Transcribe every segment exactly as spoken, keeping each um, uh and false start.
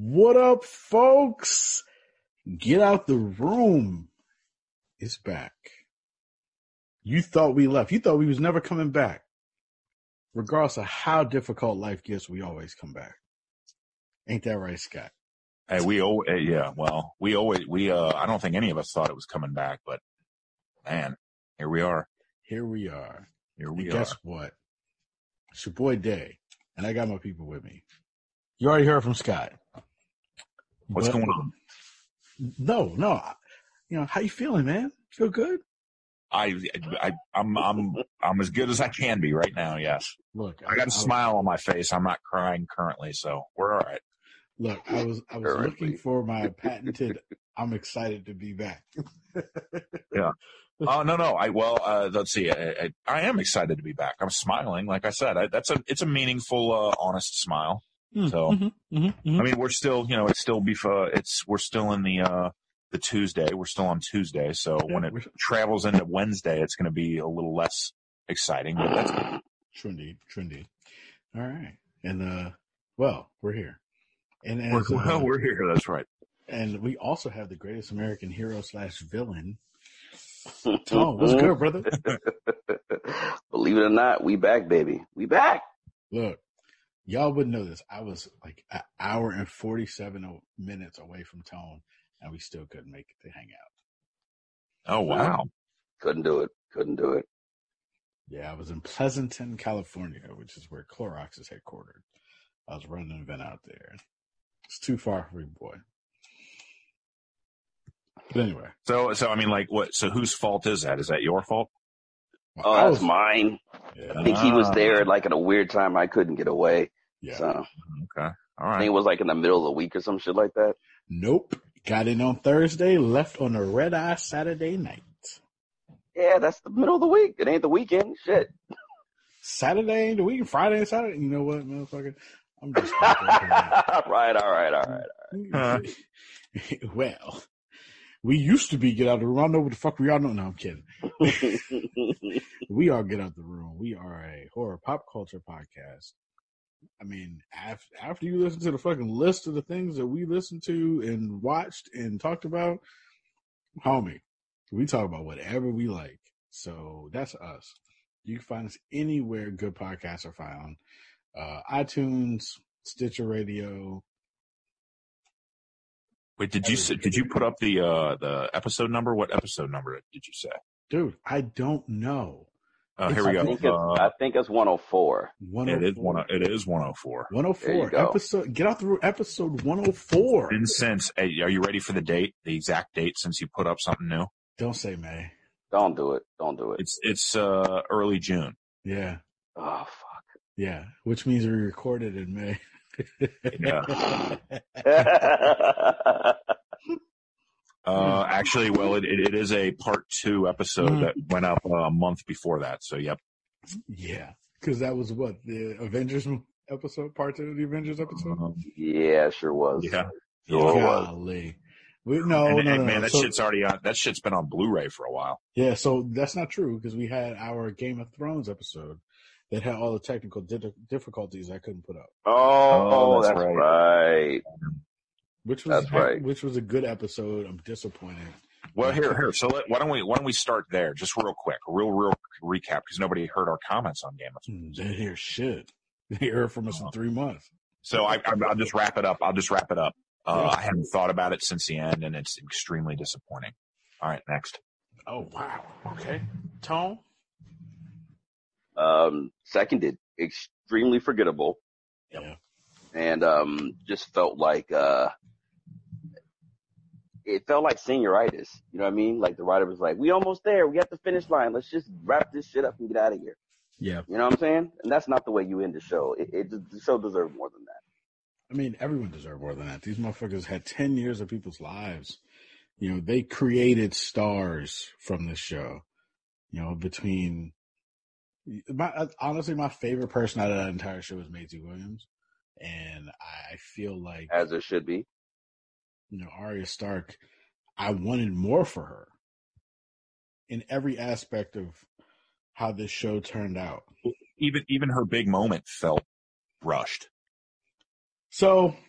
What up, folks? Get out the room. It's back. You thought we left. You thought we was never coming back. Regardless of how difficult life gets, we always come back. Ain't that right, Scott? Hey, we always, yeah, well, we always, we, uh, I don't think any of us thought it was coming back, but man, here we are. Here we are. Here we and are. Guess what? It's your boy Day, and I got my people with me. You already heard from Scott. What's but, going on? No, no. You know, how you feeling, man? Feel good? I, I, I'm, I'm, I'm as good as I can be right now. Yes. Look, I got a I, smile on my face. I'm not crying currently, so we're all right. Look, I was, I was looking for my patented. I'm excited to be back. Yeah. Oh, no, no. I, well, uh, let's see. I, I, I am excited to be back. I'm smiling. Like I said, I, that's a, it's a meaningful, uh, honest smile. Mm, So, mm-hmm, mm-hmm, mm-hmm. I mean, we're still, you know, it's still before, it's, we're still in the, uh, the Tuesday. We're still on Tuesday. So yeah, when it travels into Wednesday, it's going to be a little less exciting, but that's good. True indeed. True indeed. All right. And, uh, well, we're here. And as, we're, well, uh, we're here. That's right. And we also have the greatest American hero slash villain. Tom, what's good, brother? Believe it or not, we back, baby. We back. Look, y'all wouldn't know this. I was like an hour and forty-seven minutes away from Tone, and we still couldn't make it to hang out. Oh, wow. Couldn't do it. Couldn't do it. Yeah, I was in Pleasanton, California, which is where Clorox is headquartered. I was running an event out there. It's too far for me, boy. But anyway. So, so I mean, like, what? So, whose fault is that? Is that your fault? Well, oh, I that's was, mine. Yeah. I think he was there like at a weird time. I couldn't get away. Yeah. So, okay. All right. I think it was like in the middle of the week or some shit like that. Nope. Got in on Thursday, left on a red eye Saturday night. Yeah, that's the middle of the week. It ain't the weekend. Shit. Saturday ain't the weekend. Friday and Saturday. You know what, motherfucker? I'm just right, all right, all right, all right. Well, we used to be get out of the room. I know what the fuck we all know. No, I'm kidding. We are get out the room. We are a horror pop culture podcast. I mean, after, after you listen to the fucking list of the things that we listened to and watched and talked about, homie, we talk about whatever we like. So that's us. You can find us anywhere good podcasts are found. Uh, iTunes, Stitcher Radio. Wait, did you say, did you put up the uh, the episode number? What episode number did you say? Dude, I don't know. Uh, here we go. I think, uh, I think it's one oh four. It is one. It is one oh four. one oh four episode. Get out the room. Episode one oh four. And since, hey, are you ready for the date? The exact date? Since you put up something new. Don't say May. Don't do it. Don't do it. It's it's uh, early June. Yeah. Oh fuck. Yeah, which means we recorded in May. Yeah. uh, actually, well, it, it, it is a part two episode mm. that went up a month before that. So, yep. Yeah, because that was what the Avengers episode, part two of the Avengers episode. Um, yeah, sure was. Yeah, sure Golly. Was. We, no, and, no, and, no, man, no. that so, shit's already on. That shit's been on Blu-ray for a while. Yeah, so that's not true because we had our Game of Thrones episode that had all the technical di- difficulties I couldn't put up. Oh, oh that's, that's right. right. Which was that's right. Which was a good episode. I'm disappointed. Well, here, here. So let, why don't we why don't we start there, just real quick, a real, real recap, because nobody heard our comments on Game of Thrones. They hear shit. They heard from us in three months. So I, I, I'll just wrap it up. I'll just wrap it up. Uh, yeah. I haven't thought about it since the end, and it's extremely disappointing. All right, next. Oh wow. Okay, Tone. Um, seconded, extremely forgettable. Yeah. And um, just felt like uh, it felt like senioritis. You know what I mean? Like the writer was like, "We almost there. We got the finish line. Let's just wrap this shit up and get out of here." Yeah. You know what I'm saying? And that's not the way you end the show. It, it the show deserved more than that. I mean, everyone deserved more than that. These motherfuckers had ten years of people's lives. You know, they created stars from this show. You know, between my honestly, my favorite person out of that entire show was Maisie Williams, and I feel like, as it should be, you know, Arya Stark. I wanted more for her in every aspect of how this show turned out. Even even her big moment felt rushed. So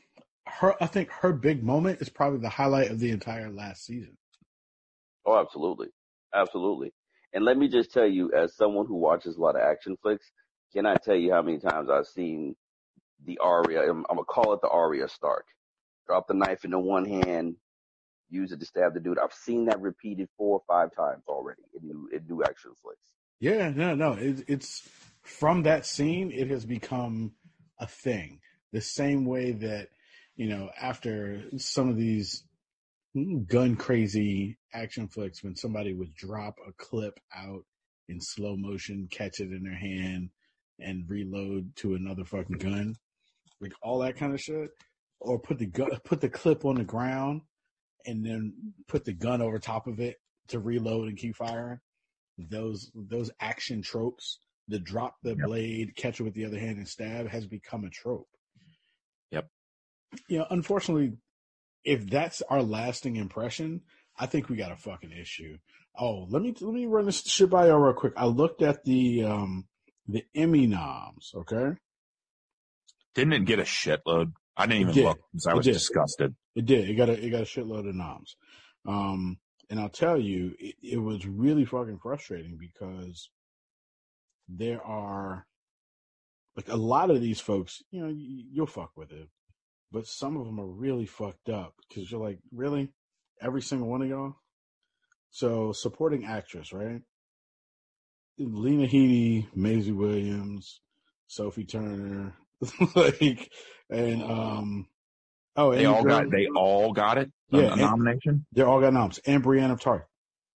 her, I think her big moment is probably the highlight of the entire last season. Oh, absolutely. Absolutely. And let me just tell you, as someone who watches a lot of action flicks, can I tell you how many times I've seen the Arya, I'm, I'm going to call it the Arya Stark, drop the knife in the one hand, use it to stab the dude. I've seen that repeated four or five times already in new, in new action flicks. Yeah, no, no. It, it's from that scene, it has become a thing. The same way that, you know, after some of these gun crazy action flicks, when somebody would drop a clip out in slow motion, catch it in their hand, and reload to another fucking gun, like all that kind of shit, or put the gun, put the clip on the ground, and then put the gun over top of it to reload and keep firing. Those those action tropes, the drop the yep. blade, catch it with the other hand, and stab, has become a trope. Yep. You know, unfortunately, if that's our lasting impression, I think we got a fucking issue. Oh, let me let me run this shit by y'all real quick. I looked at the um the Emmy noms. Okay. Didn't it get a shitload? I didn't even look because I was disgusted. It did. It got a it got a shitload of noms. Um, and I'll tell you, it, it was really fucking frustrating because there are like a lot of these folks. You know, you, you'll fuck with it, but some of them are really fucked up because you're like, really, every single one of y'all. So supporting actress, right? Lena Headey, Maisie Williams, Sophie Turner, like, and um. Oh, they all got they all got it. Yeah, a nomination. They all got noms. And Brienne of Tarth.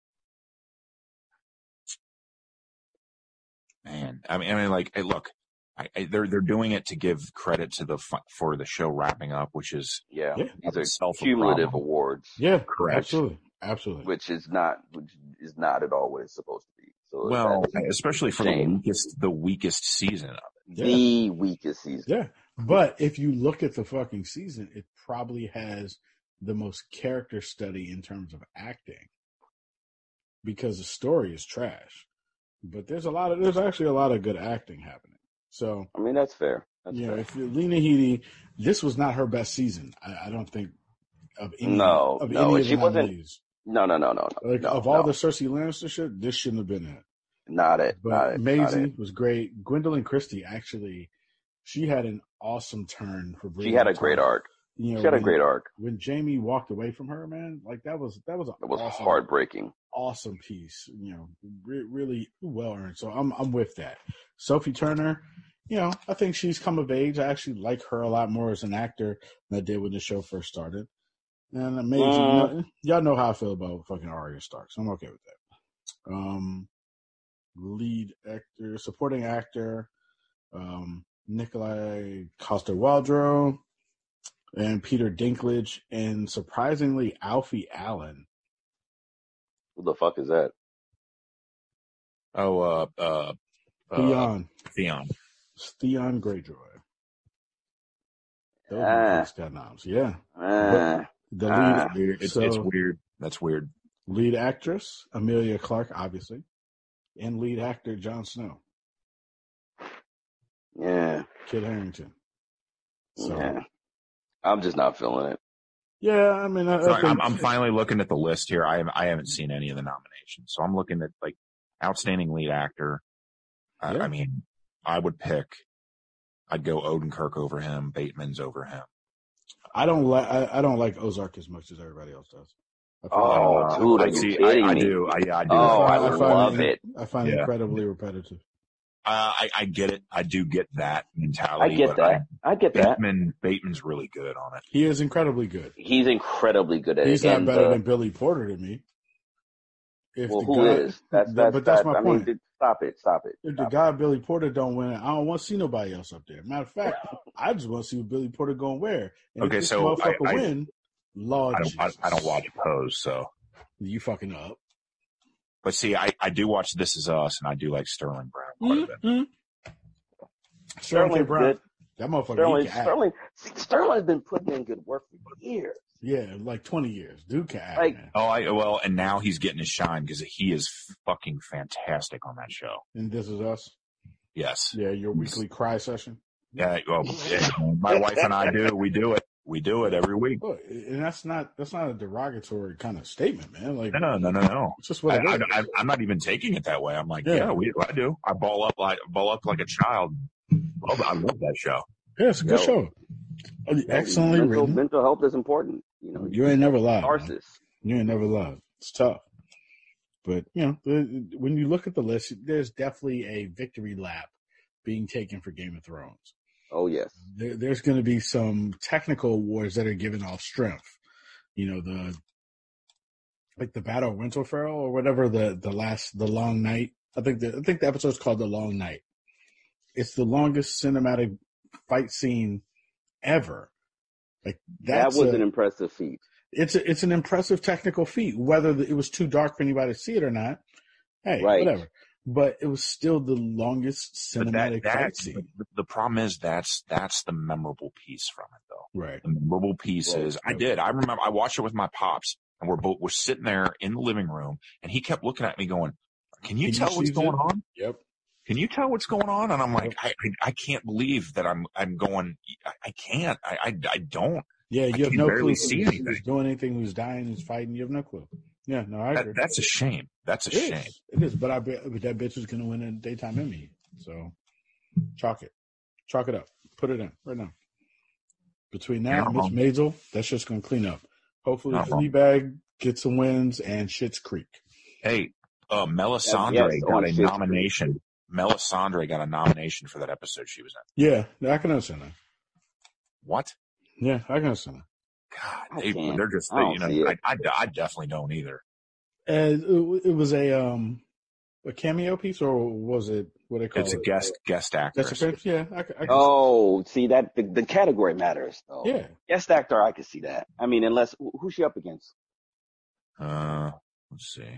Man, I mean, I mean, like, hey, look, I, I, they're they're doing it to give credit to the for the show wrapping up, which is yeah, yeah. these are cumulative awards. Yeah, correct, absolutely, absolutely. Which is not which is not at all what it's supposed to be. So well, especially for the weakest the weakest season of it. Yeah. The weakest season. Yeah. But if you look at the fucking season, it probably has the most character study in terms of acting because the story is trash. But there's a lot of there's actually a lot of good acting happening. So I mean that's fair. That's you fair. know, if you're Lena Headey, this was not her best season. I, I don't think of any no of no any she of the wasn't. nominees. No no no no no. Like no, of all no. the Cersei Lannister shit, this shouldn't have been it. Not it. But not it, Maisie not it. was great. Gwendolyn Christie actually, she had an awesome turn for. She had a great arc. You know, she had when, a great arc. When Jaime walked away from her, man, like that was that was an it was awesome, heartbreaking. Awesome piece. You know, re- really well earned. So I'm I'm with that. Sophie Turner, you know, I think she's come of age. I actually like her a lot more as an actor than I did when the show first started. And amazing, mm. you know, y'all know how I feel about fucking Arya Stark, so I'm okay with that. Um, lead actor, supporting actor, um, Nikolai Coster-Waldau and Peter Dinklage, and surprisingly, Alfie Allen. Who the fuck is that? Oh, uh, uh, Theon. Uh, Theon. Theon Greyjoy. Those uh, got noms. Yeah. Uh, the lead. uh, it's, so, it's weird. That's weird. Lead actress, Emilia Clarke, obviously. And lead actor, Jon Snow. Yeah. Kit Harington. So, yeah. I'm just not feeling it. Yeah, I mean, I, so I think... I'm, I'm finally looking at the list here. I I haven't seen any of the nominations, so I'm looking at like outstanding lead actor. Uh, yeah. I mean, I would pick. I'd go Odenkirk over him. Bateman's over him. I don't like. I, I don't like Ozark as much as everybody else does. Oh, uh, dude, are I you see, kidding I, I me? do. I, yeah, I do. Oh, I, I, I find love it. it. I find yeah. it incredibly repetitive. Uh, I, I get it. I do get that mentality. I get but that. I, I get Bateman, that. Bateman's really good on it. He is incredibly good. He's incredibly good at He's it. He's not and better the, than Billy Porter to me. If well, the who guy, is? That's, that's, but that's that's, my I point. mean, stop it. Stop it. If stop the guy it. Billy Porter don't win, I don't want to see nobody else up there. Matter of fact, I just want to see what Billy Porter going to wear. And okay, if this so motherfucker I, I, win, Lord I don't, Jesus. I, I don't watch Pose, so. You fucking up. But see, I, I do watch This Is Us, and I do like Sterling Brown quite mm-hmm. a bit. Sterling K. Brown. Good. That motherfucker. Sterling, Sterling, Sterling's been putting in good work for years. Yeah, like twenty years. Dude can act, like, man. Oh, I, well, and now he's getting his shine because he is fucking fantastic on that show. And This Is Us? Yes. Yeah, your weekly cry session? Yeah, well, yeah, my wife and I do. We do it. We do it every week. Look, and that's not that's not a derogatory kind of statement, man. Like, No, no, no, no. it's just what I, it is. I, I, I'm not even taking it that way. I'm like, Yeah. yeah, we, I do. I ball up like ball up like a child. Love, I love that show. Yeah, it's a good Yo. show. Excellently mental, written. mental health is important. You know, You ain't never lied. man. Narcissist. You ain't never lied. It's tough. But, you know, the, when you look at the list, there's definitely a victory lap being taken for Game of Thrones. Oh yes. There, there's going to be some technical awards that are given off strength. You know, the like the Battle of Winterfell or whatever, the, the last, the long night. I think the, I think the episode's called The Long Night. It's the longest cinematic fight scene ever. Like that's that was a, an impressive feat. It's a, it's an impressive technical feat. Whether it was too dark for anybody to see it or not, hey, Right. whatever. But it was still the longest cinematic that, fight that, scene. the, the problem is that's that's the memorable piece from it, though. Right. The memorable piece Well, is I did. I remember I watched it with my pops, and we're both we're sitting there in the living room, and he kept looking at me, going, "Can you Can you tell what's see going it? on? Yep. Can you tell what's going on?" And I'm like, Yep. I, I I can't believe that I'm I'm going. I, I can't. I, I I don't. Yeah, I you have can no barely clue see who's, anything. who's doing anything, who's dying, who's fighting. You have no clue. Yeah, no, I That, agree. that's a shame. That's a It is. shame. It is. But I bet but that bitch is going to win a daytime Emmy. So chalk it. Chalk it up. Put it in right now. Between that You're and Mitch wrong. Maisel, that's just going to clean up. Hopefully, Not wrong. Fleabag gets some wins and Schitt's Creek. Hey, uh, Melisandre Yes, got on a Schitt's nomination. Melisandre got a nomination for that episode she was in. Yeah, I can understand that. What? Yeah, I can understand that. God, I they, can't. they're just, I they, don't you know, see it. I, I, I definitely don't either. And it, it was a um a cameo piece, or was it what they call It's a it? guest guest actress. Guest appearance? Yeah, I, c- I can Oh, see that the, the category matters though. see. Yeah, Guest actor, I could see that. I mean, unless who's she up against? Uh, let's see.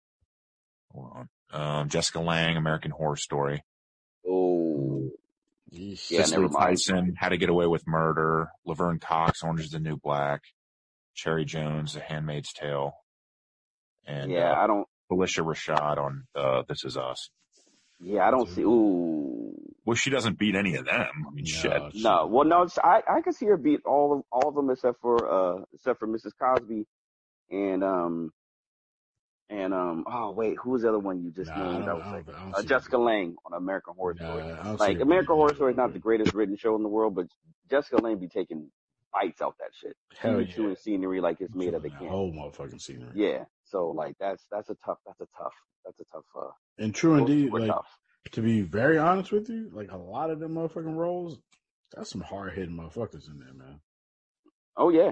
Hold on. Um, Jessica Lange, American Horror Story. Oh, Yeesh. Yeah, Cicely never mind. Tyson, How to Get Away with Murder. Laverne Cox, Orange is the New Black. Cherry Jones, The Handmaid's Tale. And yeah, uh, I don't. Felicia Rashad on uh, This Is Us. Yeah, I don't see. Ooh, Well, she doesn't beat any of them. I mean, No, shit. she- no. Well, no. It's, I I can see her beat all of all of them except for uh except for Missus Cosby, and um and um oh wait, who was the other one you just Nah, I named? don't- I was I like don't- I don't uh, see Jessica her. Lange on American Horror Nah, Story. I don't see Like her American beating Horror her. Story is not the greatest written show in the world, but Jessica Lange be taking bites out that shit. She Hell be yeah. chewing scenery like it's made of the That can. whole motherfucking scenery. Yeah, so like that's that's a tough that's a tough that's a tough uh And true those indeed, two are like tough. to be very honest with you, like a lot of them motherfucking roles, that's some hard hitting motherfuckers in there, man. Oh yeah.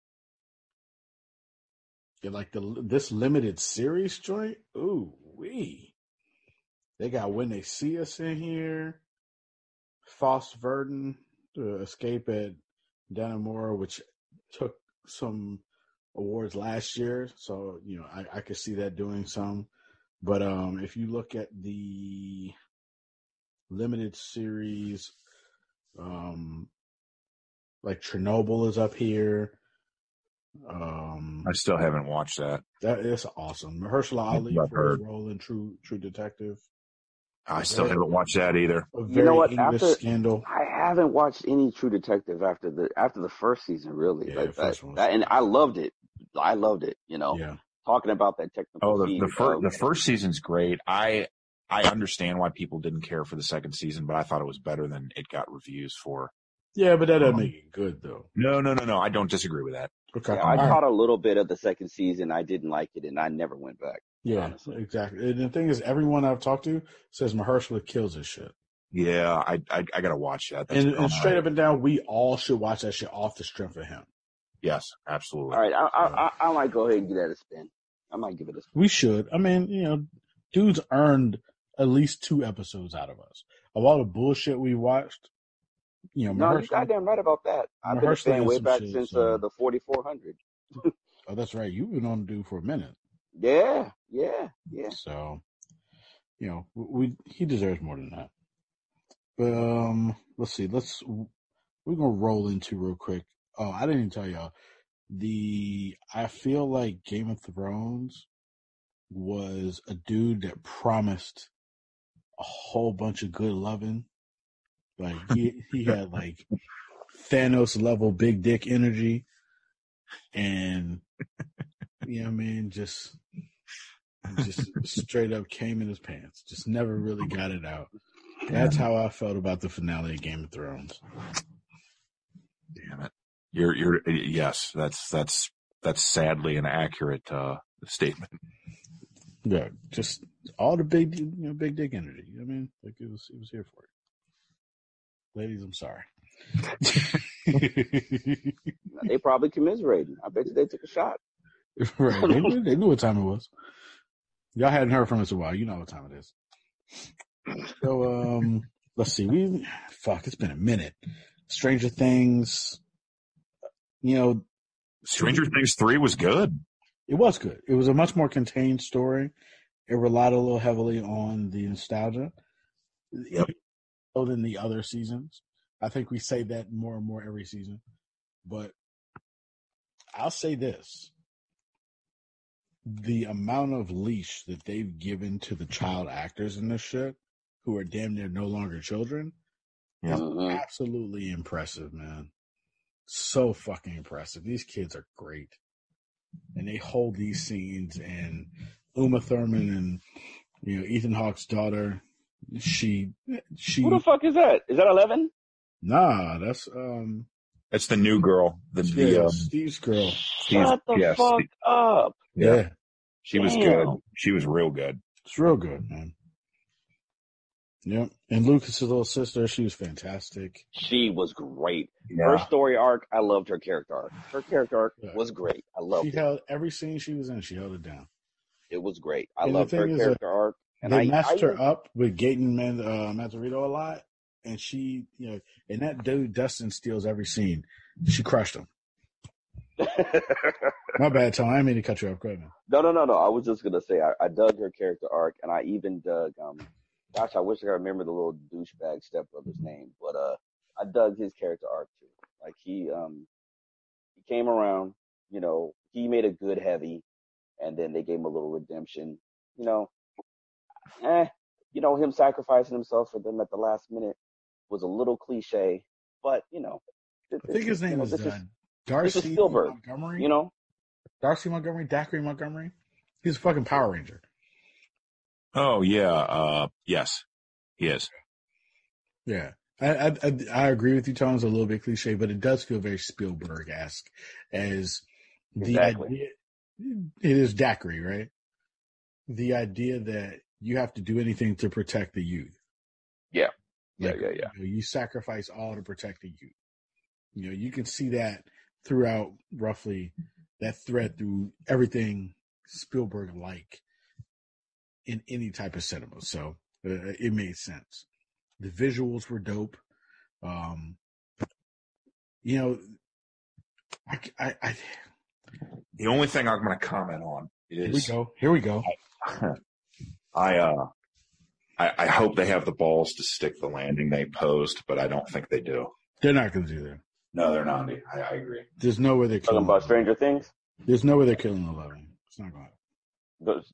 Yeah, like the this limited series joint. Ooh wee. They got When They See Us in here. Foss Verdon, to Escape at Dannemora, which took some awards last year, so you know I, I could see that doing some. But um, if you look at the limited series, um, like Chernobyl is up here. Um, I still haven't watched that. that is awesome. Mahershala Ali I've for his heard. role in True True Detective. I still Very- haven't watched that either. A You very know what? English After scandal. I haven't watched any True Detective after the after the first season, really. Yeah, like the that, first one was that, and good. I loved it. I loved it. You know, Yeah, talking about that technical Oh, the, feat the first of- the first season's great. I I understand why people didn't care for the second season, but I thought it was better than it got reviews for. yeah, but that doesn't Um, make it good though. No, no, no, no. I don't disagree with that. Okay, yeah, I all right. caught a little bit of the second season. I didn't like it, and I never went back. Yeah, honestly. exactly. And the thing is, everyone I've talked to says Mahershala kills his shit. Yeah, I I, I gotta watch that. That's And, on and straight my- up and down, we all should watch that shit off the strength of him. Yes, absolutely. All right, I, I, I, I might go ahead and give that a spin. I might give it a spin. We should. I mean, you know, dude's earned at least two episodes out of us. Of all the bullshit we watched, you know, No, you Mahershala. goddamn right about that. I've been a Mahershala fan has way some back shit, since so- uh, the forty-four hundred. Oh, that's right. You've been on the dude for a minute. Yeah, yeah, yeah. So, you know, we he deserves more than that. But um, let's see. Let's we're gonna roll into real quick. Oh, I didn't even tell y'all. The I feel like Game of Thrones was a dude that promised a whole bunch of good loving. Like he he had like Thanos level big dick energy, and you know what I mean, just just straight up came in his pants. Just never really got it out. That's how I felt about the finale of Game of Thrones. Damn it. You're, you're, yes, that's, that's, that's sadly an accurate, uh, statement. Yeah, just all the big, you know, big dick energy. You know what I mean? Like it was, it was here for it. Ladies, I'm sorry. They probably commiserating. I bet you they took a shot. Right. They knew, they knew what time it was. Y'all hadn't heard from us in a while. You know what time it is. So, um, let's see. We, fuck, it's been a minute. Stranger Things, you know. Stranger Things three was good. It was good. It was a much more contained story. It relied a little heavily on the nostalgia. Yep. Than the other seasons. I think we say that more and more every season. But I'll say this. The amount of leash that they've given to the child actors in this shit, who are damn near no longer children, yeah. is mm-hmm. absolutely impressive, man. So fucking impressive. These kids are great. And they hold these scenes, and Uma Thurman and, you know, Ethan Hawke's daughter, she, she. Who the fuck is that? Is that Eleven? Nah, that's, um. That's the new girl. The, yeah, the um, Steve's girl. Shut the yes, fuck the, up. Yeah. yeah. She Damn. was good. She was real good. It's real good, man. Yep. And Lucas's little sister, she was fantastic. She was great. Yeah. Her story arc, I loved her character arc. Her character arc yeah. was great. I loved she it. She held every scene she was in, she held it down. It was great. I and loved her character uh, arc. And they I, messed I, her I, up with Gaten Man, uh, Mazzarito a lot. And she, you know, and that dude, Dustin, steals every scene. She crushed him. My bad, Tom. I didn't mean to cut you off. Go ahead, man. No, no, no, no. I was just going to say, I, I dug her character arc, and I even dug, um, gosh, I wish I could remember the little douchebag stepbrother's name, but uh, I dug his character arc too. Like he, um, he came around, you know, he made a good heavy, and then they gave him a little redemption. You know, eh, you know, him sacrificing himself for them at the last minute was a little cliche, but you know, it, I think his name you know, is, this uh, is Darcy this is Spielberg, Montgomery. You know, Darcy Montgomery, Dacre Montgomery. He's a fucking Power Ranger. Oh yeah, uh, yes, he is. Yeah, I, I I agree with you, Tom. It's a little bit cliche, but it does feel very Spielberg-esque as the exactly. idea. It is Dacre, right? The idea that you have to do anything to protect the youth. Yeah, like, yeah, yeah, yeah. You know, you sacrifice all to protect the youth. You know, you can see that throughout roughly that thread through everything Spielberg-like in any type of cinema. So uh, it made sense. The visuals were dope. Um, you know, I, I, I, the only thing I'm going to comment on is here we go. Here we go. I, I, uh, I, I hope they have the balls to stick the landing they posed, but I don't think they do. They're not going to do that. No, they're not. I, I agree. There's no way they're talking about Stranger Things. There's no way they're killing Eleven. It's not going to happen.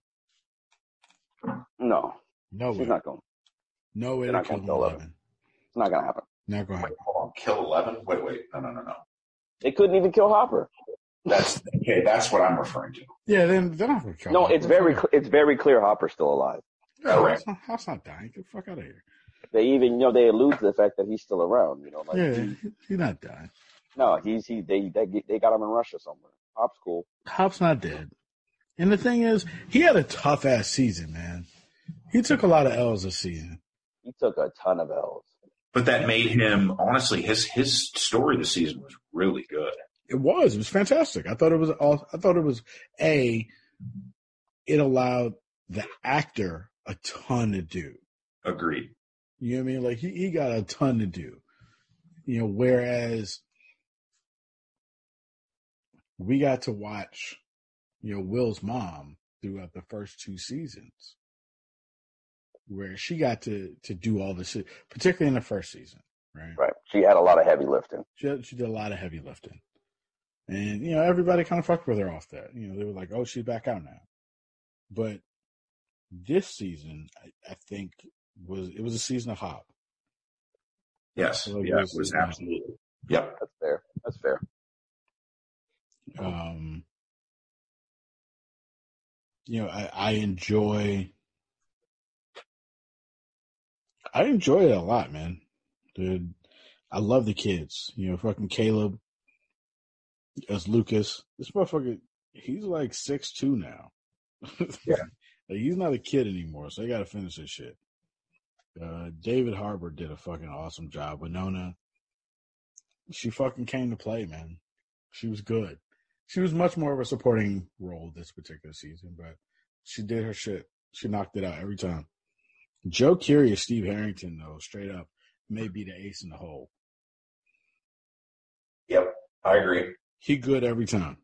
No, no, she's way. not going. No way they're killing Eleven. Eleven. It's not going to happen. Not going to happen. Wait, hold on. Kill Eleven? Wait, wait. No, no, no, no. They couldn't even kill Hopper. That's okay. That's what I'm referring to. Yeah, then they're not going to kill. No, Hopper. it's very, cl- it's very clear Hopper's still alive. Oh, that's not, that's not dying. Get the fuck out of here. They even, you know, they allude to the fact that he's still around. You know, like yeah, he, he's not dying. No, he's he. They they they got him in Russia somewhere. Hop's cool. Hop's not dead. And the thing is, he had a tough ass season, man. He took a lot of L's this season. He took a ton of L's. But that made him, honestly, his his story this season was really good. It was. It was fantastic. I thought it was. All, I thought it was a. It allowed the actor a ton to do. Agreed. You know what I mean? Like he, he got a ton to do. You know, whereas we got to watch, you know, Will's mom throughout the first two seasons, where she got to to do all this shit, particularly in the first season, right? Right. She had a lot of heavy lifting. She had, she did a lot of heavy lifting, and you know, everybody kind of fucked with her off that. You know, they were like, "Oh, she's back out now," but this season, I, I think was it was a season of Hop. Yes, So it yeah, was, it was you know, absolutely. Yep. That's fair. That's fair. Um, you know, I, I enjoy, I enjoy it a lot, man. Dude, I love the kids. You know, fucking Caleb as Lucas. This motherfucker, he's like six two now. Yeah. Like, he's not a kid anymore, so they got to finish this shit. Uh, David Harbour did a fucking awesome job. Winona, she fucking came to play, man. She was good. She was much more of a supporting role this particular season, but she did her shit. She knocked it out every time. Joe Keery as Steve Harrington, though, straight up, may be the ace in the hole. Yep. I agree. He good every time.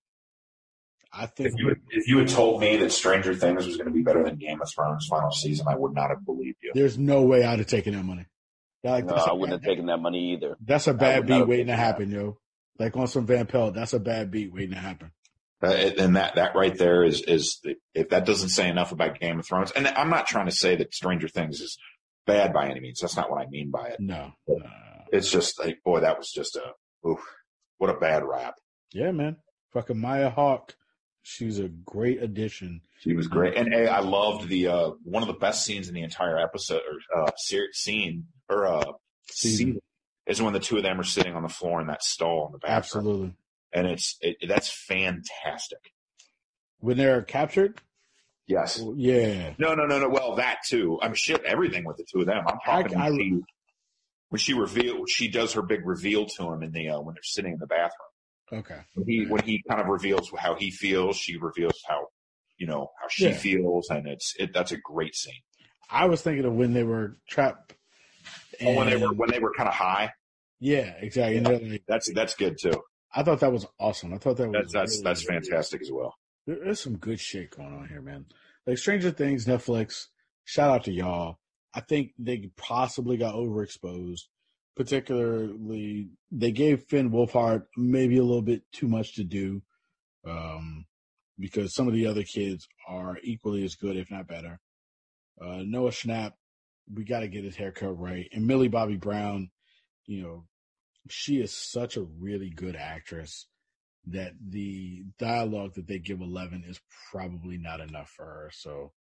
I think If you, had, if you had told me that Stranger Things was going to be better than Game of Thrones final season, I would not have believed you. there's no way I'd have taken that money. Like, No, I wouldn't have taken that money either. That's a I bad would not beat have waiting to taken happen, yo. Like on some Van Pelt, that's a bad beat waiting to happen. Uh, and that, that right there is, is if that doesn't say enough about Game of Thrones, and I'm not trying to say that Stranger Things is bad by any means. That's not what I mean by it. No. no, no. It's just like, boy, that was just a, oof, what a bad rap. Yeah, man. Fucking Maya Hawke. She's a great addition. She was great. And hey, I loved the, uh, one of the best scenes in the entire episode or, uh, scene or, uh, scene is when the two of them are sitting on the floor in that stall in the bathroom. Absolutely. And it's, it, that's fantastic. When they're captured? Yes. Yeah. No, no, no, no. Well, that too. I'm shit, everything with the two of them. I'm talking I, I, when, she, when she reveal, she does her big reveal to him in the, uh, when they're sitting in the bathroom. Okay. When he, when he kind of reveals how he feels, she reveals how, you know, how she Yeah. feels. And it's, it, that's a great scene. I was thinking of when they were trapped. And, oh, when they were, when they were kind of high. Yeah, exactly. And they're like, that's, that's good too. I thought that was awesome. I thought that was that's, that's, really, that's fantastic as well. There's some good shit going on here, man. Like Stranger Things, Netflix, shout out to y'all. I think they possibly got overexposed. Particularly, they gave Finn Wolfhard maybe a little bit too much to do, um, because some of the other kids are equally as good, if not better. Uh, Noah Schnapp, we got to get his haircut right. And Millie Bobby Brown, you know, she is such a really good actress that the dialogue that they give Eleven is probably not enough for her. So,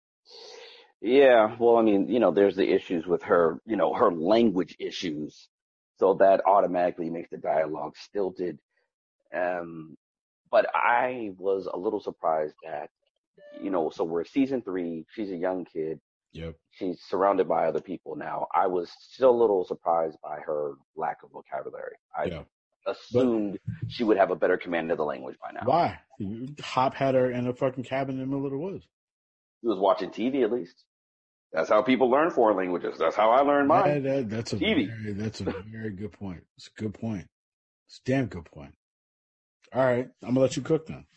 yeah, well, I mean, you know, there's the issues with her, you know, her language issues. So that automatically makes the dialogue stilted. Um, but I was a little surprised that, you know, so we're season three. She's a young kid. Yep. She's surrounded by other people now. I was still a little surprised by her lack of vocabulary. I yeah. assumed but, she would have a better command of the language by now. Why? Hop had her in a fucking cabin in the middle of the woods. She was watching T V at least. That's how people learn foreign languages. That's how I learned mine. Yeah, that, that's a T V. Very, that's a very good point. It's a good point. It's a damn good point. All right, I'm gonna let you cook then.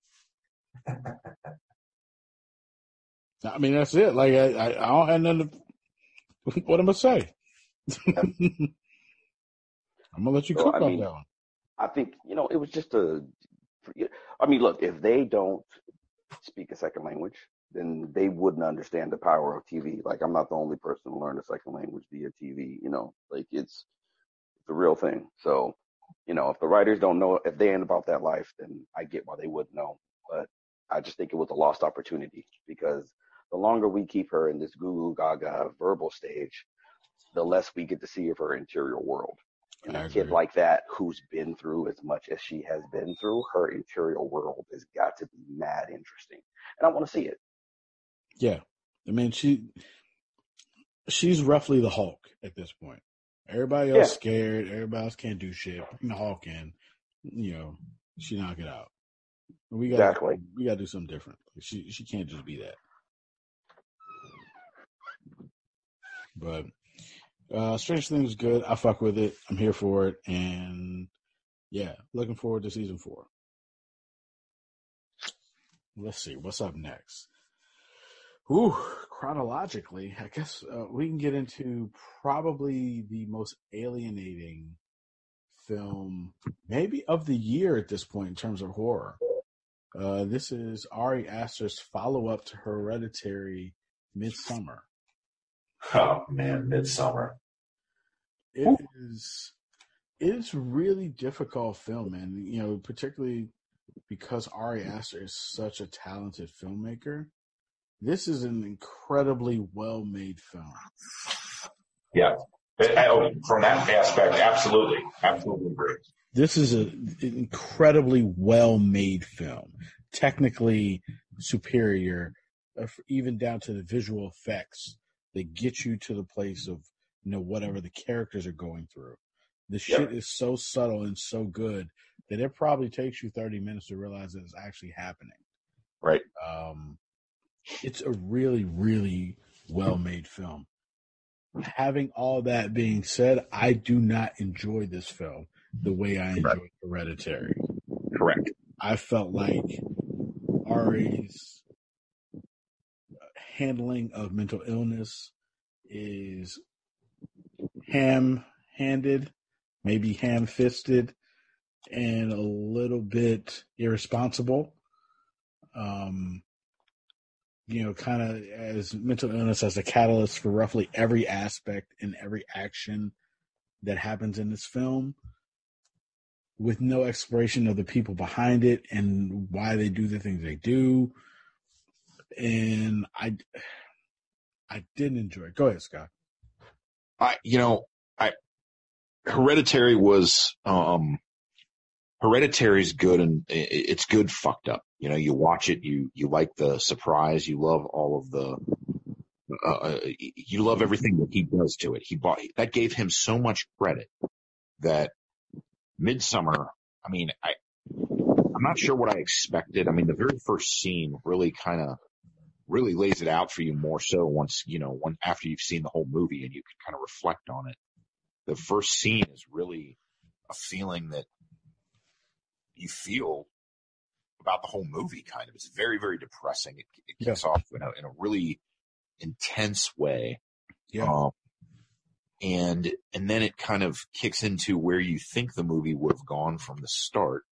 I mean, that's it. Like I, I, I don't have nothing. To, what am I gonna say? I'm gonna let you so, cook I on mean, that one. I think you know it was just a. I mean, look, if they don't speak a second language, then they wouldn't understand the power of T V. Like, I'm not the only person to learn a second language via T V. You know, like it's it's a real thing. So, you know, if the writers don't know, if they ain't about that life, then I get why they wouldn't know. But I just think it was a lost opportunity because the longer we keep her in this goo goo gaga verbal stage, the less we get to see of her interior world. And I a agree. kid like that who's been through as much as she has been through, her interior world has got to be mad interesting. And I want to see it. Yeah. I mean, she she's roughly the Hulk at this point. Everybody else yeah. scared. Everybody else can't do shit. Bring the Hulk in. You know, she knock it out. We got exactly. We got to do something different. She she can't just be that. But uh, Stranger Things is good. I fuck with it. I'm here for it, and yeah, looking forward to season four. Let's see what's up next. Ooh, chronologically, I guess uh, we can get into probably the most alienating film, maybe of the year at this point in terms of horror. Uh, this is Ari Aster's follow-up to Hereditary, Midsommar. Oh man, Midsommar. It is it's really difficult film, and you know, particularly because Ari Aster is such a talented filmmaker. This is an incredibly well-made film. Yeah, from that aspect, absolutely, absolutely agree. This is a, an incredibly well-made film, technically superior, uh, even down to the visual effects that get you to the place of, you know, whatever the characters are going through. The shit Yep. is so subtle and so good that it probably takes you thirty minutes to realize that it's actually happening. Right. Um, it's a really, really well-made film. Having all that being said, I do not enjoy this film the way I enjoyed Correct. Hereditary. Correct. I felt like Ari's handling of mental illness is ham-handed, maybe ham-fisted, and a little bit irresponsible. Um, you know, kind of as mental illness as a catalyst for roughly every aspect and every action that happens in this film, with no exploration of the people behind it and why they do the things they do. And I, I didn't enjoy it. Go ahead, Scott. I, you know, I, Hereditary was, um, Hereditary's good, and it's good fucked up. You know, you watch it, you, you like the surprise, you love all of the, uh, you love everything that he does to it. He bought, that gave him so much credit that Midsommar, I mean, I, I'm not sure what I expected. I mean, the very first scene really kind of, really lays it out for you more so once, you know, one, after you've seen the whole movie and you can kind of reflect on it. The first scene is really a feeling that you feel about the whole movie, kind of. It's very, very depressing. It, it kicks yeah. off in a, in a really intense way. Yeah. Um, and, and then it kind of kicks into where you think the movie would have gone from the start.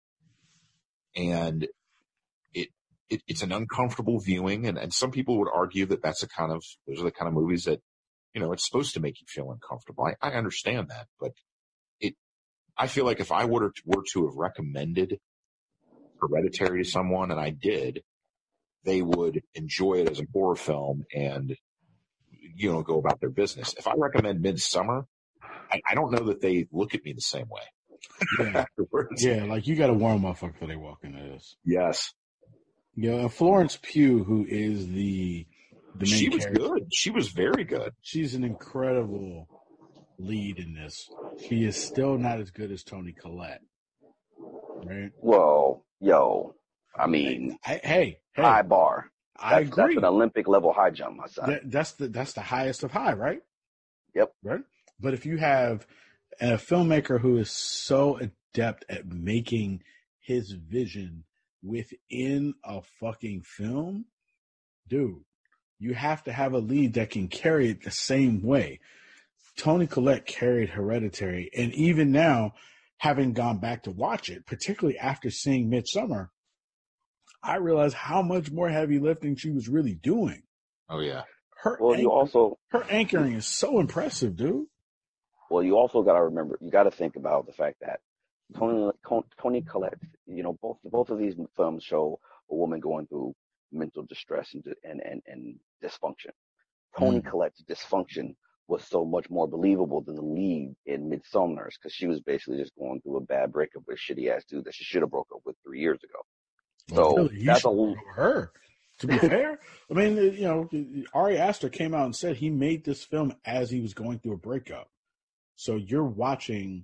And it, it it's an uncomfortable viewing. And, and some people would argue that that's a kind of, those are the kind of movies that, you know, it's supposed to make you feel uncomfortable. I, I understand that, but it, I feel like if I were to, were to have recommended Hereditary to someone, and I did, they would enjoy it as a horror film and, you know, go about their business. If I recommend Midsommar, I, I don't know that they look at me the same way. Yeah, afterwards. Yeah, like you got to warn motherfucker before they walk into this. Yes. Yeah, and Florence Pugh, who is the the main she was character, good. She was very good. She's an incredible lead in this. She is still not as good as Toni Collette, right? Well, yo, I mean, hey, hey, hey high bar. I that's, agree. That's an Olympic level high jump, my son. That, that's the that's the highest of high, right? Yep. Right. But if you have a filmmaker who is so adept at making his vision within a fucking film, dude, you have to have a lead that can carry it the same way. Toni Collette carried Hereditary, and even now, having gone back to watch it, particularly after seeing Midsommar, I realized how much more heavy lifting she was really doing. Oh yeah. Her well, anchor, you also her anchoring is so impressive, dude. Well, you also got to remember, you got to think about the fact that Toni Toni Collette, you know, both both of these films show a woman going through mental distress and and and, and dysfunction. Toni mm. Collette's dysfunction was so much more believable than the lead in Midsommar, because she was basically just going through a bad breakup with a shitty ass dude that she should have broke up with three years ago. So well, really, that's a her. To be fair, I mean, you know, Ari Aster came out and said he made this film as he was going through a breakup. So you're watching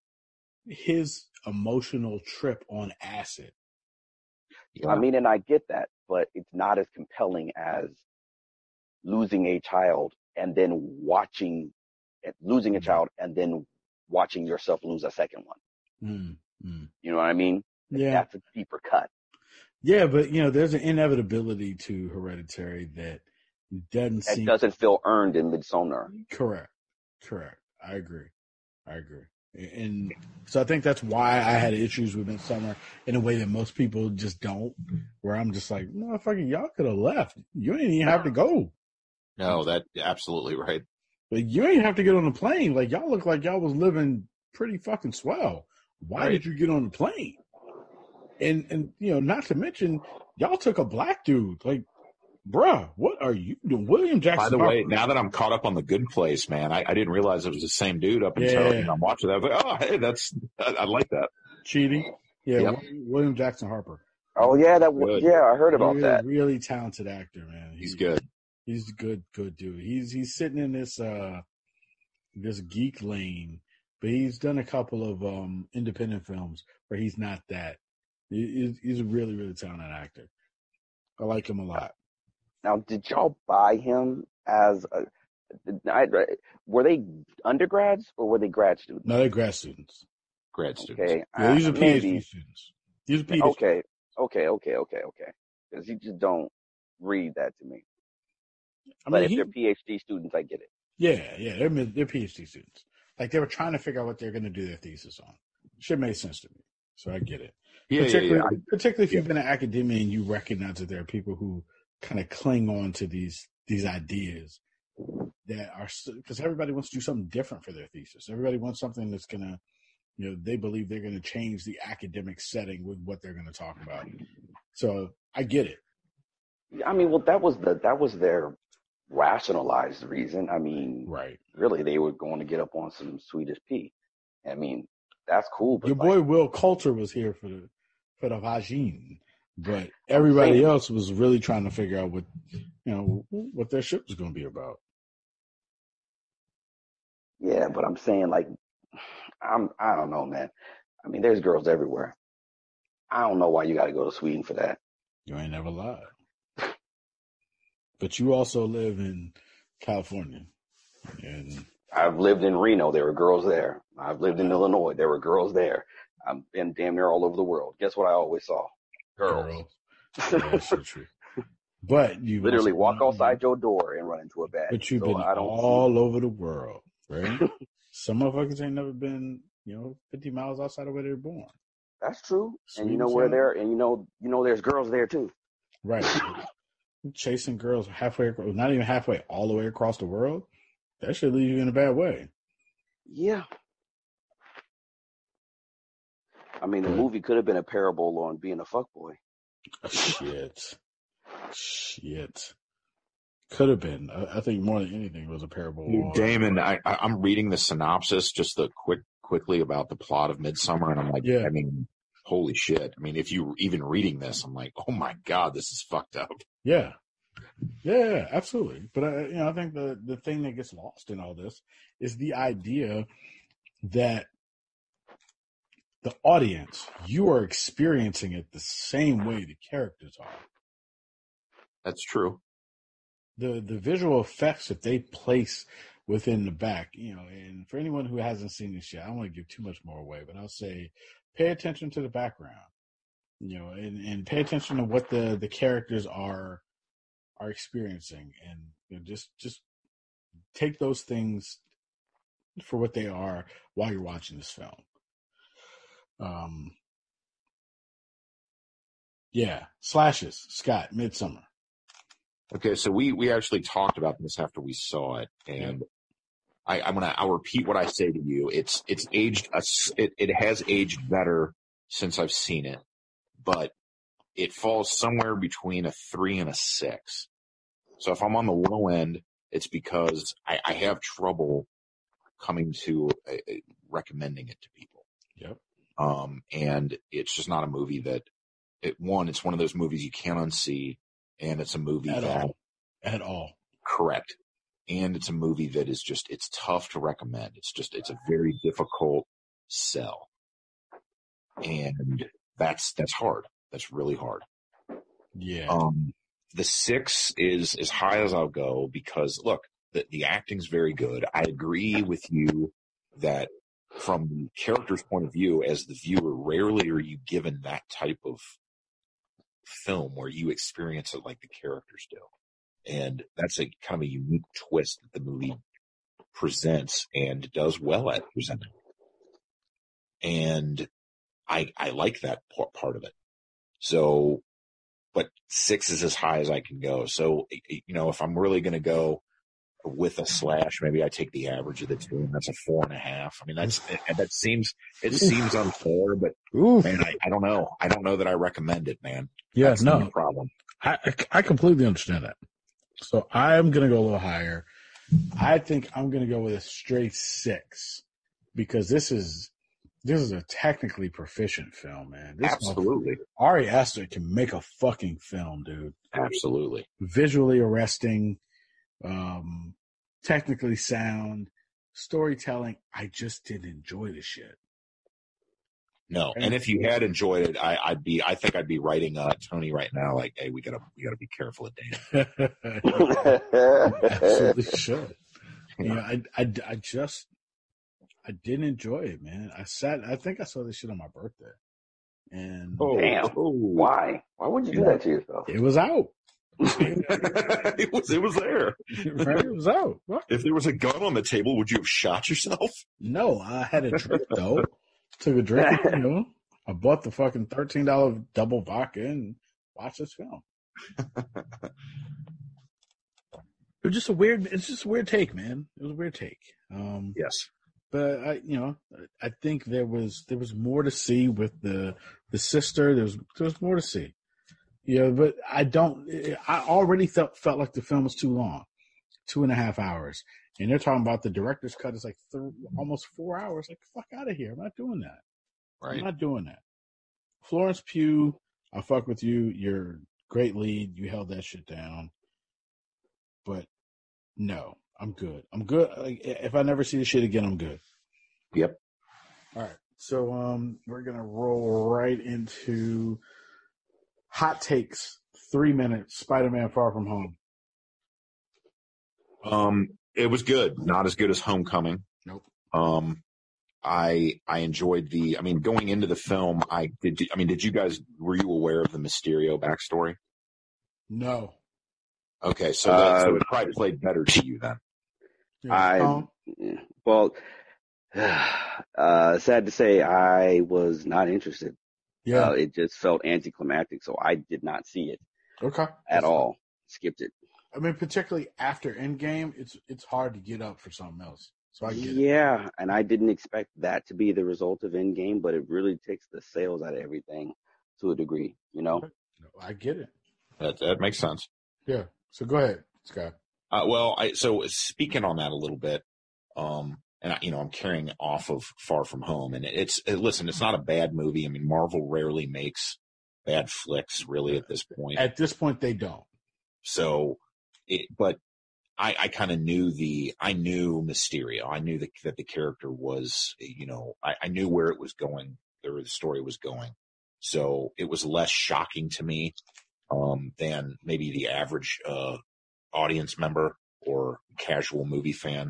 his emotional trip on acid. Yeah. I mean, and I get that, but it's not as compelling as losing a child and then watching, losing a child and then watching yourself lose a second one. Mm, mm. You know what I mean? Yeah. That's a deeper cut. Yeah, but, you know, there's an inevitability to Hereditary that doesn't that seem... doesn't feel earned in Midsommar. Correct. Correct. I agree. I agree. And so I think that's why I had issues with Midsommar in a way that most people just don't, where I'm just like, motherfucker, y'all could have left. You didn't even have to go. No, that absolutely right. Like, you ain't have to get on the plane. Like, y'all look like y'all was living pretty fucking swell. Why Right. did you get on the plane? And, and, you know, not to mention, y'all took a black dude. Like, bruh, what are you doing? William Jackson By the Harper. way, now that I'm caught up on The Good Place, man, I, I didn't realize it was the same dude up until Yeah. you know, I'm watching that. I was like, oh, hey, that's, I, I like that. Cheating. Yeah, Yep. William Jackson Harper. Oh yeah, that w- Good. yeah, I heard about really, that. Really talented actor, man. He- He's good. He's a good, good dude. He's he's sitting in this uh this geek lane, but he's done a couple of um independent films where he's not that. He, he's, he's a really, really talented actor. I like him a lot. Now, did y'all buy him as a? I, were they undergrads or were they grad students? No, they're grad students. Grad students. Okay, Yeah, these I- are PhD maybe. students. These are PhD. Okay, okay, okay, okay, okay. Because you just don't read that to me. I But mean, if he, they're PhD students, I get it. yeah, yeah, they're mid- they're PhD students. Like they were trying to figure out what they're going to do their thesis on. Shit made sense to me, so I get it. Yeah, yeah, particularly, yeah. particularly if yeah. you've been in academia and you recognize that there are people who kind of cling on to these these ideas that are because everybody wants to do something different for their thesis. Everybody wants something that's going to, you know, they believe they're going to change the academic setting with what they're going to talk about. So I get it. I mean, well, that was the that was their rationalized reason. I mean, Right. really, they were going to get up on some Swedish P. I mean, that's cool. But Your like, boy Will Coulter was here for the for the vagine, but everybody saying. else was really trying to figure out what, you know, what their ship was going to be about. Yeah, but I'm saying like, I'm I don't know, man. I mean, there's girls everywhere. I don't know why you got to go to Sweden for that. You ain't never lied. But you also live in California, and I've lived in Reno. There were girls there. I've lived in Illinois. There were girls there. I've been damn near all over the world. Guess what I always saw? Girls. girls. Yeah, that's so true. But you Literally walk outside your door and run into a bag. But you've So been I don't all see. over the world, right? Some motherfuckers ain't never been, you know, fifty miles outside of where they're born. That's true. And you Sweden know where sound- they're, and you know, you know, there's girls there too. Right. Chasing girls halfway, across, not even halfway, all the way across the world. That should leave you in a bad way. Yeah. I mean, the But- movie could have been a parable on being a fuckboy. Shit. Shit. Could have been. I, I think more than anything it was a parable. Dude, on- Damon, I, I, I'm reading the synopsis, just the quick, quickly about the plot of Midsummer, and I'm like, Yeah. I mean, holy shit. I mean, if you even reading this, I'm like, oh my God, this is fucked up. Yeah. Yeah, yeah, absolutely. But I, you know, I think the, the thing that gets lost in all this is the idea that the audience, you are experiencing it the same way the characters are. That's true. The the visual effects that they place within the back, you know, and for anyone who hasn't seen this yet, I don't want to give too much more away, but I'll say pay attention to the background, you know, and, and pay attention to what the, the characters are are experiencing, and you know, just just take those things for what they are while you're watching this film. Um, yeah, slashes, Scott, Midsummer. Okay, so we, we actually talked about this after we saw it, and I, I'm gonna I'll repeat what I say to you. It's it's aged a, it it has aged better since I've seen it, but it falls somewhere between a three and a six. So if I'm on the low end, it's because I, I have trouble coming to uh, recommending it to people. Yep. Um, and it's just not a movie that it one. It's one of those movies you can't unsee, and it's a movie At that all. At all. correct. And it's a movie that is just, it's tough to recommend. It's just, it's a very difficult sell. And that's, that's hard. That's really hard. Yeah. Um, the six is as high as I'll go because look, the, the acting's very good. I agree with you that from the character's point of view, as the viewer, rarely are you given that type of film where you experience it like the characters do. And that's a kind of a unique twist that the movie presents and does well at presenting. And I, I like that part of it. So, but six is as high as I can go. So, you know, if I'm really going to go, with a slash. Maybe I take the average of the two, and that's a four and a half. I mean, that's that seems it Oof. seems unfair, but Oof. man, I, I don't know. I don't know that I recommend it, man. Yeah, that's no the problem. I, I completely understand that. So I'm going to go a little higher. I think I'm going to go with a straight six because this is this is a technically proficient film, man. This Absolutely. Ari Aster can make a fucking film, dude. Absolutely. Visually arresting, um, technically sound, storytelling. I just didn't enjoy the shit. No, and if you had enjoyed it, I, I'd be. I think I'd be writing uh, Tony right now. Like, hey, we gotta, we gotta be careful of Dan. Absolutely should. Yeah, you know, I, I, I just, I didn't enjoy it, man. I sat. I think I saw this shit on my birthday, and oh, damn, oh. why? Why would you do that to yourself? It was out. it was. It was there. Right, it was out. What? If there was a gun on the table, would you have shot yourself? No, I had a drink though. Took a drink, you know. I bought the fucking thirteen dollar double vodka and watched this film. It was just a weird. It's just a weird take, man. It was a weird take. Um, yes, but I, you know, I think there was there was more to see with the the sister. There was there was more to see. Yeah, but I don't. I already felt felt like the film was too long, two and a half hours. And they're talking about the director's cut is like th- almost four hours. Like, fuck out of here. I'm not doing that. right. I'm not doing that. Florence Pugh, I fuck with you. You're great lead. You held that shit down. But no, I'm good. I'm good. Like, if I never see the shit again, I'm good. Yep. All right. So um, we're going to roll right into hot takes. Three minutes. Spider-Man Far From Home. Um, it was good. Not as good as Homecoming. Nope. Um, I I enjoyed the. I mean, going into the film, I did. I mean, did you guys were you aware of the Mysterio backstory? No. Okay, so that, uh, so it probably played better to you then. Yeah. I Um, well, uh, sad to say, I was not interested. yeah. Uh, it just felt anticlimactic, so I did not see it Okay. at That's all. fine. Skipped it. I mean, particularly after Endgame, it's it's hard to get up for something else. So I get it. Yeah, and I didn't expect that to be the result of Endgame, but it really takes the sales out of everything to a degree, you know? No, I get it. That that makes sense. Yeah. So go ahead, Scott. Uh, well, I so speaking on that a little bit, um, and I, you know, I'm carrying off of Far From Home, and it's it, listen, it's not a bad movie. I mean, Marvel rarely makes bad flicks, really, at this point. At this point, they don't. So, it, but I, I kind of knew the, I knew Mysterio. I knew that, that the character was, you know, I, I knew where it was going, where the story was going. So it was less shocking to me, um, than maybe the average, uh, audience member or casual movie fan.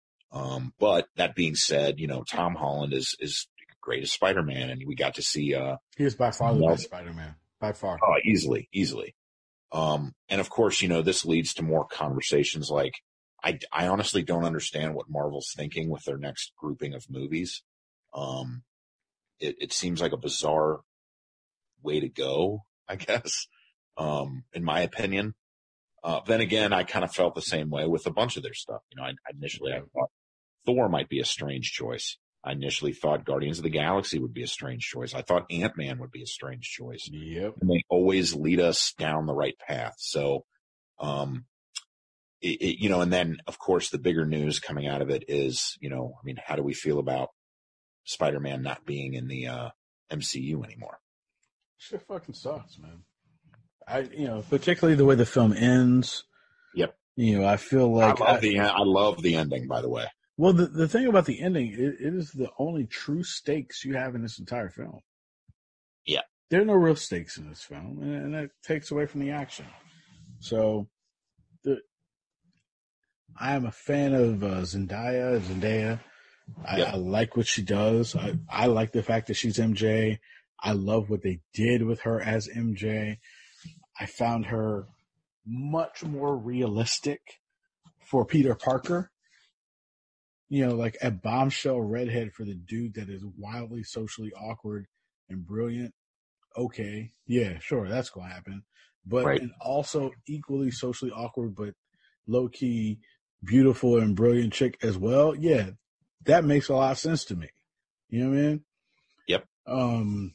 Um, but that being said, you know, Tom Holland is, is great as Spider-Man, and we got to see, uh, He is by far the no, best Spider-Man. By far. Oh, easily, easily. Um, and of course, you know, this leads to more conversations like, I, I honestly don't understand what Marvel's thinking with their next grouping of movies. Um, it, it seems like a bizarre way to go, I guess, um, in my opinion. Uh, then again, I kind of felt the same way with a bunch of their stuff. You know, I, initially I thought Thor might be a strange choice. I initially thought Guardians of the Galaxy would be a strange choice. I thought Ant-Man would be a strange choice. Yep. And they always lead us down the right path. So, um, it, it, you know, and then of course the bigger news coming out of it is, you know, I mean, how do we feel about Spider-Man not being in the, uh, M C U anymore? Shit fucking sucks, man. I, you know, particularly the way the film ends. Yep. You know, I feel like I love I, the, I love the ending, by the way. Well, the, the thing about the ending, it, it is the only true stakes you have in this entire film. Yeah. There are no real stakes in this film, and, and that takes away from the action. So, the I am a fan of uh, Zendaya. Zendaya. I, yep. I like what she does. I, I like the fact that she's M J. I love what they did with her as M J. I found her much more realistic for Peter Parker. You know, like a bombshell redhead for the dude that is wildly socially awkward and brilliant. Okay. Yeah, sure. That's going to happen. But right. and also equally socially awkward, but low key beautiful and brilliant chick as well, yeah, that makes a lot of sense to me. You know what I mean? Yep. Um,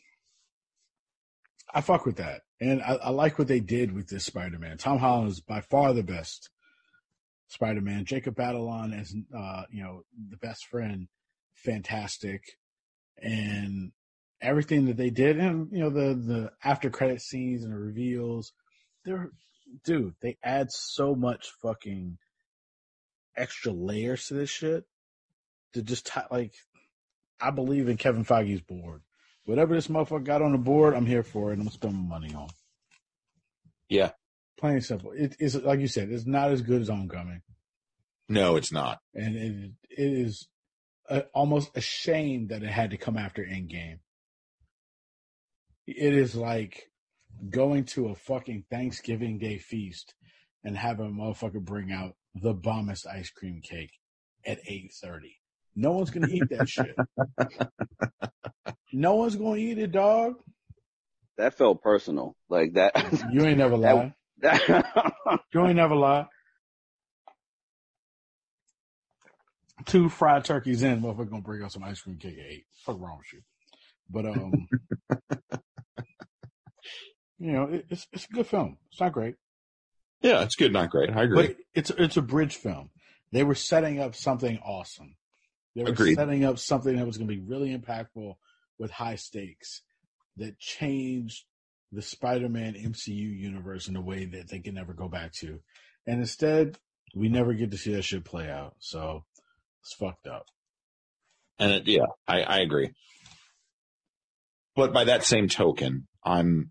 I fuck with that. And I, I like what they did with this Spider-Man. Tom Holland is by far the best Spider-Man. Jacob Batalon as, uh, you know, the best friend, fantastic. And everything that they did, and, you know, the, the after credit scenes and the reveals, they're, dude, they add so much fucking extra layers to this shit to just, t- like, I believe in Kevin Feige's board. Whatever this motherfucker got on the board, I'm here for it, and I'm spending money on. Yeah. Plain and simple. It is, like you said, it's not as good as Homecoming. No, it's not. And it, it is a, almost a shame that it had to come after Endgame. It is like going to a fucking Thanksgiving Day feast and having a motherfucker bring out the bombest ice cream cake at eight thirty. No one's going to eat that shit. No one's going to eat it, dog. That felt personal. Like that. You ain't never lie. That, You ain't never lie. Two fried turkeys in, motherfucker gonna bring out some ice cream cake at eight. Fuck wrong with you? But um, you know, it, it's it's a good film. It's not great. Yeah, it's good, not great. I agree. But it's it's a bridge film. They were setting up something awesome. They were Agreed. setting up something that was going to be really impactful with high stakes that changed the Spider-Man M C U universe in a way that they can never go back to. And instead, we never get to see that shit play out. So it's fucked up. And it, yeah, I, I agree. But by that same token, I'm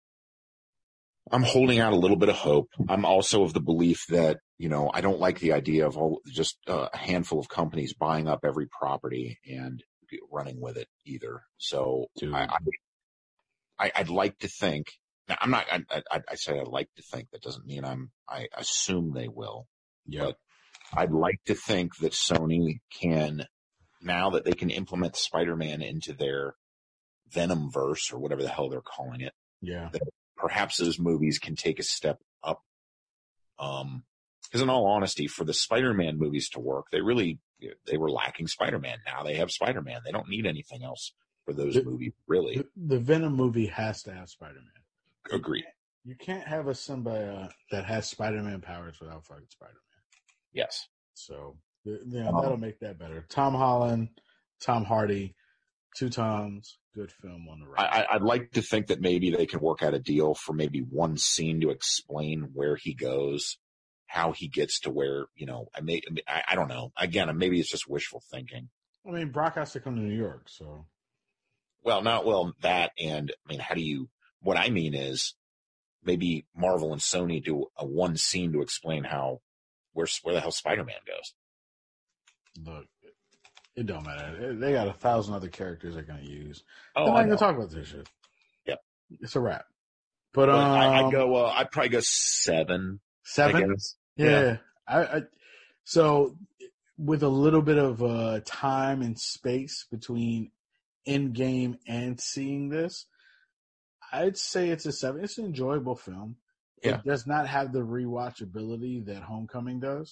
I'm holding out a little bit of hope. I'm also of the belief that, you know, I don't like the idea of all, just uh, a handful of companies buying up every property and running with it either. So I, I, I, I'd like to think. Now, I'm not. I, I, I say I'd like to think. That doesn't mean I'm. I assume they will. Yeah. But I'd like to think that Sony can, now that they can implement Spider-Man into their Venom verse or whatever the hell they're calling it. Yeah. That perhaps those movies can take a step up. Um, because in all honesty, for the Spider-Man movies to work, they really they were lacking Spider-Man. Now they have Spider-Man. They don't need anything else for those the, movies, really. The, the Venom movie has to have Spider-Man. Agree. You can't have a symbiote that has Spider-Man powers without fucking Spider-Man. Yes. So, you know, that'll make that better. Tom Holland, Tom Hardy, two Toms, good film on the right. I, I'd like to think that maybe they can work out a deal for maybe one scene to explain where he goes, how he gets to where, you know, I may, I, I don't know. Again, maybe it's just wishful thinking. I mean, Brock has to come to New York, so. Well, not well that, and I mean, how do you? What I mean is, maybe Marvel and Sony do a one scene to explain how where where the hell Spider-Man goes. Look, it don't matter. They got a thousand other characters they're gonna use. Oh, they're not I gonna know. talk about this shit. Yep, it's a wrap. But, but um, I, I'd go. Uh, I'd probably go seven. Seven. Yeah. yeah. I, I. So, with a little bit of uh, time and space between Endgame and seeing this, I'd say it's a seven. It's an enjoyable film. Yeah. It does not have the rewatchability that Homecoming does.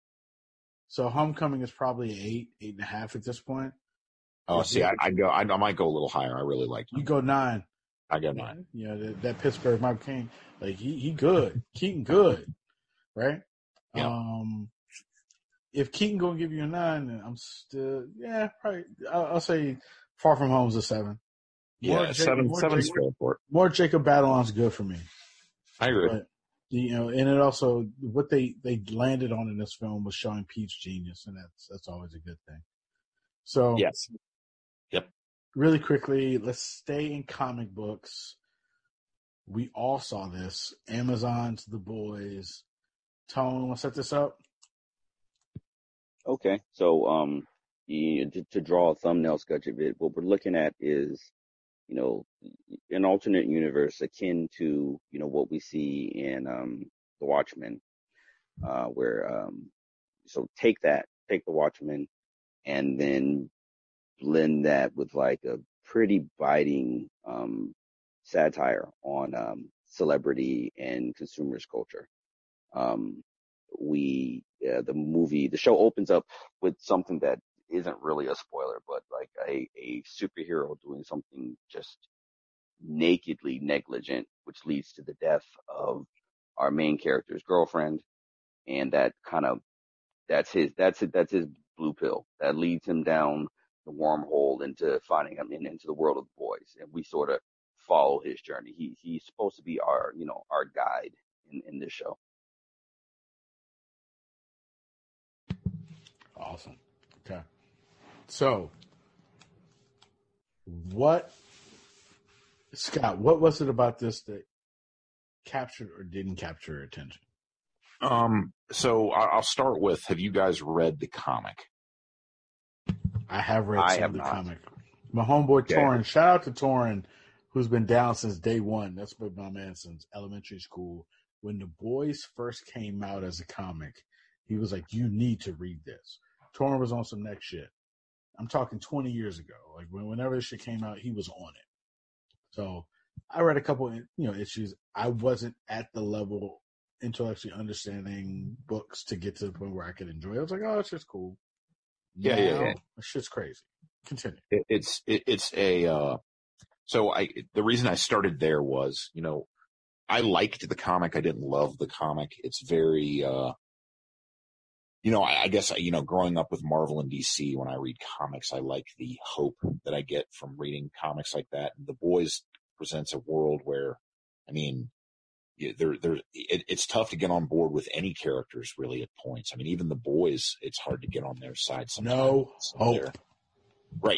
So Homecoming is probably eight, eight and a half at this point. Oh, if see, I, I'd go. I'd, I might go a little higher. I really like. You go nine. I go nine. Yeah, you know, that, that Pittsburgh Mike King, like he he good. Keaton good, right? Yeah. Um, if Keaton gonna give you a nine, then I'm still yeah, probably. I'll, I'll say Far From Home's a seven. Yeah, More seven. Jacob, Seven's Jacob, fair for it. More Jacob Batalon's good for me. I agree. But, you know, and it also what they, they landed on in this film was showing Pete's genius, and that's that's always a good thing. So yes, yep. Really quickly, let's stay in comic books. We all saw this. Amazon's The Boys. Tone, want to set this up? Okay, so um, you, to, to draw a thumbnail sketch of it, what we're looking at is, you know, an alternate universe akin to, you know, what we see in um, The Watchmen, uh, where, um, so take that, take The Watchmen, and then blend that with like a pretty biting um, satire on um, celebrity and consumers culture. Um, we uh, the movie, the show opens up with something that isn't really a spoiler, but like a, a superhero doing something just nakedly negligent, which leads to the death of our main character's girlfriend, and that kind of that's his that's it that's his blue pill that leads him down the wormhole into finding him in, into the world of the boys, and we sort of follow his journey. He he's supposed to be our you know our guide in, in this show. Awesome. Okay. So, what, Scott, what was it about this that captured or didn't capture your attention? Um, so I- I'll start with, have you guys read the comic? I have read I some have of the not. comic. My homeboy Okay. Torin, shout out to Torin, who's been down since day one. That's been my man since elementary school. When the boys first came out as a comic, he was like, you need to read this. Torin was on some next shit. I'm talking twenty years ago. Like when, whenever this shit came out, he was on it. So I read a couple, you know, issues. I wasn't at the level intellectually understanding books to get to the point where I could enjoy it. I was like, oh, it's just cool. Yeah, now, yeah, yeah. This shit's crazy. Continue. It, it's it, it's a uh, so I the reason I started there was, you know, I liked the comic. I didn't love the comic. It's very uh, you know, I, I guess you know, growing up with Marvel and D C, when I read comics, I like the hope that I get from reading comics like that. And The Boys presents a world where, I mean, there, there, it, it's tough to get on board with any characters really at points. I mean, even the boys, it's hard to get on their side sometimes. No hope. There. Right.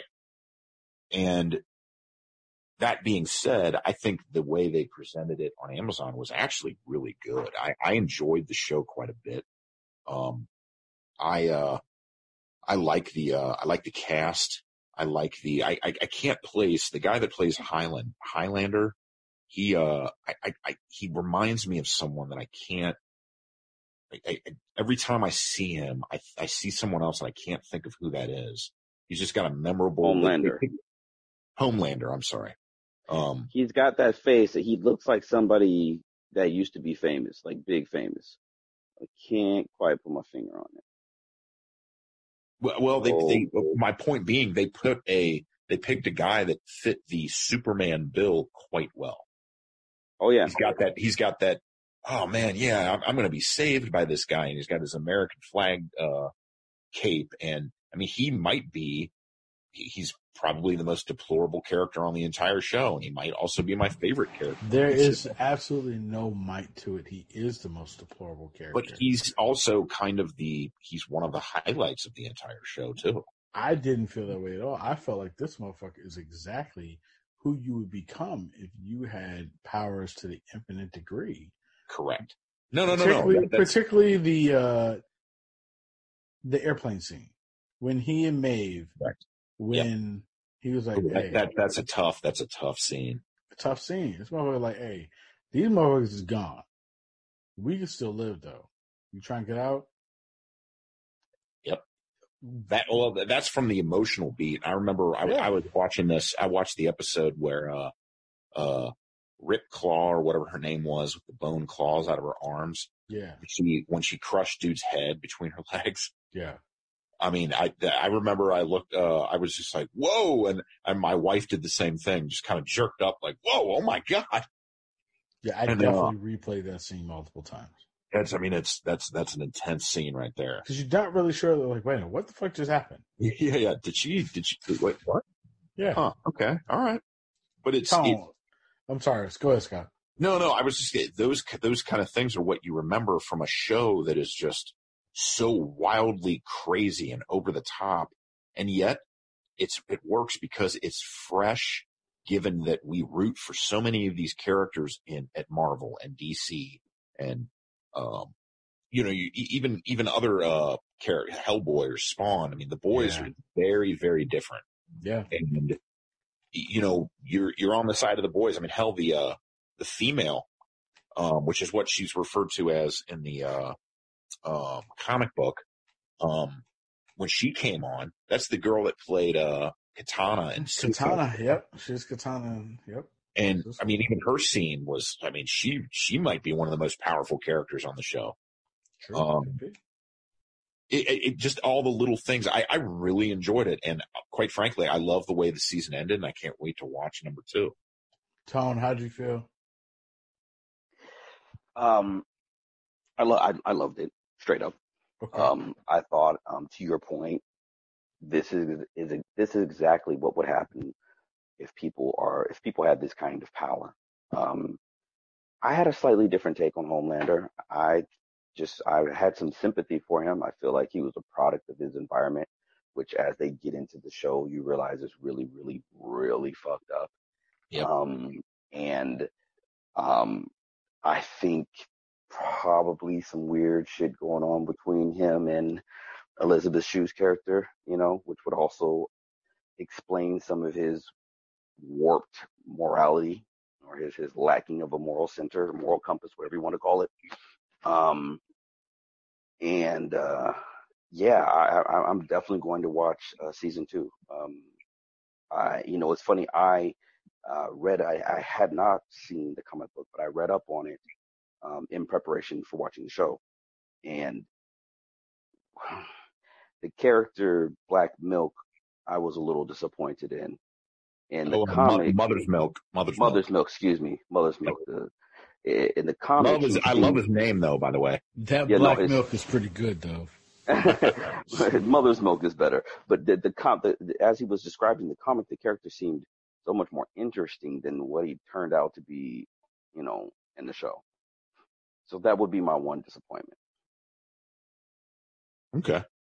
And that being said, I think the way they presented it on Amazon was actually really good. I, I enjoyed the show quite a bit. Um, I, uh, I like the, uh, I like the cast. I like the, I, I, I can't place the guy that plays Highland, Highlander. He, uh, I, I, I, he reminds me of someone that I can't, I, I, every time I see him, I, I see someone else and I can't think of who that is. He's just got a memorable Homelander. Homelander. I'm sorry. Um, He's got that face that he looks like somebody that used to be famous, like big famous. I can't quite put my finger on it. well, well they, Oh. they, my point being, they put a, they picked a guy that fit the Superman bill quite well. Oh yeah, He's got that, he's got that, oh man, yeah, I'm, I'm going to be saved by this guy. And he's got his American flag, uh, cape. And I mean, he might be, he's probably the most deplorable character on the entire show. And he might also be my favorite character. There is absolutely no might to it. He is the most deplorable character. But he's also kind of the, he's one of the highlights of the entire show too. I didn't feel that way at all. I felt like this motherfucker is exactly who you would become if you had powers to the infinite degree. Correct. No, no, no, no. Particularly, That, particularly the uh, the airplane scene when he and Maeve, Correct. when he was like, that, "Hey, that that's a tough, that's a tough scene. a tough scene." This motherfucker like, "Hey, these motherfuckers is gone. We can still live though. You try and get out." Yep. That well, that's from the emotional beat. I remember I, Yeah. I was watching this. I watched the episode where uh, uh, Rip Claw or whatever her name was, with the bone claws out of her arms. Yeah, She when she crushed dude's head between her legs. yeah. I mean, I I remember I looked. Uh, I was just like, whoa, and and my wife did the same thing, just kind of jerked up, like, whoa, oh my god. Yeah, I And, uh, definitely replayed that scene multiple times. That's, I mean, it's that's that's an intense scene right there. Because you're not really sure. They're like, wait a minute, what the fuck just happened? Yeah, yeah. Did she? Did she? Wait, what? Yeah. Huh. Okay. All right. But it's it, Tom, I'm sorry. Go ahead, Scott. no, no. I was just those those kind of things are what you remember from a show that is just so wildly crazy and over the top, and yet it's it works because it's fresh. Given that we root for so many of these characters in at Marvel and D C and um, you know, you, even even other uh, characters, Hellboy or Spawn. I mean, the boys Yeah. are very, very different. Yeah. And you know, you're you're on the side of the boys. I mean, hell, the uh, the female, um, which is what she's referred to as in the uh, um, comic book, um, when she came on, that's the girl that played uh, Katana and Katana. Yep. She's Katana. Yep. And I mean, even her scene was. I mean, she she might be one of the most powerful characters on the show. True. Um, it, it, it just all the little things. I, I really enjoyed it, and quite frankly, I love the way the season ended, and I can't wait to watch number two. Tone, how'd you feel? Um, I lo- I, I loved it straight up. Okay. Um, I thought, um, to your point, this is is this is exactly what would happen if people are if people had this kind of power. Um, I had a slightly different take on Homelander. I just I had some sympathy for him. I feel like he was a product of his environment, which as they get into the show, you realize is really, really, really fucked up. Yep. Um, and um, I think probably some weird shit going on between him and Elizabeth Shue's character, you know, which would also explain some of his warped morality or his, his lacking of a moral center, moral compass, whatever you want to call it. Um, and, uh, yeah, I, I, I'm definitely going to watch uh, season two. Um, I, you know, it's funny. I uh, read, I, I had not seen the comic book, but I read up on it um, in preparation for watching the show. And the character Black Milk, I was a little disappointed in. In the Oh, comic, Mother's Milk. Mother's, Mother's Milk. Milk, excuse me, Mother's Milk. The, in the comic, Love is, I seemed, love his name, though, by the way. That yeah, black no, his, milk is pretty good, though. Mother's Milk is better. But the, the, com- the, the as he was describing the comic, the character seemed so much more interesting than what he turned out to be, you know, in the show. So that would be my one disappointment. Okay.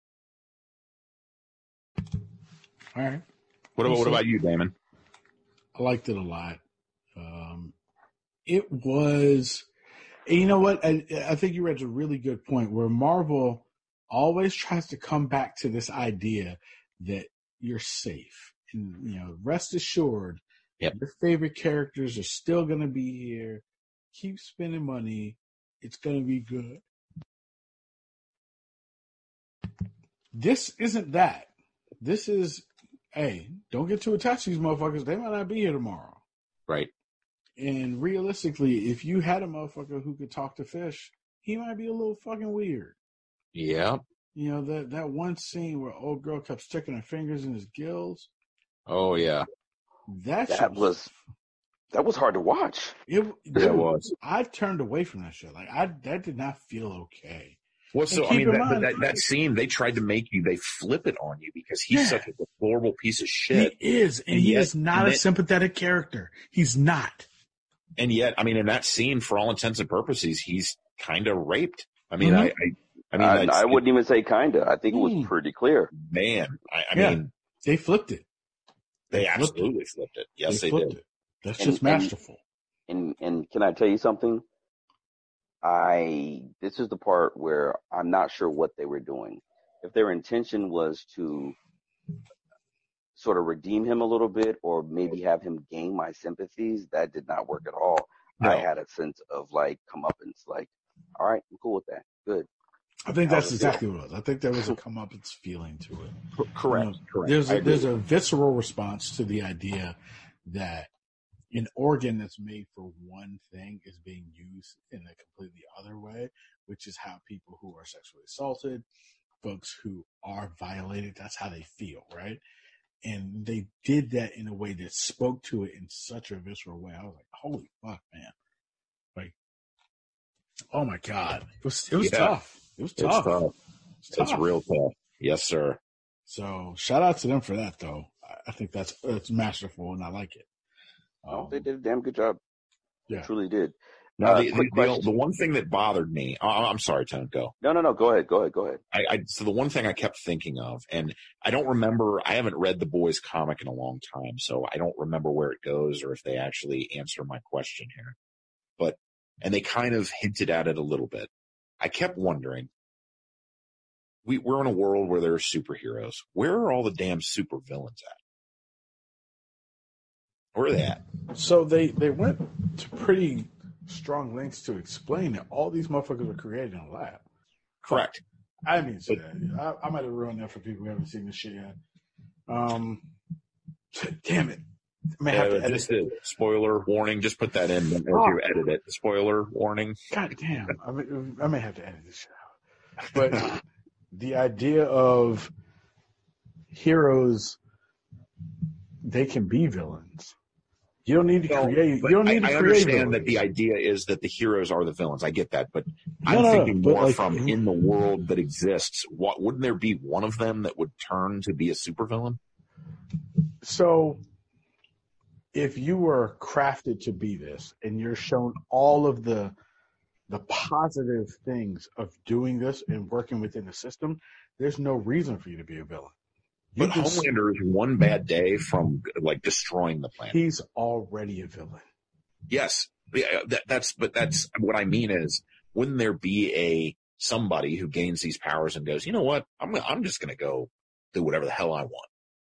All right. What about, what about you, Damon? I liked it a lot. Um, it was, and you know what? I, I think you raised a really good point where Marvel always tries to come back to this idea that you're safe. And, you know, rest assured, yep. your favorite characters are still going to be here. Keep spending money. It's going to be good. This isn't that. This is, hey, don't get too attached to these motherfuckers. They might not be here tomorrow. Right. And realistically, if you had a motherfucker who could talk to fish, he might be a little fucking weird. Yeah. You know, that, that one scene where old girl kept sticking her fingers in his gills. Oh, yeah. That, that was, was that was hard to watch. It, dude, yeah, it was. I turned away from that shit. Like, I that did not feel okay. Well, so, I mean, that, mind, that, that scene, they tried to make you, they flip it on you because he's yeah. such a deplorable piece of shit. He is, and, and he yet, is not a then, sympathetic character. He's not. And yet, I mean, in that scene, for all intents and purposes, he's kind of raped. I mean, mm-hmm. I, I, I mean, I, I wouldn't even say kinda. I think it was mm. pretty clear. Man, I, I yeah. mean, they flipped it. They, they absolutely flipped it. Flipped it. Yes, they, they did. It. That's and, just masterful. And, and and can I tell you something? I this is the part where I'm not sure what they were doing. If their intention was to sort of redeem him a little bit or maybe have him gain my sympathies, that did not work at all. No. I had a sense of like comeuppance, like, all right, I'm cool with that. Good. I think that's exactly what it was. I think there was a comeuppance feeling to it. Correct. You know, Correct. There's a, there's a visceral response to the idea that an organ that's made for one thing is being used in a completely other way, which is how people who are sexually assaulted, folks who are violated, that's how they feel, right? And they did that in a way that spoke to it in such a visceral way. I was like, holy fuck, man. Like, oh my God. It was, it was yeah. tough. It was tough. It's tough. It's, tough. It's real tough. Yes, sir. So shout out to them for that, though. I think that's, that's masterful and I like it. Oh, they did a damn good job. Yeah. They truly did. Now, uh, the, the, the, the one thing that bothered me, oh, I'm sorry, Tom, go. No, no, no, go ahead, go ahead, go ahead. I, I, so the one thing I kept thinking of, and I don't remember, I haven't read the boys comic in a long time, so I don't remember where it goes or if they actually answer my question here. But, and they kind of hinted at it a little bit. I kept wondering, we, we're in a world where there are superheroes. Where are all the damn supervillains at? Where are they at? So they, they went to pretty strong lengths to explain that all these motherfuckers were created in a lab. Correct. I didn't mean to say that. I, I might have ruined that for people who haven't seen this shit yet. Um, damn it. I may yeah, have to edit just a spoiler warning. Just put that in if oh. you edit it. Spoiler warning. God damn. I may, I may have to edit this shit but the idea of heroes, they can be villains. You don't need to Well, create. but You don't need I, to I create understand that villains. the idea is that the heroes are the villains. I get that, but No, I'm no, no, thinking but more like- from in the world that exists. What wouldn't there be one of them that would turn to be a supervillain? So, if you were crafted to be this, and you're shown all of the the positive things of doing this and working within the system, there's no reason for you to be a villain. You But can s- Homelander is one bad day from like destroying the planet. he's already a villain. Yes, yeah, that, that's but that's what I mean is wouldn't there be a somebody who gains these powers and goes, you know what, I'm I'm just going to go do whatever the hell I want.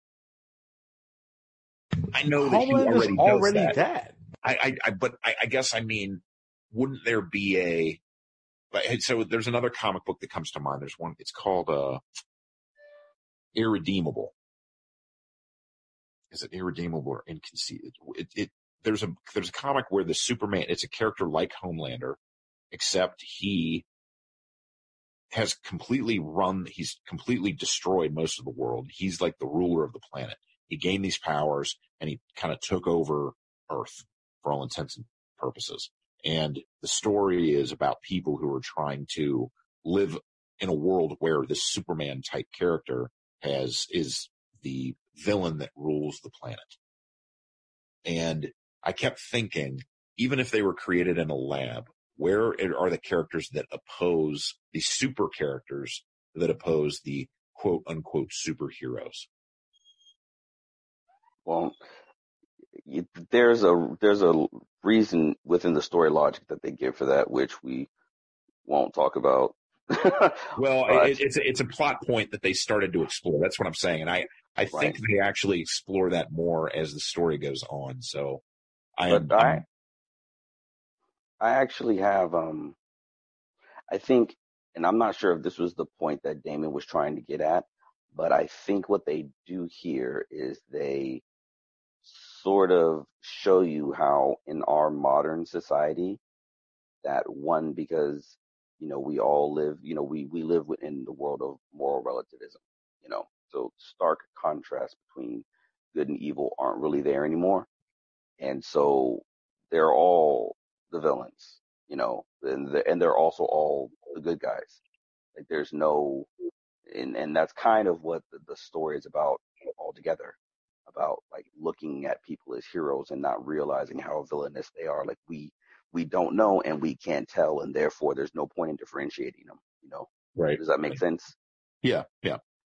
I know that he Homelander's already, already does that. that. I, I, I but I, I guess I mean, wouldn't there be a? But so there's another comic book that comes to mind. There's one. It's called uh, Irredeemable. Is it Irredeemable or Inconceivable? It, it there's a there's a comic where the Superman. It's a character like Homelander, except he has completely run. He's completely destroyed most of the world. He's like the ruler of the planet. He gained these powers and he kind of took over Earth for all intents and purposes. And the story is about people who are trying to live in a world where this Superman type character has, is the villain that rules the planet. And I kept thinking, even if they were created in a lab, where are the characters that oppose the super characters that oppose the quote unquote superheroes? Well, you, there's a there's a reason within the story logic that they give for that, which we won't talk about. Well, But- it, it's a, it's a plot point that they started to explore. That's what I'm saying, and I I think Right. they actually explore that more as the story goes on. So, I am. But I, I actually have, um, I think, and I'm not sure if this was the point that Damon was trying to get at, but I think what they do here is they sort of show you how in our modern society that one, because, you know, we all live, you know, we, we live within the world of moral relativism, you know, so stark contrast between good and evil aren't really there anymore. And so they're all the villains, you know, and they're, and they're also all the good guys. Like there's no, and, and that's kind of what the, the story is about altogether, about like looking at people as heroes and not realizing how villainous they are. Like we, we don't know and we can't tell, and therefore there's no point in differentiating them, you know? Right. Does that make sense? Yeah, yeah.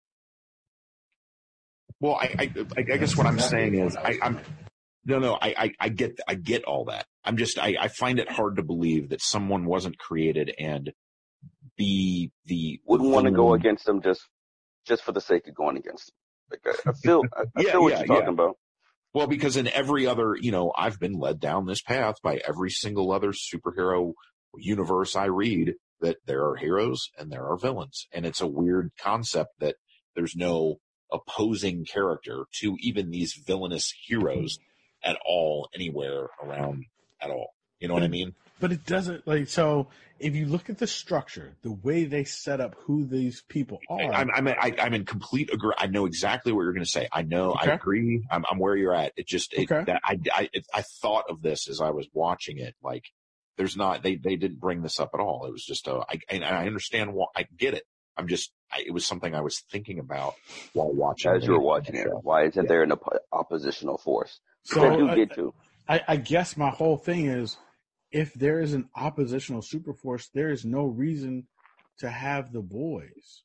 Well, I, I, I guess what I'm saying is, I, I'm no, no. I, I, I get, I get all that. I'm just, I, I find it hard to believe that someone wasn't created and be the Wouldn't want to go villain. against them just, just for the sake of going against them. Like I, I feel, I, I Yeah, feel what yeah, you're talking yeah. about. Well, because in every other, you know, I've been led down this path by every single other superhero universe I read, that there are heroes and there are villains. And it's a weird concept that there's no opposing character to even these villainous heroes at all, anywhere around at all. You know what I mean? But it doesn't, like, so if you look at the structure, the way they set up who these people are. I'm, I'm, I, I'm in complete agree. I know exactly what you're going to say. I know, Okay. I agree. I'm, I'm where you're at. It just, it, Okay. that, I, I, it, I thought of this as I was watching it. Like, there's not, they, they didn't bring this up at all. It was just a, I, and I understand why, I get it. I'm just, I, it was something I was thinking about while watching. As the- you were watching it, show. why isn't Yeah. there an op- oppositional force? Which So, I do uh, get to. I, I guess my whole thing is, if there is an oppositional superforce, there is no reason to have the boys.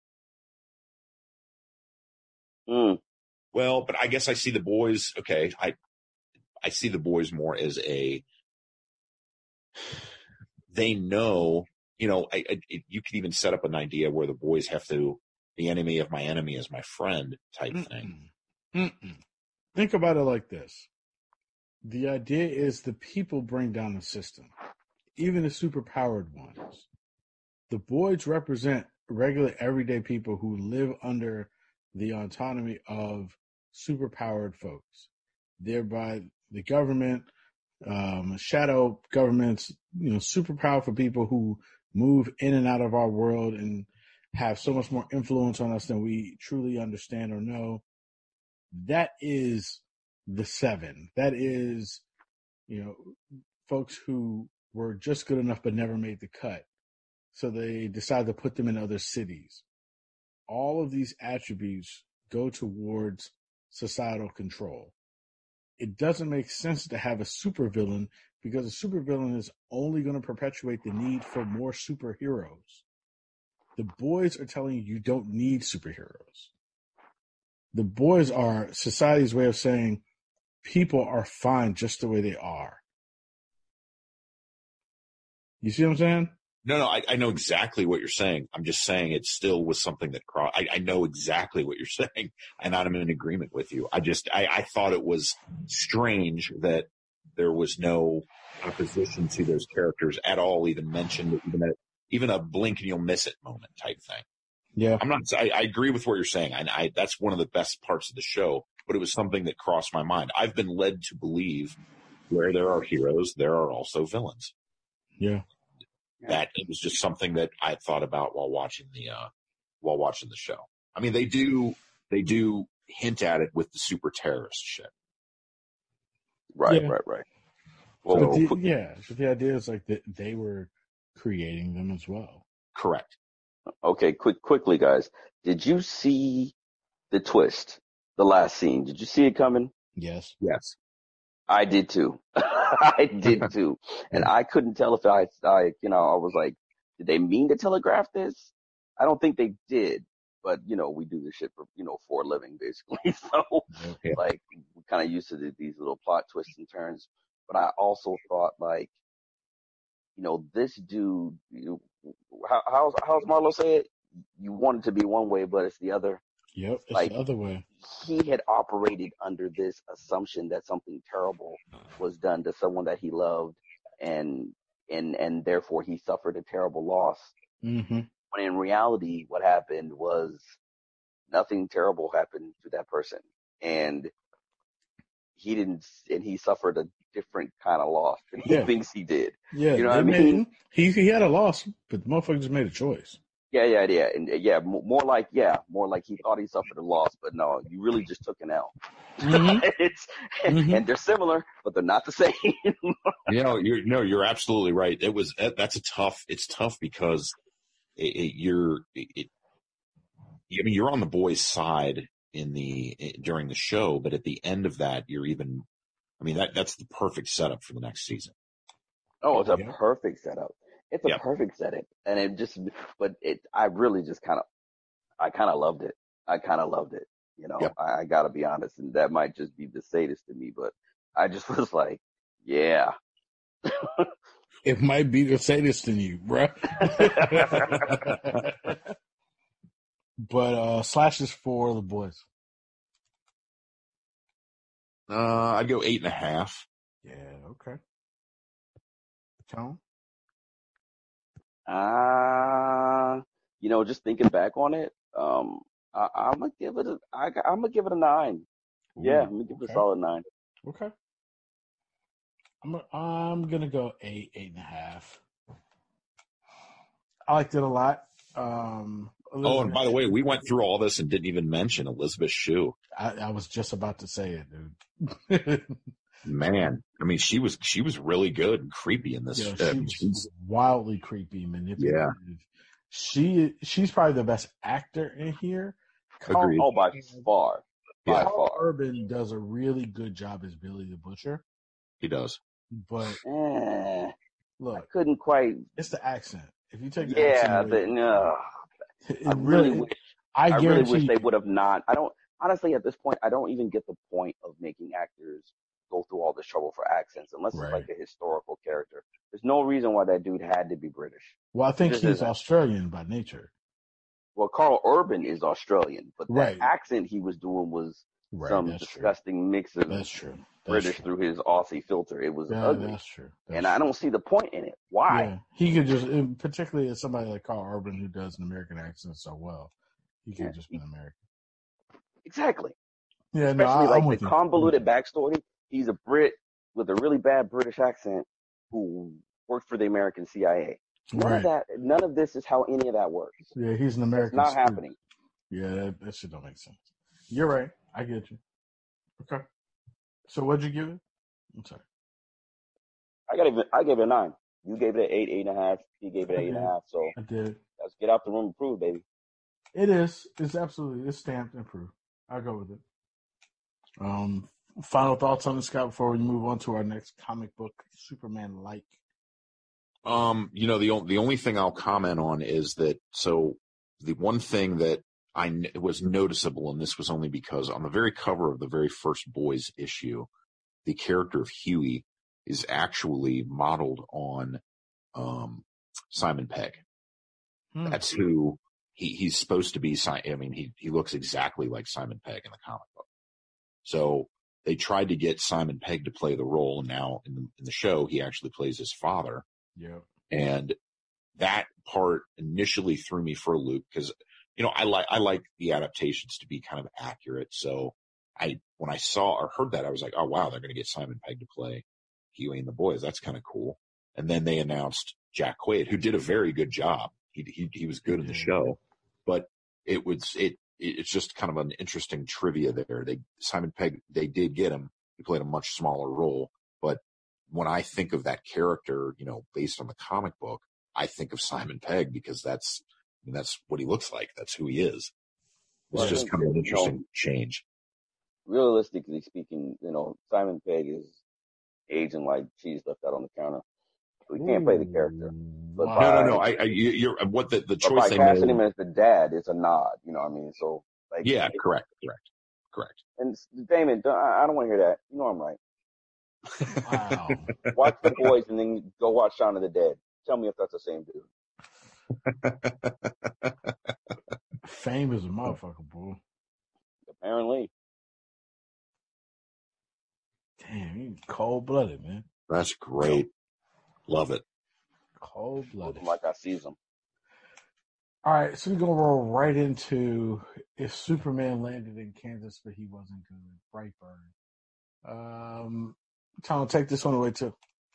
Mm, Well, but I guess I see the boys. Okay. I, I see the boys more as a, they know, you know, I, I, it, you could even set up an idea where the boys have to, the enemy of my enemy is my friend type thing. Mm-mm. Mm-mm. Think about it like this. The idea is the people bring down the system, even the superpowered ones. The boys represent regular, everyday people who live under the autonomy of superpowered folks. Thereby, the government, um, shadow governments, you know, super powerful people who move in and out of our world and have so much more influence on us than we truly understand or know. That is the seven. That is, you know, folks who were just good enough but never made the cut. So they decided to put them in other cities. All of these attributes go towards societal control. It doesn't make sense to have a supervillain because a supervillain is only going to perpetuate the need for more superheroes. The boys are telling you you don't need superheroes. The boys are society's way of saying people are fine just the way they are. You see what I'm saying? No, no, I, I know exactly what you're saying. I'm just saying it still was something that cro- I, I know exactly what you're saying, and I'm in agreement with you. I just, I, I thought it was strange that there was no opposition to those characters at all, even mentioned, even a, even a blink and you'll miss it moment type thing. Yeah. I'm not, I, I agree with what you're saying. I, I, that's one of the best parts of the show, but it was something that crossed my mind. I've been led to believe where there are heroes, there are also villains. Yeah. That it was just something that I thought about while watching the uh, while watching the show. I mean, they do they do hint at it with the super terrorist shit. Right, Yeah. right, right. Well, Well, but the, quick- yeah, but the idea is like that they were creating them as well. Correct. okay, quick, quickly, guys. Did you see the twist? The last scene. Did you see it coming? Yes. Yes. I did too. I did too. And I couldn't tell if I, I, you know, I was like, did they mean to telegraph this? I don't think they did. But, you know, we do this shit for, you know, for a living, basically. So, Yeah. like, we're kind of used to the, these little plot twists and turns. But I also thought, like, you know, this dude, you, how, how's, how's Marlo say it? You want it to be one way, but it's the other. Yep. It's Like, the other way. he had operated under this assumption that something terrible was done to someone that he loved, and and and therefore he suffered a terrible loss. Mm-hmm. When in reality, what happened was nothing terrible happened to that person, and he didn't, and he suffered a different kind of loss than he Yeah. thinks he did. Yeah. You know they what I made, mean? He he had a loss, but the motherfucker just made a choice. Yeah, yeah, yeah, and yeah, more like yeah, more like he thought he suffered a loss, but no, you really just took an L. Mm-hmm. it's Mm-hmm. and they're similar, but they're not the same. You know, you're no, you're absolutely right. It was that's a tough. It's tough because it, it, you're. It, I mean, you're on the boys' side in the during the show, but at the end of that, you're even. I mean, that that's the perfect setup for the next season. Oh, it's a Yeah. perfect setup. It's a Yep. perfect setup, and it just, but it, I really just kind of, I kind of loved it. I kind of loved it. You know, Yep. I, I gotta be honest, and that might just be the sadist to me, but I just was like, yeah. It might be the sadist in you, bruh. But uh slashes for the boys. Uh, I'd go eight and a half. Yeah, okay. Tone? Uh, you know, just thinking back on it, um, I, I'm gonna give it a, I, I'm gonna give it a nine. Yeah, I'm gonna give it okay. a solid nine. Okay. I'm a, I'm gonna go eight, eight and a half. I liked it a lot. Um, Oh, and by the way, we went through all this and didn't even mention Elizabeth Shue. I, I was just about to say it, dude. Man, I mean, she was she was really good and creepy in this. Yeah, uh, she was she's- wildly creepy, manipulative. Yeah. She she's probably the best actor in here. Agreed. Oh, by far, by Yeah. Carl far. Urban does a really good job as Billy the Butcher, He does. but Eh, I look, couldn't quite. it's the accent. If you take the Yeah, accent away, the, no. it I really really, wish. I I really guarantee wish they would have not. I don't honestly at this point. I don't even get the point of making actors go through all this trouble for accents unless Right. it's like a historical character. There's no reason why that dude had to be British. Well, I think This he's isn't. Australian by nature. Well, Carl Urban is Australian, but that Right. accent he was doing was Right, some that's true. disgusting mix of That's true. That's British true. through his Aussie filter. It was Yeah, ugly, that's true. That's and I true. don't see the point in it. Why? Yeah, he could just, and particularly as somebody like Carl Urban who does an American accent so well, he could Yeah. have just been American. Exactly. Yeah, no, Especially I, like I'm the with you. convoluted backstory. He's a Brit with a really bad British accent who worked for the American C I A. None Right. of that, none of this is how any of that works. Yeah, he's an It's American not spook. happening. Yeah, that, that shit don't make sense. You're right. I get you. Okay. So what'd you give it? I'm sorry. I got it. I gave it a nine. You gave it an eight, eight and a half. He gave it I an eight and a did. half. So I did. let's get out the room and prove, baby. It is. It's absolutely. It's stamped and approved. I'll go with it. Um, final thoughts on it, Scott, before we move on to our next comic book, Superman like. Um, you know, the only the only thing I'll comment on is that so the one thing that I kn- was noticeable, and this was only because on the very cover of the very first Boys issue, the character of Huey is actually modeled on um, Simon Pegg. Hmm. That's who he, he's supposed to be. I mean, he he looks exactly like Simon Pegg in the comic book. So they tried to get Simon Pegg to play the role, and now in the, in the show, he actually plays his father. Yeah. And that part initially threw me for a loop because, you know, I like I like the adaptations to be kind of accurate. So I when I saw or heard that, I was like, oh wow, they're going to get Simon Pegg to play Huey and the Boys. That's kind of cool. And then they announced Jack Quaid, who did a very good job. He he he was good in the show, but it was it it's just kind of an interesting trivia there. They Simon Pegg they did get him. He played a much smaller role, but when I think of that character, you know, based on the comic book, I think of Simon Pegg because that's I mean, that's what he looks like. That's who he is. It's Well, I just think kind of that, an you know, interesting change. realistically speaking, you know, Simon Pegg is aging like cheese left out on the counter. We can't play the character. But Wow. No, no, by no. I, I you- you're what the the but choice by they casting made. him as the dad, it's a nod. You know what I mean? So like, Yeah, it- correct, correct, correct. and Damon, I I don't want to hear that. You know I'm right. Wow. Watch The Boys and then go watch Shaun of the Dead. Tell me if that's the same dude. Fame is a motherfucker, boy. Apparently. Damn, you cold blooded, man. That's great. Love it. Cold blooded. Looking like I sees him. All right, so we're gonna roll right into if Superman landed in Kansas, but he wasn't good. Brightburn. Um, Tom, take this one away too.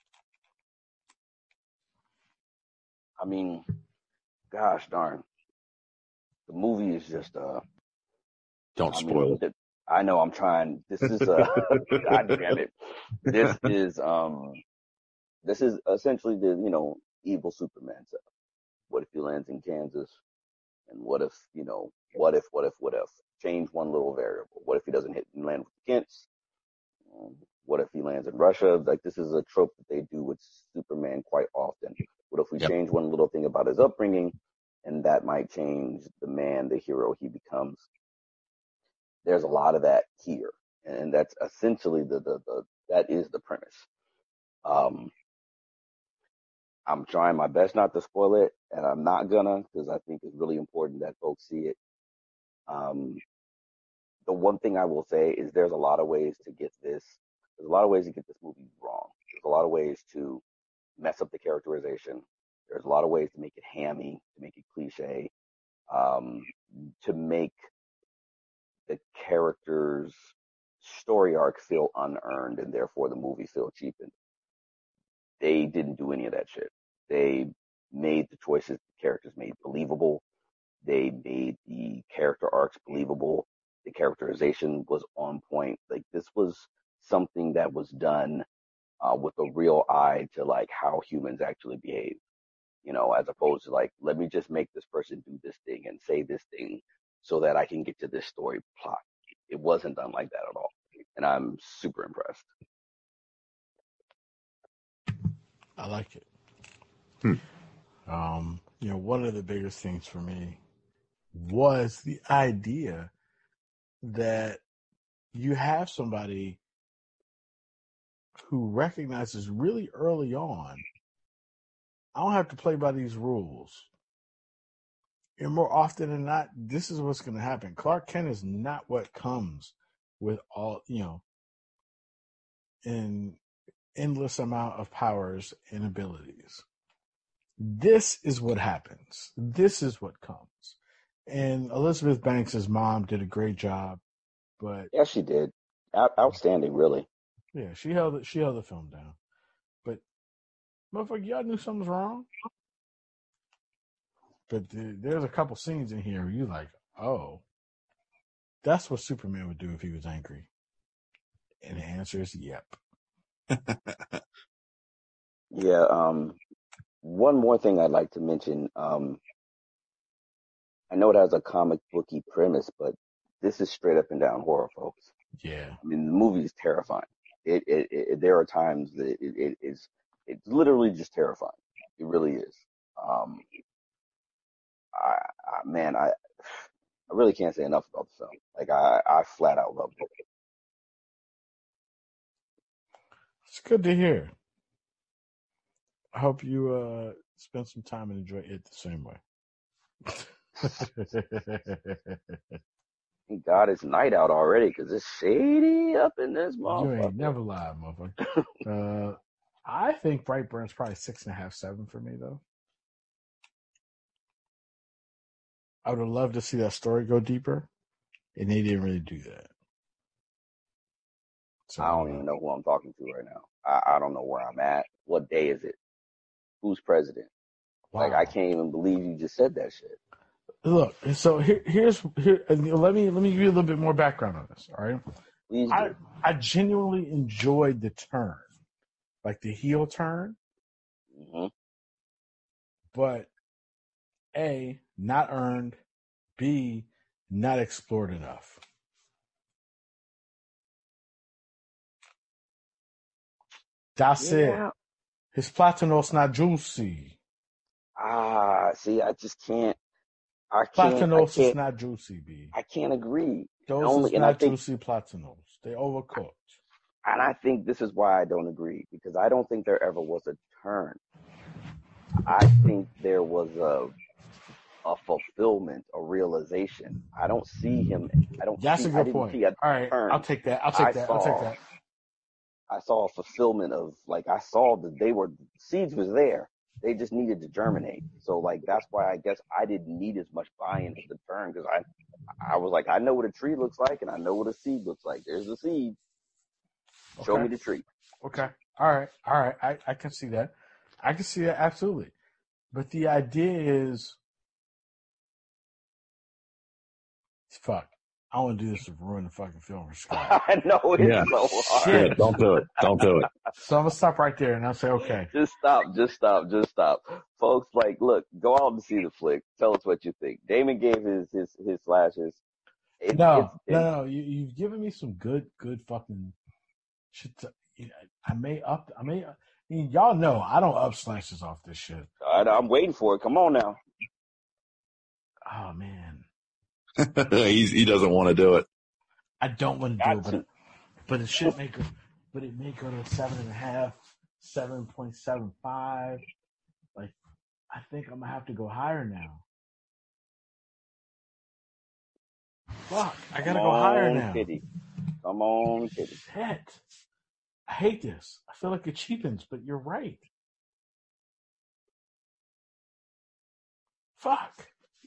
I mean, gosh darn. The movie is just uh Don't I spoil mean, it. th- I know I'm trying. This is uh God damn it. This is um this is essentially the, you know, evil Superman stuff. What if he lands in Kansas? And what if, you know, what if, what if, what if? Change one little variable. What if he doesn't hit and land with the Kents? Um, what if he lands in Russia? Like, this is a trope that they do with Superman quite often. What if we Yep. change one little thing about his upbringing, and that might change the man, the hero he becomes? There's a lot of that here, and that's essentially the the, the that is the premise. Um, I'm trying my best not to spoil it, and I'm not gonna because I think it's really important that folks see it. Um, the one thing I will say is there's a lot of ways to get this. There's a lot of ways to get this movie wrong. There's a lot of ways to mess up the characterization. There's a lot of ways to make it hammy, to make it cliche, um, to make the character's story arc feel unearned and therefore the movie feel cheapened. They didn't do any of that shit. They made the choices the characters made believable. They made the character arcs believable. The characterization was on point. Like, this was something that was done uh, with a real eye to like how humans actually behave, you know, as opposed to like, let me just make this person do this thing and say this thing so that I can get to this story plot. It wasn't done like that at all. And I'm super impressed. I like it. Hmm. Um, you know, one of the biggest things for me was the idea that you have somebody who recognizes really early on, I don't have to play by these rules. And more often than not, this is what's going to happen. Clark Kent is not what comes with all, you know, an endless amount of powers and abilities. This is what happens. This is what comes. And Elizabeth Banks' mom did a great job, but Yeah, she did. Out- outstanding, really. yeah, she held it. She held the film down. But motherfucker, y'all knew something was wrong. But the, there's a couple scenes in here where you're like, oh, that's what Superman would do if he was angry. And the answer is yep. Yeah. Um. One more thing I'd like to mention. Um. I know it has a comic booky premise, but this is straight up and down horror, folks. Yeah. I mean, the movie is terrifying. It, it, it there are times that it, it is, it's literally just terrifying. It really is. Um, I, I man, I, I really can't say enough about the film. Like I, I flat out loved it. It's good to hear. I hope you uh, spend some time and enjoy it the same way. Thank God it's night out already because it's shady up in this motherfucker. You ain't never lied, motherfucker. uh, I think Brightburn's probably six and a half, seven for me, though. I would have loved to see that story go deeper, and they didn't really do that. So, I don't even know who I'm talking to right now. I, I don't know where I'm at. What day is it? Who's president? wow. Like I can't even believe you just said that shit. Look, so here, here's here. Let me let me give you a little bit more background on this. All right, Please I do. I genuinely enjoyed the turn, like the heel turn, Mm-hmm. but A, not earned, B, not explored enough. That's Yeah. it. His platanos not juicy. Ah, see, I just can't. I can't. I Platanos is can't. not juicy, B. I can't agree. Those Only, is and I not think, juicy platanos. They overcooked. and I think this is why I don't agree because I don't think there ever was a turn. I think there was a a fulfillment, a realization. I don't see him. I don't That's see. a I good didn't point. see a All right, turn. I'll take that. I'll take I that. saw. I'll take that. I saw a fulfillment of like I saw that they were seeds was there. They just needed to germinate. So like that's why I guess I didn't need as much buy-in at the turn because I I was like I know what a tree looks like and I know what a seed looks like. There's the seed. Show Okay. me the tree. Okay. All right. All right. I, I can see that. I can see that absolutely. But the idea is, fuck. I want to do this to ruin the fucking film for Scott. I know it's Yeah. so hard. Shit. Yeah, don't do it. Don't do it. So I'm gonna stop right there and I'll say, okay. Just stop, just stop, just stop. Folks, like, look, go out and see the flick. Tell us what you think. Damon gave his his his slashes. It, No, it's, no, it's, no. You, you've given me some good, good fucking shit. To, I may up. I may. I mean, y'all know I don't up slashes off this shit. I, I'm waiting for it. Come on now. Oh man, He's, he doesn't want to do it. I don't want to do Got it, but but it should make it. But it may go to seven and a half, seven point seven five. Like, I think I'm gonna have to go higher now. Fuck, I gotta Come go higher on, now. Kitty. Come on, Kitty. Shit. I hate this. I feel like it cheapens, but you're right. Fuck.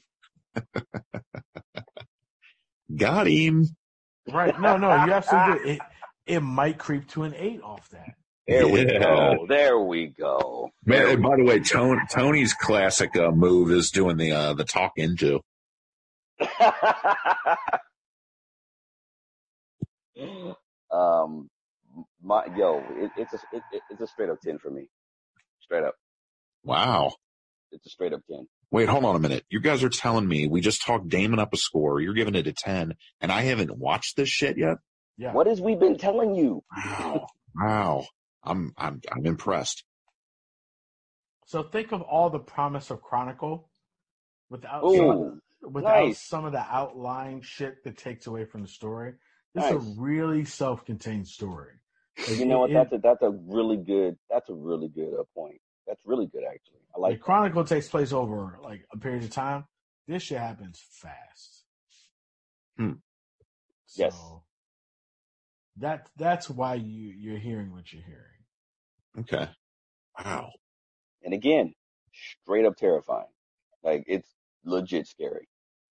Got him. Right. No, no, you absolutely do. It, it might creep to an eight off that. There we Yeah. go. There we go. Man, There and we by the way, Tony, Tony's classic uh, move is doing the uh, the talk into. um, my yo, it, it's a it, it's a straight up ten for me. Straight up, Wow. it's a straight up ten. Wait, hold on a minute. You guys are telling me we just talked Damon up a score. You're giving it a ten, and I haven't watched this shit yet. Yeah. What has we been telling you? Wow. Wow. I'm I'm I'm impressed. So think of all the promise of Chronicle without Ooh, some of the, without nice. some of the outlying shit that takes away from the story. This is Nice. a really self-contained story. Like, You know what? it- That's a that's a really good that's a really good uh, point. That's really good actually. I like Like Chronicle takes place over like a period of time. This shit happens fast. Hmm. So Yes. that that's why you you're hearing what you're hearing. Okay. Wow. And again, straight up terrifying. Like it's legit scary.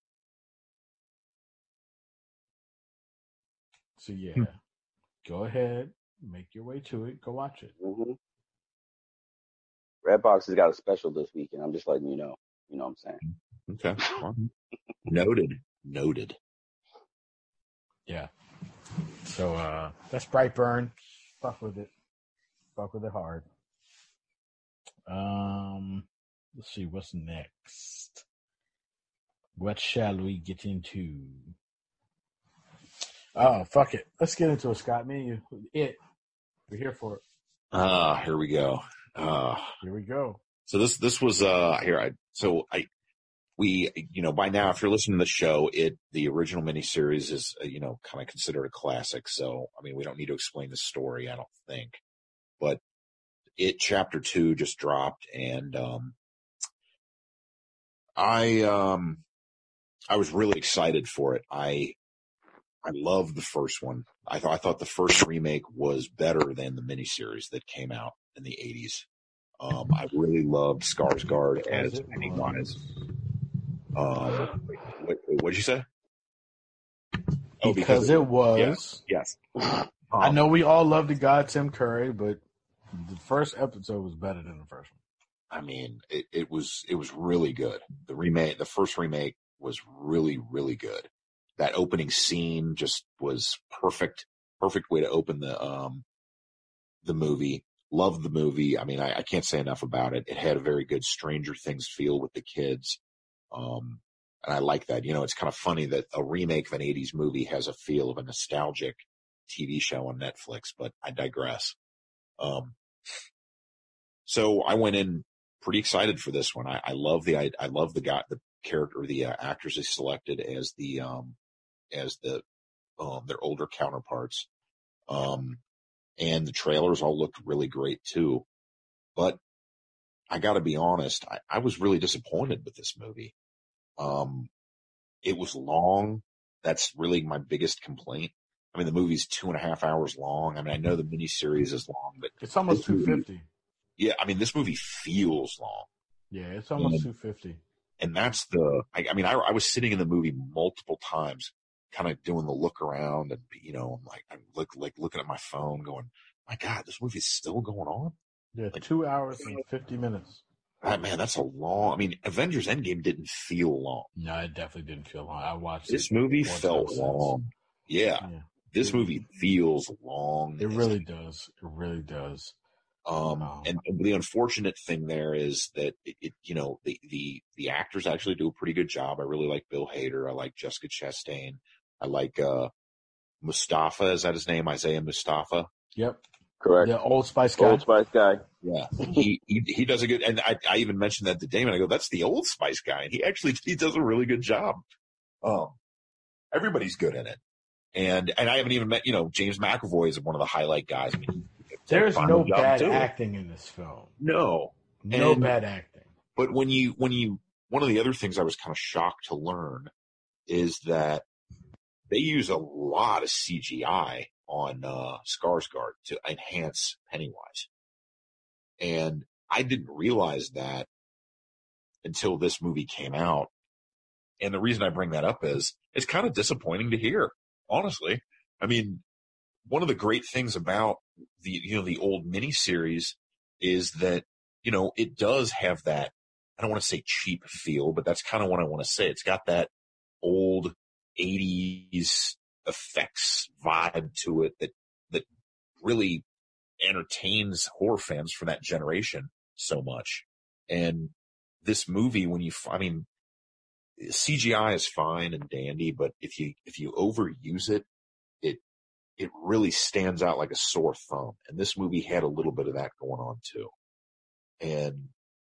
So yeah, Hmm. go ahead, make your way to it, go watch it. Mm-hmm. Redbox has got a special this week, and I'm just letting you know. You know what I'm saying? Okay. Well, noted. Noted. Yeah. So uh, that's Brightburn. Fuck with it. Fuck with it hard. Um, let's see what's next. What shall we get into? Oh, fuck it. Let's get into it, Scott. Me and you. It. We're here for it. Ah, here we go. Uh, Here we go. so this, this was, uh, here, I, so I, we, you know, by now, if you're listening to the show, it, the original miniseries is, uh, you know, kind of considered a classic. So, I mean, we don't need to explain the story, I don't think, but it chapter two just dropped, and, um, I, um, I was really excited for it. I, I loved the first one. I thought, I thought the first remake was better than the miniseries that came out in the eighties. Um, I really loved Skarsgård as Pennywise. Um, what, what'd you say? Oh, because, because it, it was. Yeah, yes. Um, I know we all love the guy Tim Curry, but the first episode was better than the first one. I mean, it, it was it was really good. The remake, the first remake was really, really good. That opening scene just was perfect, perfect way to open the um the movie. Loved the movie. I mean, I, I can't say enough about it. It had a very good Stranger Things feel with the kids. Um, and I like that. You know, it's kind of funny that a remake of an eighties movie has a feel of a nostalgic T V show on Netflix, but I digress. Um, so I went in pretty excited for this one. I, I love the, I, I love the guy, the character, the uh, actors they selected as the, um, as the, um, their older counterparts. Um, and the trailers all looked really great too. But I gotta be honest, I, I was really disappointed with this movie. Um, it was long. That's really my biggest complaint. I mean, the movie's two and a half hours long. I mean, I know the miniseries is long, but it's almost two fifty. Yeah, I mean, this movie feels long. Yeah, it's almost two fifty. And that's the, I, I mean, I, I was sitting in the movie multiple times, kind of doing the look around, and, you know, I'm like, I'm look, like looking at my phone going, my God, this movie's still going on? Yeah, like, two hours and fifty minutes. God, man, that's a long, I mean, Avengers Endgame didn't feel long. No, it definitely didn't feel long. I watched this it. This movie felt long. Yeah. yeah. This it, movie feels long. It really does. It really does. Um, um and, and the unfortunate thing there is that it, it, you know, the, the, the actors actually do a pretty good job. I really like Bill Hader. I like Jessica Chastain. I like, uh, Mustafa. Is that his name? Isaiah Mustafa. Yep. Correct. The Old Spice guy. Old Spice guy. Yeah. he, he, he does a good, and I, I even mentioned that to Damon. I go, that's the Old Spice guy. And he actually, he does a really good job. Um, everybody's good in it. And, and I haven't even met, you know, James McAvoy is one of the highlight guys. I mean, there's no bad too. acting in this film. No. No and, bad acting. But when you, when you, one of the other things I was kind of shocked to learn is that they use a lot of C G I on, uh, Skarsgård to enhance Pennywise. And I didn't realize that until this movie came out. And the reason I bring that up is it's kind of disappointing to hear, honestly. I mean, one of the great things about the, you know, the old miniseries is that, you know, it does have that, I don't want to say cheap feel, but that's kind of what I want to say. It's got that old eighties effects vibe to it that, that really entertains horror fans for that generation so much. And this movie, when you, I mean, C G I is fine and dandy, but if you, if you overuse it, it, it really stands out like a sore thumb. And this movie had a little bit of that going on too. And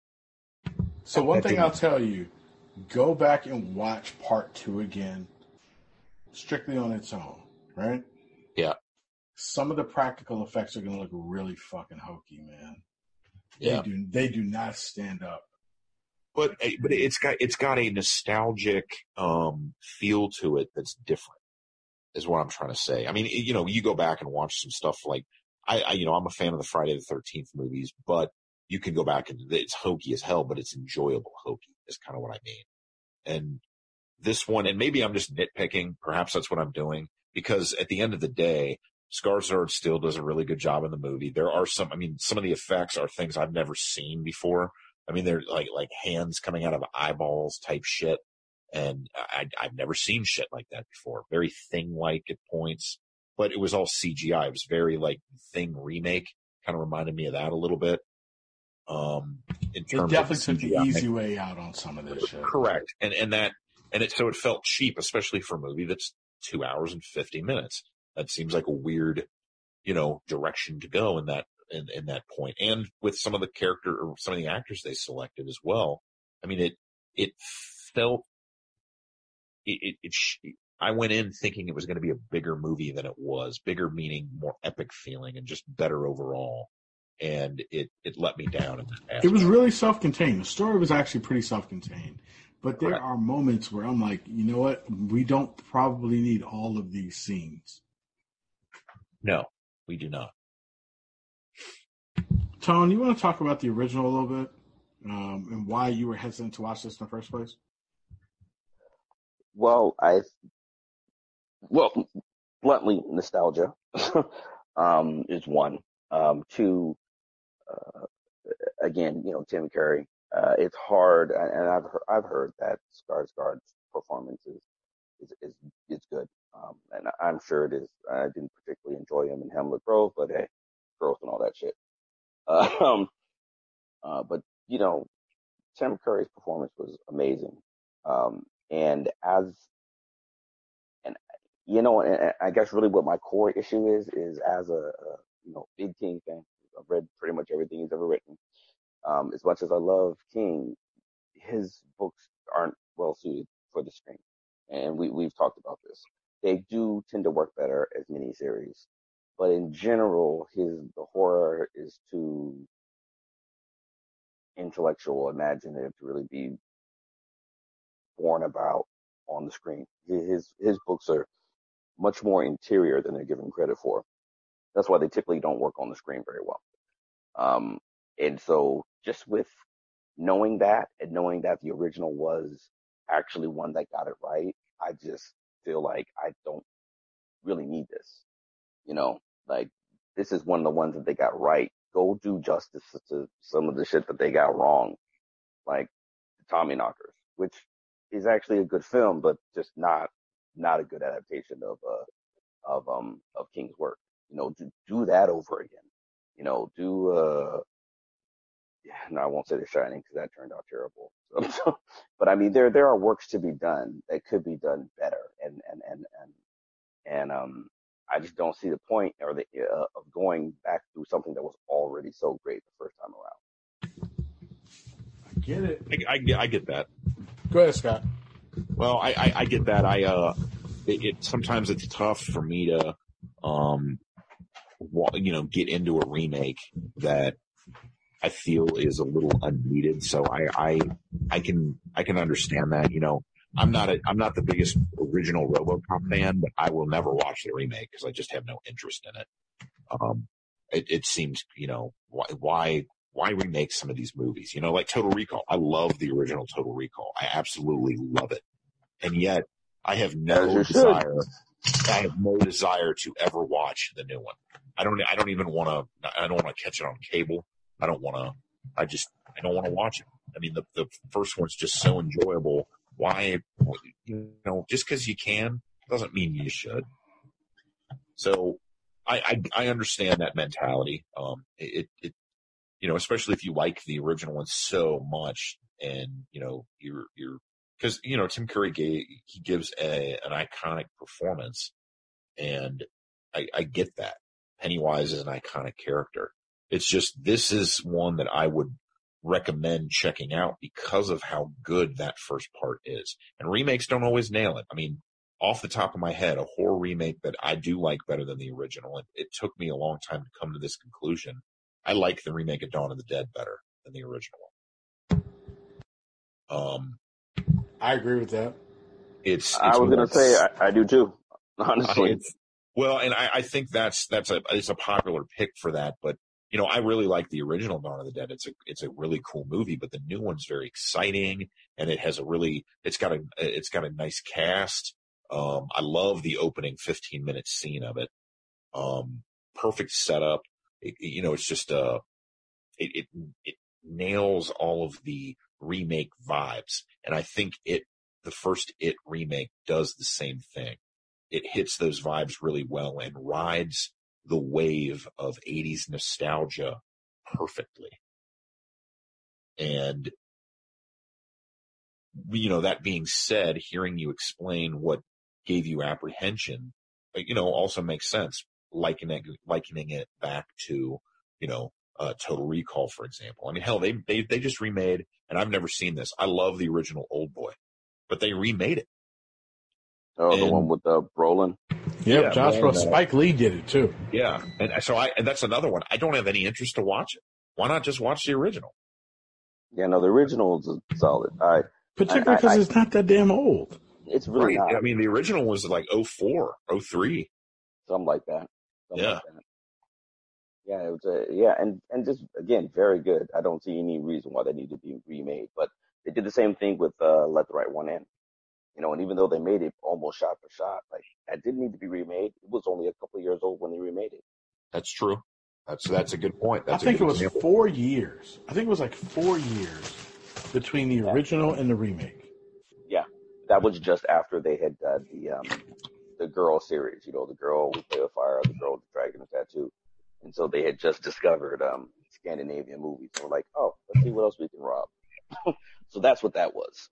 so one thing I'll tell you, go back and watch part two again, strictly on its own, right? Yeah. Some of the practical effects are going to look really fucking hokey, man. Yeah. They do, they do not stand up. But, but it's got, it's got a nostalgic, um, feel to it that's different, is what I'm trying to say. I mean, you know, you go back and watch some stuff like, I, I you know, I'm a fan of the Friday the thirteenth movies, but you can go back and it's hokey as hell, but it's enjoyable hokey is kind of what I mean. And this one, and maybe I'm just nitpicking, perhaps that's what I'm doing, because at the end of the day, Skarsgård still does a really good job in the movie. There are some, I mean, some of the effects are things I've never seen before. I mean, they're like, like hands coming out of eyeballs type shit. And I, I've never seen shit like that before. Very Thing-like at points, but it was all C G I. It was very like Thing remake. Kind of reminded me of that a little bit. Um, in They terms definitely of the took C G I. the easy way out on some of this shit. Correct. And, and that, and it, so it felt cheap, especially for a movie that's two hours and fifty minutes. That seems like a weird, you know, direction to go in that, in, in that point. And with some of the character or some of the actors they selected as well. I mean, it, it felt, it, it, it sh- I went in thinking it was going to be a bigger movie than it was. Bigger meaning more epic feeling and just better overall. And it, it let me down in that aspect. It was really self-contained. The story was actually pretty self-contained. But there Correct. are moments where I'm like, you know what? We don't probably need all of these scenes. No, we do not. Tone, you want to talk about the original a little bit? Um, and why you were hesitant to watch this in the first place? Well, I, well, bluntly, nostalgia um, is one. Um, two, uh, again, you know, Tim Curry. Uh, it's hard, and I've heard, I've heard that Skarsgård's performance is is is, is good, um, and I'm sure it is. I didn't particularly enjoy him in Hemlock Grove, but hey, growth and all that shit. Uh, um, uh, but you know, Tim Curry's performance was amazing, um, and as and you know, and I guess really what my core issue is is as a, a you know big King fan. I've read pretty much everything he's ever written. Um, as much as I love King, his books aren't well suited for the screen, and we we've talked about this. They do tend to work better as miniseries, but in general, his the horror is too intellectual, imaginative to really be borne about on the screen. His his books are much more interior than they're given credit for. That's why they typically don't work on the screen very well. Um, and so just with knowing that and knowing that the original was actually one that got it right, I just feel like I don't really need this. You know, like this is one of the ones that they got right. Go do justice to some of the shit that they got wrong, like Tommy Knockers, which is actually a good film, but just not not a good adaptation of uh of um of King's work. You know, do do that over again. You know, do uh yeah, no, I won't say The Shining because that turned out terrible. So, but I mean, there there are works to be done that could be done better, and and and and and um, I just don't see the point or the uh, of going back through something that was already so great the first time around. I get it. I, I, get- I get that. Go ahead, Scott. Well, I, I, I get that. I, uh, it, it, sometimes it's tough for me to, um, wa- you know, get into a remake that I feel is a little unneeded. So I, I, I can, I can understand that. You know, I'm not a, I'm not the biggest original RoboCop fan, but I will never watch the remake because I just have no interest in it. Um, it, it seems, you know, why, why, why remake some of these movies? You know, like Total Recall. I love the original Total Recall. I absolutely love it. And yet I have As no you should. desire, I have no desire to ever watch the new one. I don't, I don't even want to, I don't want to catch it on cable. I don't want to, I just, I don't want to watch it. I mean, the, the first one's just so enjoyable. Why, you know, just because you can doesn't mean you should. So I, I, I understand that mentality. Um, it, it, you know, especially if you like the original one so much and, you know, you're, you're, cause, you know, Tim Curry gave, he gives a, an iconic performance and I, I get that. Pennywise is an iconic character. It's just, this is one that I would recommend checking out because of how good that first part is. And remakes don't always nail it. I mean, off the top of my head, a horror remake that I do like better than the original. It, it took me a long time to come to this conclusion. I like the remake of Dawn of the Dead better than the original. Um, I agree with that. it's, it's I was gonna say I, I do too, honestly. I, it's, well, and I, I think that's that's a it's a popular pick for that. But you know, I really like the original Dawn of the Dead. It's a it's a really cool movie, but the new one's very exciting, and it has a really it's got a it's got a nice cast. Um, I love the opening fifteen minute scene of it. Um, perfect setup. It, you know, it's just uh, it, it it nails all of the remake vibes. And I think it, the first It remake does the same thing. It hits those vibes really well and rides the wave of eighties nostalgia perfectly. And, you know, that being said, hearing you explain what gave you apprehension, you know, also makes sense. Likening, likening it back to, you know, uh, Total Recall, for example. I mean, hell, they, they, they just remade, and I've never seen this. I love the original Old Boy, but they remade it. Oh, and, the one with uh, Brolin? Yep, yeah, Josh Brolin. Spike Lee did it too. Yeah. And so I, and that's another one. I don't have any interest to watch it. Why not just watch the original? Yeah, no, the original is solid. I, Particularly because it's not that damn old. It's really right. not. I mean, the original was like oh four, oh three. Something like that. Something Yeah. like that. Yeah, it was a, yeah, and, and just, again, very good. I don't see any reason why they need to be remade, but they did the same thing with uh, Let the Right One In. You know, and even though they made it almost shot for shot, like, that didn't need to be remade. It was only a couple of years old when they remade it. That's true. That's that's a good point. That's I think a good it was example. four years. I think it was like four years between the Yeah. original and the remake. Yeah, that was just after they had uh, the um, the girl series. You know, the girl with the fire, the girl with the dragon and tattoo. And so they had just discovered um, Scandinavian movies. And we're like, oh, let's see what else we can rob. So that's what that was.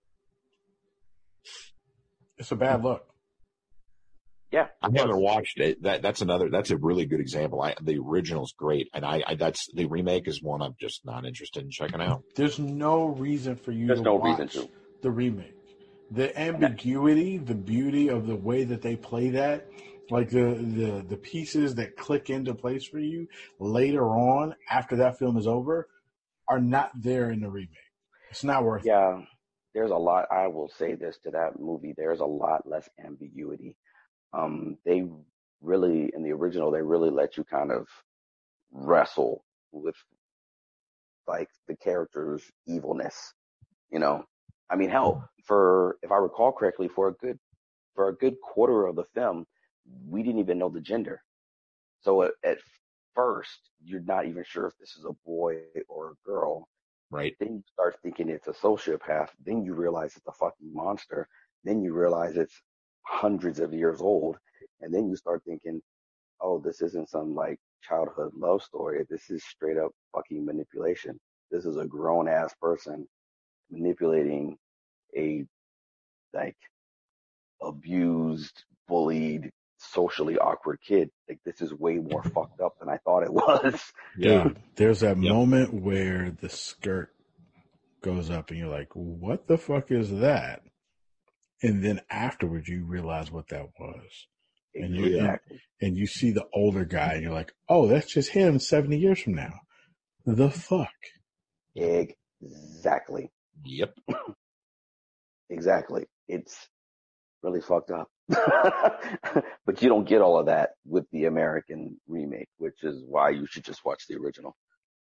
It's a bad look. Yeah, I haven't watched it. That that's another. That's a really good example. I, the original's great, and I, I that's the remake is one I'm just not interested in checking out. There's no reason for you There's to no watch reason to. the remake. The ambiguity, the beauty of the way that they play that, like the, the, the pieces that click into place for you later on after that film is over, are not there in the remake. It's not worth Yeah, there's a lot. I will say this to that movie. There's a lot less ambiguity. Um, they really, in the original, they really let you kind of wrestle with like the character's evilness. You know, I mean, hell, for if I recall correctly, for a good for a good quarter of the film, we didn't even know the gender. So at, at first, you're not even sure if this is a boy or a girl. Right. Then you start thinking it's a sociopath. Then you realize it's a fucking monster. Then you realize it's hundreds of years old. And then you start thinking, oh, this isn't some like childhood love story. This is straight up fucking manipulation. This is a grown ass person manipulating a like abused, bullied, socially awkward kid. Like, this is way more fucked up than I thought it was. Yeah. Dude, there's that Yep. moment where the skirt goes up and you're like, what the fuck is that? And then afterwards you realize what that was. And you, and, Exactly. and you see the older guy and you're like, oh, that's just him seventy years from now. The fuck? Exactly. Yep. Exactly. It's really fucked up. But you don't get all of that with the American remake, which is why you should just watch the original.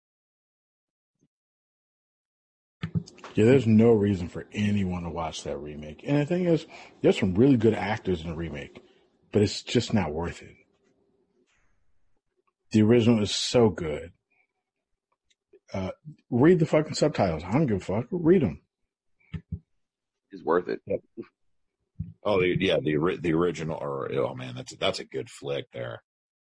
Yeah, there's no reason for anyone to watch that remake. And the thing is, there's some really good actors in the remake, but it's just not worth it. The original is so good. Uh, read the fucking subtitles. I don't give a fuck. Read them. It's worth it. Yep. Oh, the, yeah, the ori- the original. Or oh man, that's that's a good flick there.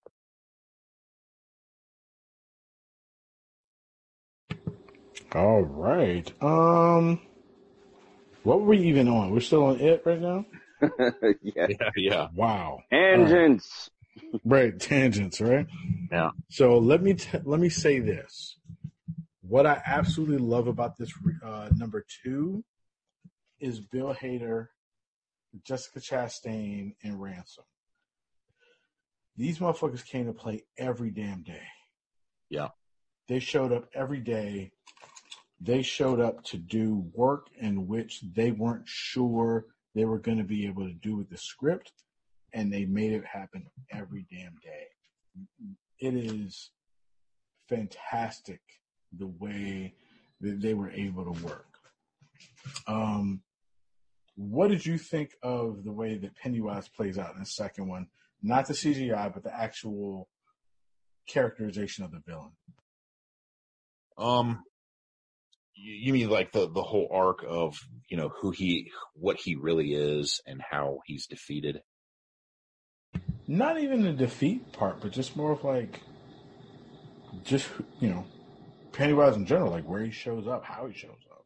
All right. Um, what were we even on? We're still on it right now. Yeah. Yeah, yeah. Wow. Tangents. Uh, right, tangents. Right. Yeah. So let me t- let me say this. What I absolutely love about this uh, number two is Bill Hader, Jessica Chastain, and Ransom. These motherfuckers came to play every damn day. Yeah. They showed up every day. They showed up to do work in which they weren't sure they were going to be able to do with the script, and they made it happen every damn day. It is fantastic the way that they were able to work. Um, what did you think of the way that Pennywise plays out in the second one? Not the C G I, but the actual characterization of the villain. Um, You mean like the, the whole arc of, you know, who he, what he really is and how he's defeated? Not even the defeat part, but just more of like, just, you know, Pennywise in general, like where he shows up, how he shows up.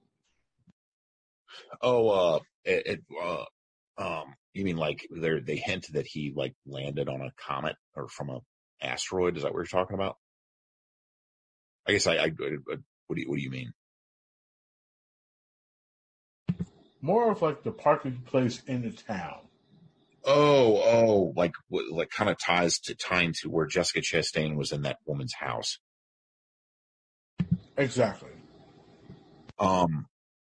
Oh, uh, it, it uh, um, you mean like they they hint that he like landed on a comet or from a asteroid? Is that what you're talking about? I guess I, I, I what do you, what do you mean? More of like the parking place in the town. Oh, oh, like like kind of ties to tying to where Jessica Chastain was in that woman's house. Exactly. Um.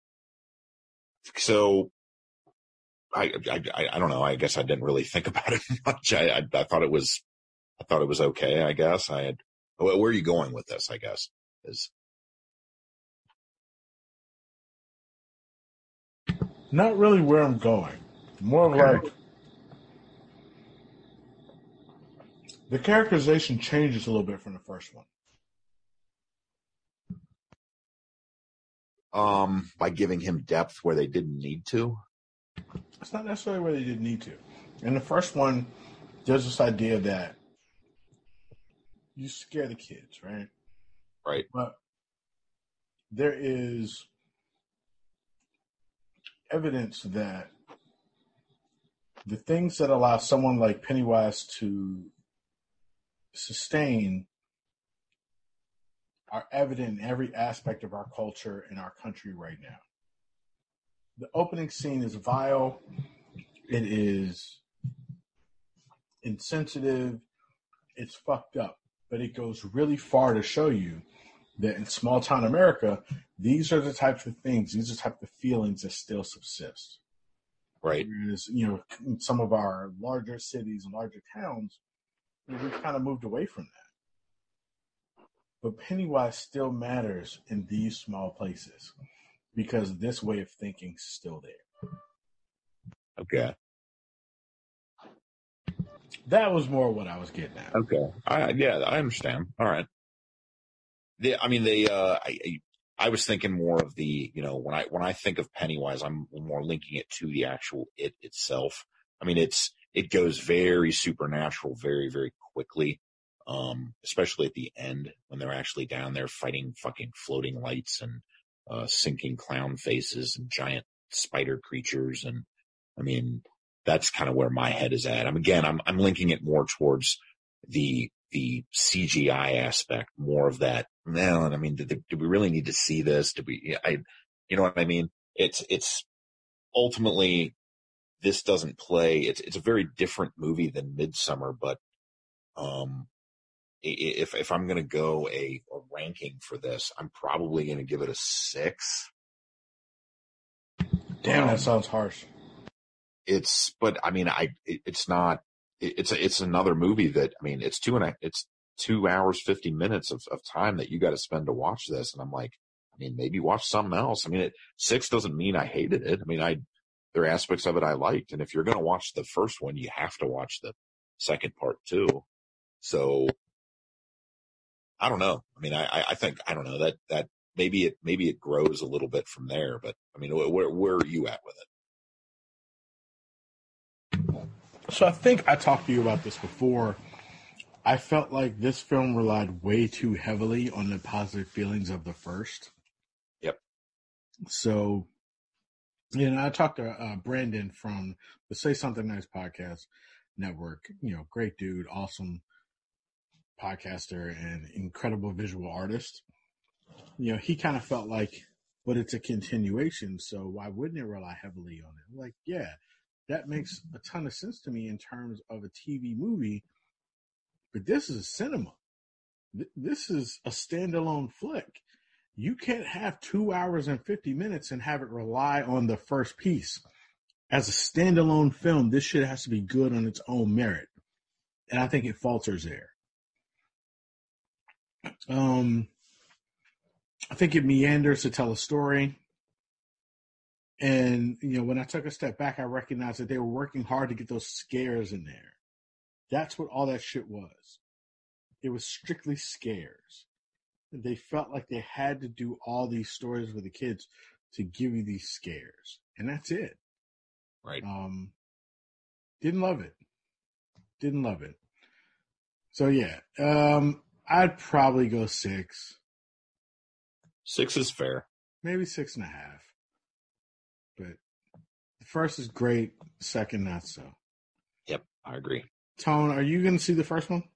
So, I, I I don't know. I guess I didn't really think about it much. I I, I thought it was I thought it was okay. I guess I had. Where are you going with this? I guess is. Not really where I'm going. More of Okay. like the characterization changes a little bit from the first one. Um, by giving him depth where they didn't need to. It's not necessarily where they didn't need to. In the first one, there's this idea that you scare the kids, right? Right. But there is evidence that the things that allow someone like Pennywise to sustain are evident in every aspect of our culture and our country right now. The opening scene is vile. It is insensitive. It's fucked up. But it goes really far to show you that in small town America, these are the types of things, these are the types of feelings that still subsist. Right. Whereas, you know, in some of our larger cities and larger towns, you know, we've kind of moved away from that. But Pennywise still matters in these small places because this way of thinking is still there. Okay. That was more what I was getting at. Okay. I, yeah, I understand. All right. They, I mean, they, uh, I, I was thinking more of the, you know, when I, when I think of Pennywise, I'm more linking it to the actual it itself. I mean, it's, it goes very supernatural very, very quickly. Um, especially at the end when they're actually down there fighting fucking floating lights and, uh, sinking clown faces and giant spider creatures. And I mean, that's kind of where my head is at. I'm again, I'm, I'm linking it more towards the, the C G I aspect, more of that. Man, I mean, did, did we really need to see this? Did we, I, you know what I mean? It's, it's ultimately, this doesn't play, it's, it's a very different movie than Midsummer, but, um, if, if I'm going to go a, a ranking for this, I'm probably going to give it a six. Damn, um, that sounds harsh. It's, but I mean, I, it, it's not, it, it's, it's another movie that, I mean, it's two and a, it's two hours, fifty minutes of, of time that you got to spend to watch this. And I'm like, I mean, maybe watch something else. I mean, it, six doesn't mean I hated it. I mean, I, there are aspects of it I liked. And if you're going to watch the first one, you have to watch the second part too. So I don't know. I mean, I, I think, I don't know that, that maybe it, maybe it grows a little bit from there, but I mean, where, where are you at with it? So I think I talked to you about this before. I felt like this film relied way too heavily on the positive feelings of the first. Yep. So, you know, I talked to uh, Brandon from the Say Something Nice podcast network. You know, great dude, awesome podcaster, and incredible visual artist. You know, he kind of felt like, but it's a continuation, so why wouldn't it rely heavily on it? Like, yeah, that makes a ton of sense to me in terms of a T V movie, but this is a cinema. This is a standalone flick. You can't have two hours and fifty minutes and have it rely on the first piece. As a standalone film, this shit has to be good on its own merit. And I think it falters there. Um, I think it meanders to tell a story. And, you know, when I took a step back, I recognized that they were working hard to get those scares in there. That's what all that shit was. It was strictly scares. they felt like they had to do all these stories with the kids to give you these scares, and that's it. Right. Um, didn't love it. Didn't love it. So yeah, um, I'd probably go six. Six is fair. Maybe six and a half. But the first is great. Second, not so. Yep, I agree. Tone, are you going to see the first one?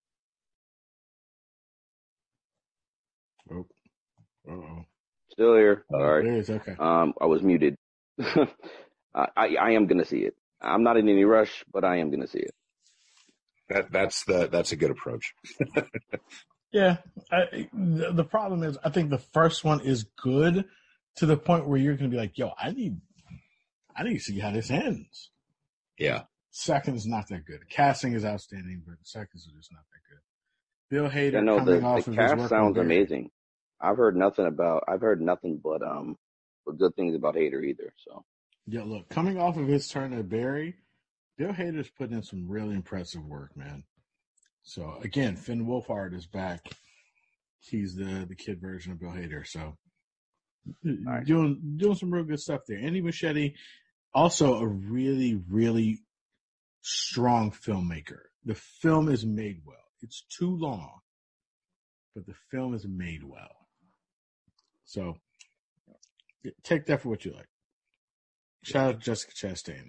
Oh, uh-oh. Still here. Oh, All right. There it is. Okay. Um, I was muted. I, I I am gonna see it. I'm not in any rush, but I am gonna see it. That that's the that's a good approach. Yeah. I, the, the problem is, I think the first one is good to the point where you're going to be like, yo, I need, I need to see how this ends. Yeah. Second is not that good. Casting is outstanding, but seconds are just not that good. Bill Hader I know coming the, off the of his cast work sounds with Barry. amazing. I've heard nothing about. I've heard nothing but um, but good things about Hader either. So Yeah, look, coming off of his turn at Barry, Bill Hader's put in some really impressive work, man. So again, Finn Wolfhard is back. He's the the kid version of Bill Hader. So Nice. doing doing some real good stuff there. Andy Muschietti, also a really really strong filmmaker. The film is made well. It's too long, but the film is made well. So take that for what you like. Shout out to Jessica Chastain.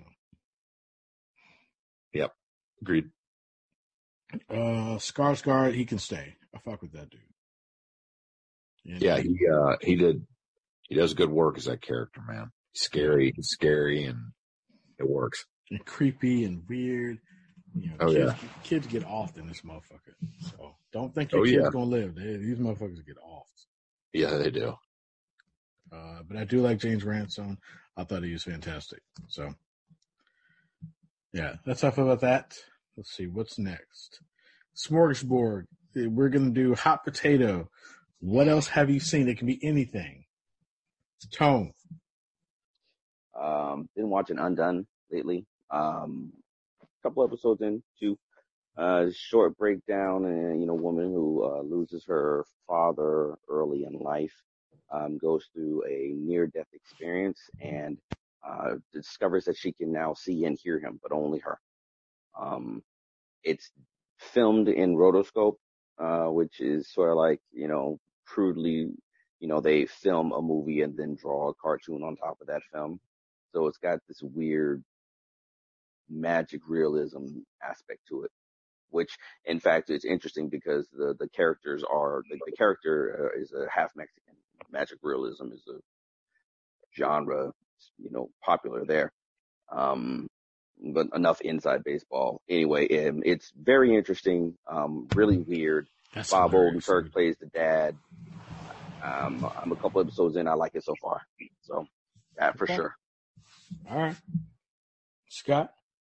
Yep. Agreed. Uh, Skarsgård, he can stay. I fuck with that dude. And Yeah, he uh he did he does good work as that character, man. He's scary, he's scary and it works. and creepy and weird. You know, Oh, kids, yeah. kids get off in this motherfucker. So don't think your Oh, kid's yeah. gonna live. They, these motherfuckers get off. Yeah, they do. Uh, but I do like James Ransone. I thought he was fantastic. So yeah, that's how I feel about that. Let's see what's next. Smorgasbord. We're gonna do hot potato. What else have you seen? It can be anything. Tone. um, been watching Undone lately. Um, a couple episodes in, two. Uh, short breakdown, and you know, woman who uh, loses her father early in life, um, goes through a near-death experience and uh, discovers that she can now see and hear him, but only her. Um, it's filmed in rotoscope, uh, which is sort of like, you know, crudely, you know, they film a movie and then draw a cartoon on top of that film. So it's got this weird magic realism aspect to it, which in fact it's interesting because the the characters are the, the character uh, is a half Mexican. Magic realism is a genre, you know, popular there. Um, but enough inside baseball. Anyway, um, it's very interesting, um, really weird. That's Bob hilarious, Odenkirk dude. plays the dad. Um, I'm a couple episodes in. I like it so far. So that for Okay. sure. All right. Scott?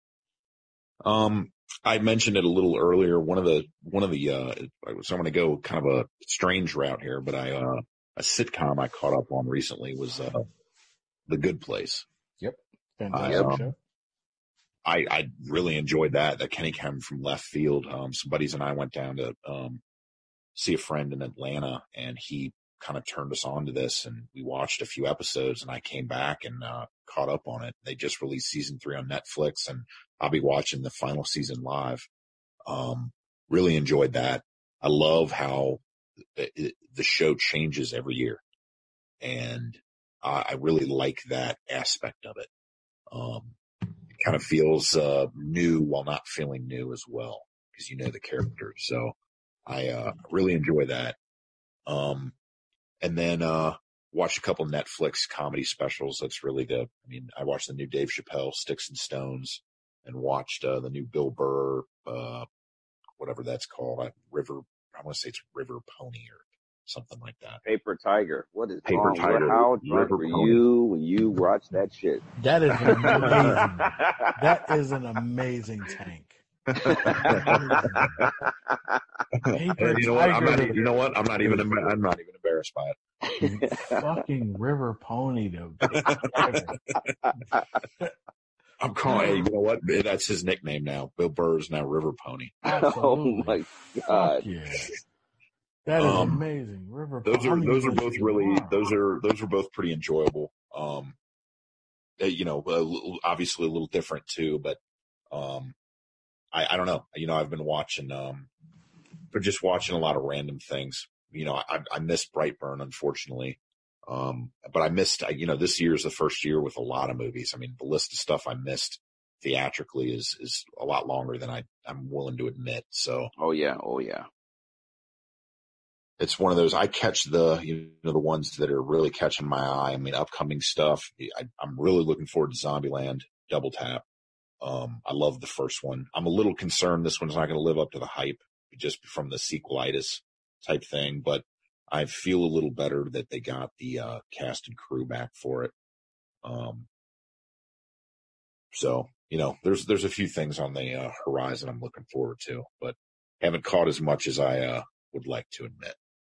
Um, I mentioned it a little earlier. One of the, one of the, uh, so I'm going to go kind of a strange route here, but I, uh, a sitcom I caught up on recently was, uh, The Good Place. Yep. I, Fantastic um, show. I, I really enjoyed that. That Kenny came from left field. Um, some buddies and I went down to, um, see a friend in Atlanta and he kind of turned us on to this and we watched a few episodes and I came back and, uh, caught up on it. They just released season three on Netflix and I'll be watching the final season live. Um, really enjoyed that. I love how it, it, the show changes every year and I, I really like that aspect of it. Um, it kind of feels, uh, new while not feeling new as well because you know the characters. So I, uh, really enjoy that. Um, and then, uh, watched a couple Netflix comedy specials. That's really the, I mean, I watched the new Dave Chappelle Sticks and Stones and watched, uh, the new Bill Burr, uh, whatever that's called. I, River, I want to say it's River Pony or something like that. Paper Tiger. What is Paper wrong? Tiger, How drunk River were Pony. you when you watched that shit? That is amazing. That is an amazing tank. Paper And you know what? I'm Tiger. not, you know what? I'm not even, I'm not even embarrassed by it. Fucking River Pony, though. I'm calling, hey, you know what? That's his nickname now. Bill Burr is now River Pony. Absolutely. Oh my Fuck god. yeah. That is Um, amazing. River those are Palm those are University both really tomorrow. those are those are both pretty enjoyable. Um, uh, you know, a little, obviously a little different too, but um, I, I don't know. You know, I've been watching, um, but just watching a lot of random things. You know, I, I missed Brightburn, unfortunately. Um, but I missed, you know, this year is the first year with a lot of movies. I mean, the list of stuff I missed theatrically is, is a lot longer than I, I'm willing to admit. So, Oh yeah, oh yeah. it's one of those, I catch the, you know, the ones that are really catching my eye. I mean, upcoming stuff. I, I'm really looking forward to Zombieland Double Tap. Um, I love the first one. I'm a little concerned this one's not going to live up to the hype just from the sequelitis type thing, but I feel a little better that they got the uh, cast and crew back for it. Um, so, you know, there's there's a few things on the uh, horizon I'm looking forward to, but haven't caught as much as I uh, would like to admit.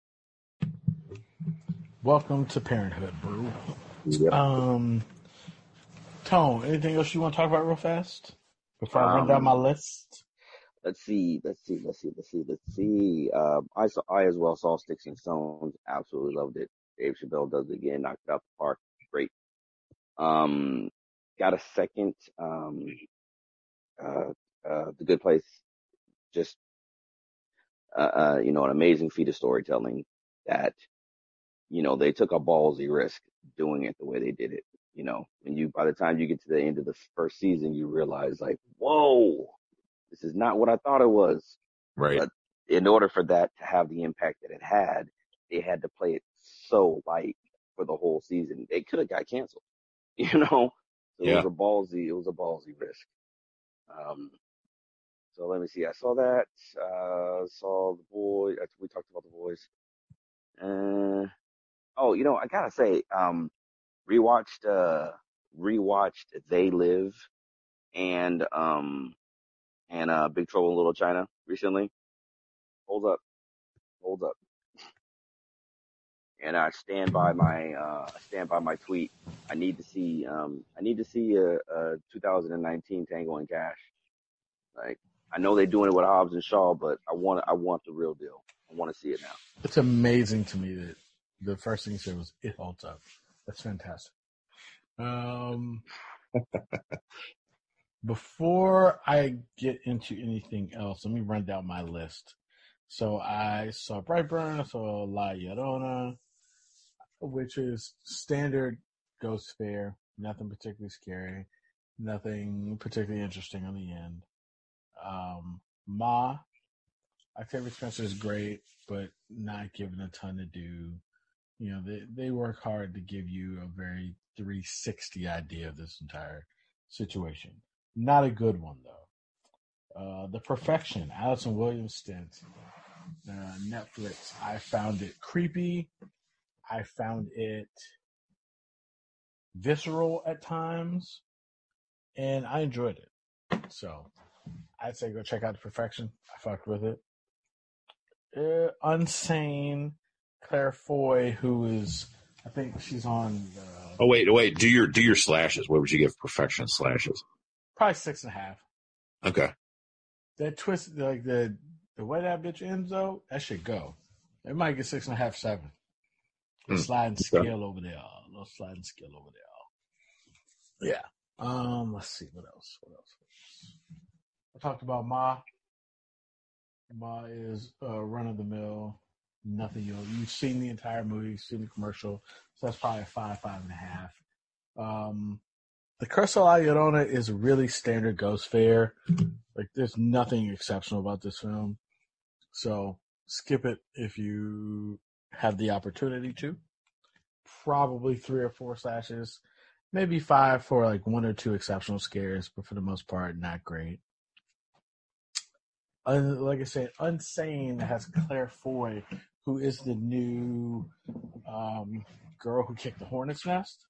Welcome to Parenthood, bro. Yep. Um, Tone, anything else you want to talk about real fast before I run Um, down my list? Let's see, let's see, let's see, let's see, let's see. Um, I saw, I as well saw Sticks and Stones. Absolutely loved it. Dave Chappelle does it again, knocked it out the park. Great. Um, got a second. Um, uh, uh, The Good Place. Just, uh, uh, you know, an amazing feat of storytelling that, you know, they took a ballsy risk doing it the way they did it. You know, and you, by the time you get to the end of the first season, you realize like, whoa, this is not what I thought it was. Right. But in order for that to have the impact that it had, they had to play it so light for the whole season. They could have got canceled, you know. So Yeah. it was a ballsy, it was a ballsy risk. Um, so let me see. I saw that. Uh, saw the boy. We talked about the boys. Uh, oh, you know, I gotta say, um, rewatched, uh, rewatched They Live and um and uh Big Trouble in Little China recently. Hold up, hold up. And I stand by my uh I stand by my tweet. I need to see um I need to see a, a two thousand nineteen Tango and Cash. Like I know they're doing it with Hobbs and Shaw, but I want I want the real deal. I want to see it now. It's amazing to me that the first thing you said was "it holds up." That's fantastic. Um, before I get into anything else, let me run down my list. So I saw Brightburn, I saw La Llorona, which is standard ghost fare. Nothing particularly scary. Nothing particularly interesting on the end. Um, Ma, Octavia Spencer is great, but not given a ton to do. You know, they, they work hard to give you a very three sixty idea of this entire situation. Not a good one, though. Uh, The Perfection, Allison Williams stint, uh, Netflix. I found it creepy. I found it visceral at times, and I enjoyed it. So I'd say go check out The Perfection. I fucked with it. Uh, Unsane, Claire Foy, who is, I think she's on the, Oh, wait, wait. Do your, do your slashes. What would you give Perfection slashes? probably six and a half. Okay. That twist, like the the way that bitch ends though, that should go. It might get six and a half, seven. The Hmm. sliding Okay. scale over there, a little sliding scale over there. Yeah. Um. Let's see what else. What else? What else? I talked about Ma. Ma is uh, run of the mill. Nothing you you've seen the entire movie, you've seen the commercial, so that's probably a five, five and a half. Um, The Curse of La Llorona is really standard ghost fare. Like, there's nothing exceptional about this film. So, skip it if you have the opportunity to. Probably three or four slashes. Maybe five for, like, one or two exceptional scares, but for the most part, not great. Un- like I said, Unsane has Claire Foy, who is the new um, girl who kicked the hornet's nest.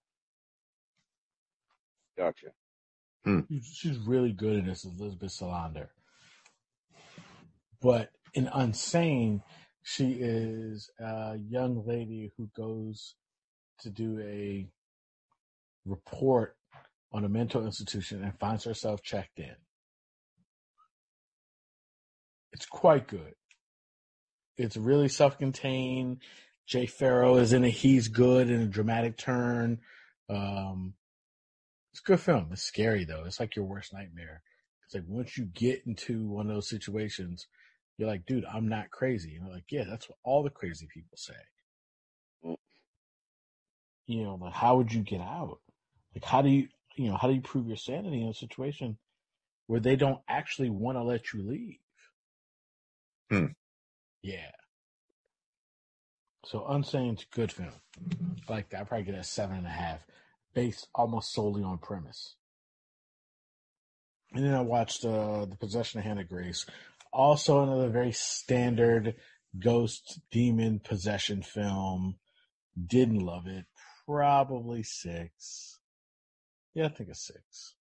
Gotcha. Hmm. She's really good in this, Elizabeth Salander. But in Unsane, she is a young lady who goes to do a report on a mental institution and finds herself checked in. It's quite good. It's really self-contained. Jay Farrow is in it. He's good in a dramatic turn. Um, it's a good film. It's scary though. It's like your worst nightmare. It's like once you get into one of those situations, you're like, dude, I'm not crazy. And I'm like, yeah, that's what all the crazy people say. Mm. You know, like how would you get out? Like how do you, you know, how do you prove your sanity in a situation where they don't actually want to let you leave? Hmm. Yeah. So Unsane's a good film. I like that. I probably get a seven and a half, based almost solely on premise. And then I watched uh, The Possession of Hannah Grace. Also another very standard ghost demon possession film. Didn't love it. Probably six. Yeah, I think a six.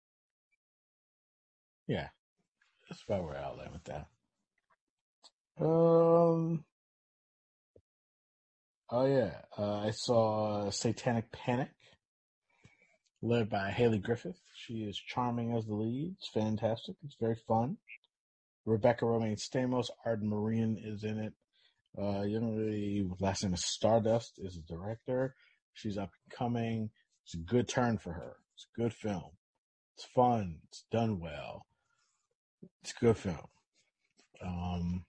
Yeah. That's about where I'll land with that. Um. Oh yeah, uh, I saw Satanic Panic, led by Haley Griffith. She is charming as the lead. It's fantastic. It's very fun. Rebecca Romaine Stamos, Arden Marine is in it. Uh, young lady, last name is Stardust, is the director. She's up and coming. It's a good turn for her. It's a good film. It's fun. It's done well. It's a good film. Um,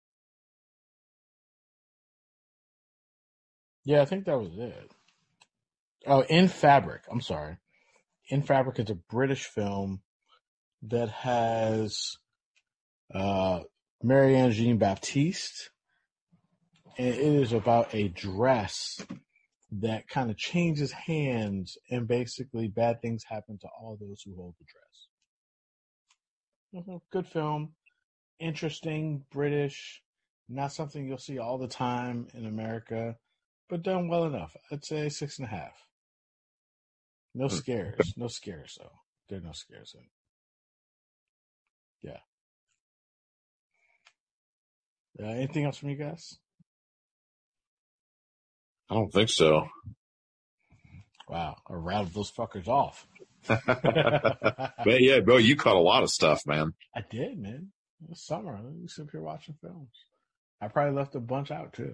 yeah, I think that was it. Oh, In Fabric. I'm sorry. In Fabric is a British film that has uh, Marianne Jean Baptiste. And it is about a dress that kind of changes hands, and basically bad things happen to all those who hold the dress. Mm-hmm. Good film. Interesting, British. Not something you'll see all the time in America, but done well enough. I'd say six and a half. No scares. No scares, though. There are no scares in it. Yeah. Uh, anything else from you guys? I don't think so. Wow, I rattled those fuckers off. But yeah, bro, you caught a lot of stuff, man. I did, man. It was summer. We sit here watching films. I probably left a bunch out too.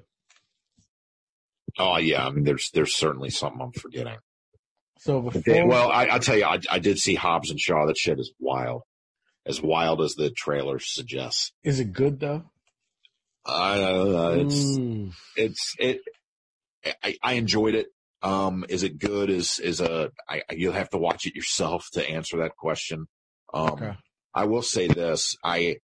Oh yeah, I mean, there's there's certainly something I'm forgetting. So before, They, well, I, I'll tell you, I, I did see Hobbs and Shaw. That shit is wild, as wild as the trailer suggests. Is it good though? I uh, it's Mm. it's it. I, I enjoyed it. Um, is it good? Is is a I, you'll have to watch it yourself to answer that question. Um, Okay. I will say this: I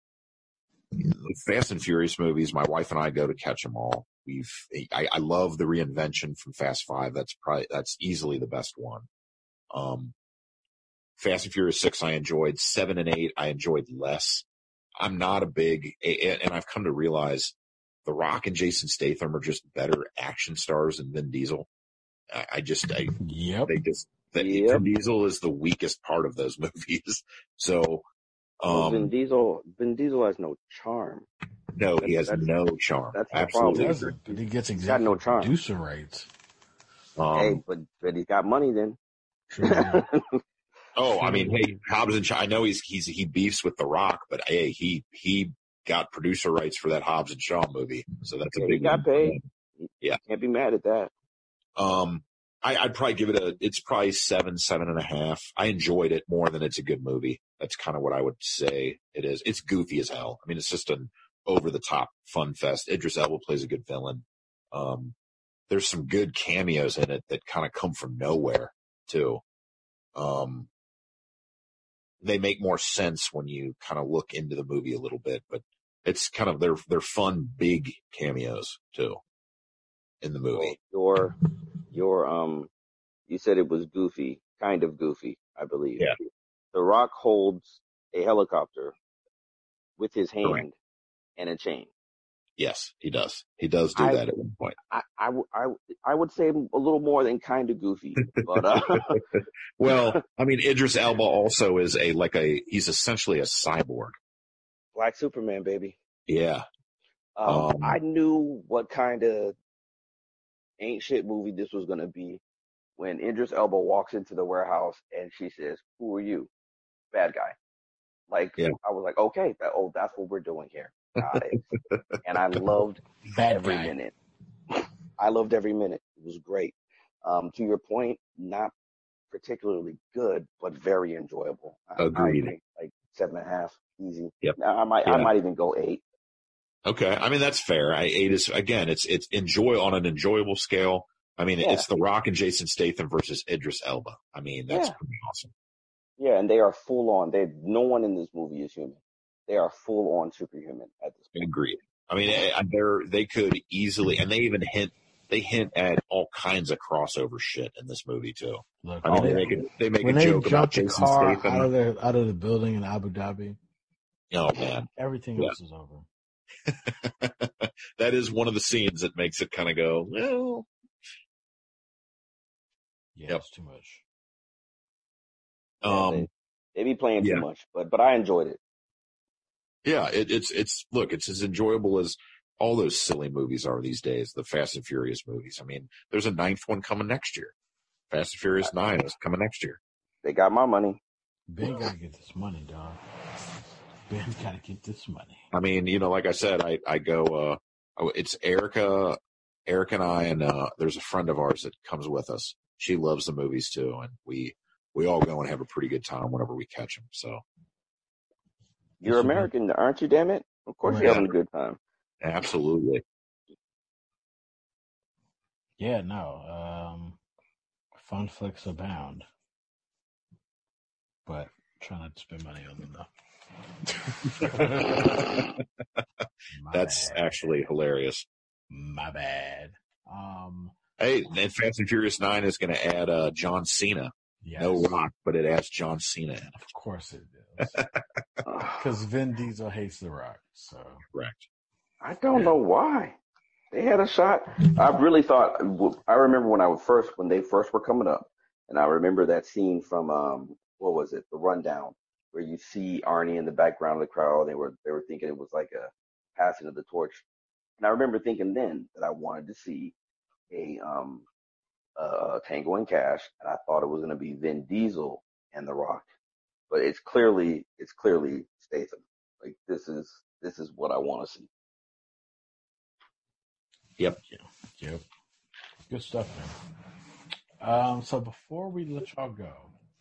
Fast and Furious movies. My wife and I go to catch them all. We've I, I love the reinvention from Fast Five. That's probably that's easily the best one. Um, Fast and Furious Six, I enjoyed. Seven and Eight, I enjoyed less. I'm not a big, and I've come to realize The Rock and Jason Statham are just better action stars than Vin Diesel. I, I just, I, Yep. they just, that Yep. Vin Diesel is the weakest part of those movies. So, Well, um, Vin Diesel, Vin Diesel has no charm. no, he has That's- no charm. that's the He problem. Absolutely. doesn't, but he gets He's got no executive charm. producer rights. Um, Hey, but but he's got money then. True. oh, I True. mean, hey, Hobbs and Shaw, I know he's, he's, he beefs with The Rock, but hey, he, he got producer rights for that Hobbs and Shaw movie. So that's a Yeah, big he got win for paid. him. Yeah. Can't be mad at that. Um, I, I'd probably give it a, it's probably seven, seven and a half. I enjoyed it more than it's a good movie. That's kind of what I would say it is. It's goofy as hell. I mean, it's just an over the top fun fest. Idris Elba plays a good villain. Um, there's some good cameos in it that kind of come from nowhere too. Um, they make more sense when you kind of look into the movie a little bit, but it's kind of, they're, they're fun, big cameos too in the movie. Well, your your um, you said it was goofy, kind of goofy, I believe. Yeah. The Rock holds a helicopter with his hand Correct. and a chain. Yes, he does. He does do I- that at one point. I, I, w- I, w- I would say a little more than kind of goofy, but uh, Well, I mean, Idris Elba also is a, like a, he's essentially a cyborg. Black Superman, baby. Yeah. Um, Um, I knew what kind of ain't shit movie this was gonna be when Idris Elba walks into the warehouse and she says, "Who are you?" Bad guy. Like Yeah. I was like, okay, that, oh, that's what we're doing here. got it. And I loved Bad every guy. minute. I loved every minute. It was great. Um, to your point, not particularly good, but very enjoyable. I, I Agreed. agree. Like seven and a half, easy. Yep. I might, I Yeah. might even go eight. Okay. I mean, that's fair. I eight is, again, it's, it's enjoy on an enjoyable scale. I mean, Yeah. it's The Rock and Jason Statham versus Idris Elba. I mean, that's Yeah. pretty awesome. Yeah, and they are full on. They no one in this movie is human. They are full on superhuman at this point. Agreed. I mean, eh, they're, they could easily, and they even hint, they hint at all kinds of crossover shit in this movie too. Look, I mean, when they they, make a, they make when a they joke about jumped the Jason car Statham. out of the out of the building in Abu Dhabi, Oh man, everything Yeah. else is over. that is one of the scenes that makes it kind of go, well, Yeah, Yep. it's too much. Yeah, um, they, they be playing yeah. too much, but but I enjoyed it. yeah, it, it's, it's, look, it's as enjoyable as all those silly movies are these days, the Fast and Furious movies. I mean, there's a ninth one coming next year. Fast and Furious nine is coming next year. They got my money. Ben gotta get this money, dog. Ben gotta get this money. I mean, you know, like I said, I, I go, uh, oh, it's Erica, Eric and I, and, uh, there's a friend of ours that comes with us. She loves the movies too. And we, we all go and have a pretty good time whenever we catch them. So You're Yes, you American, aren't you? Damn it! Of course Right. you're having a good time. absolutely. Yeah, no. Um, fun flicks abound, but try not to spend money on them though. My That's bad. actually hilarious. My bad. Um, Hey, and Fast and Furious nine is going to add, uh, John Cena. yes, No Rock, but it adds John Cena in it. of course it is, because Vin Diesel hates The Rock. So Correct. I don't know why. They had a shot. I really thought. I remember when I was first, when they first were coming up, and I remember that scene from um, what was it, The Rundown, where you see Arnie in the background of the crowd. They were they were thinking it was like a passing of the torch, and I remember thinking then that I wanted to see a um uh Tango and Cash, and I thought it was going to be Vin Diesel and The Rock, but it's clearly it's clearly Statham. Like this is this is what I want to see. yep, good stuff, man. Um, so before we let y'all go,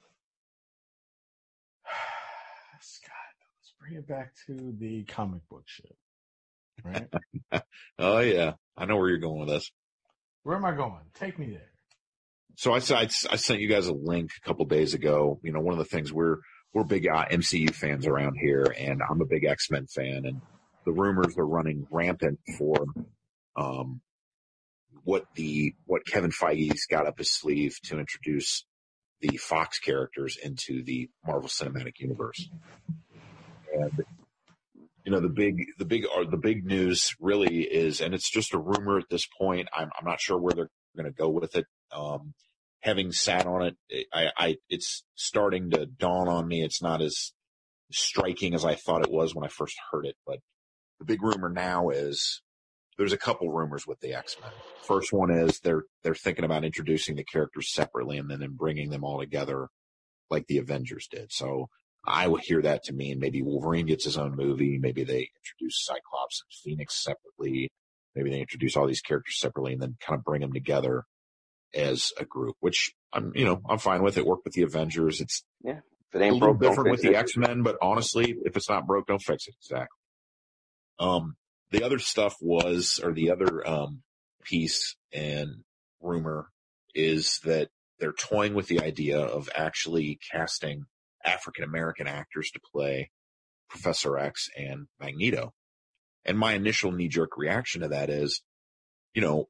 Scott, let's bring it back to the comic book shit, right? Oh yeah. I know where you're going with this. Where am I going? Take me there. So I, I, I sent you guys a link a couple days ago. You know, one of the things we're, we're big uh, M C U fans around here, and I'm a big X-Men fan, and the rumors are running rampant for, um, what the, what Kevin Feige's got up his sleeve to introduce the Fox characters into the Marvel Cinematic Universe. And, you know, the big, the big, or the big news really is, and it's just a rumor at this point. I'm, I'm not sure where they're going to go with it. Um, having sat on it, I, I, it's starting to dawn on me. It's not as striking as I thought it was when I first heard it. But the big rumor now is there's a couple rumors with the X-Men. First one is they're, they're thinking about introducing the characters separately and then, then bringing them all together like the Avengers did. So I would hear that to mean maybe Wolverine gets his own movie. Maybe they introduce Cyclops and Phoenix separately. Maybe they introduce all these characters separately and then kind of bring them together as a group, which I'm, you know, I'm fine with. It worked with the Avengers. It's Yeah, if it a ain't little broke, don't different fix with the it. X-Men, but honestly, if it's not broke, don't fix it. Exactly. Um, the other stuff was, or the other, um, piece and rumor is that they're toying with the idea of actually casting African-American actors to play Professor X and Magneto. And my initial knee-jerk reaction to that is, you know,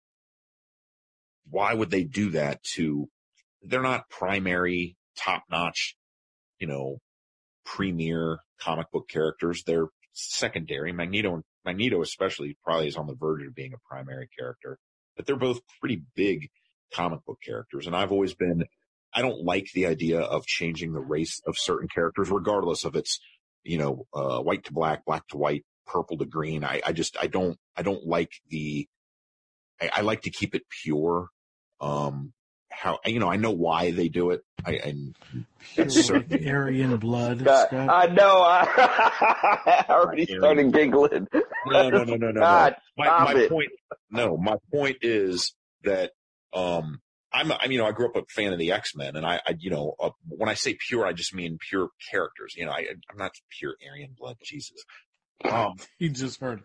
why would they do that to, they're not primary, top-notch, you know, premier comic book characters. They're secondary. Magneto, Magneto especially probably is on the verge of being a primary character, but they're both pretty big comic book characters. And I've always been, I don't like the idea of changing the race of certain characters, regardless of it's, you know, uh, white to black, black to white, purple to green. I, I just, I don't, I don't like the, I, I like to keep it pure. Um, how, you know, I know why they do it. I, I it's certainly Aryan blood. Scott, Scott. I know. I already started giggling. No, no, no, no, no. God, no. My, stop my it. point, no, my point is that, um, I'm, I you know, I grew up a fan of the X-Men, and I, I you know, uh, when I say pure, I just mean pure characters. You know, I, I'm not pure Aryan blood, Jesus. Um, he just heard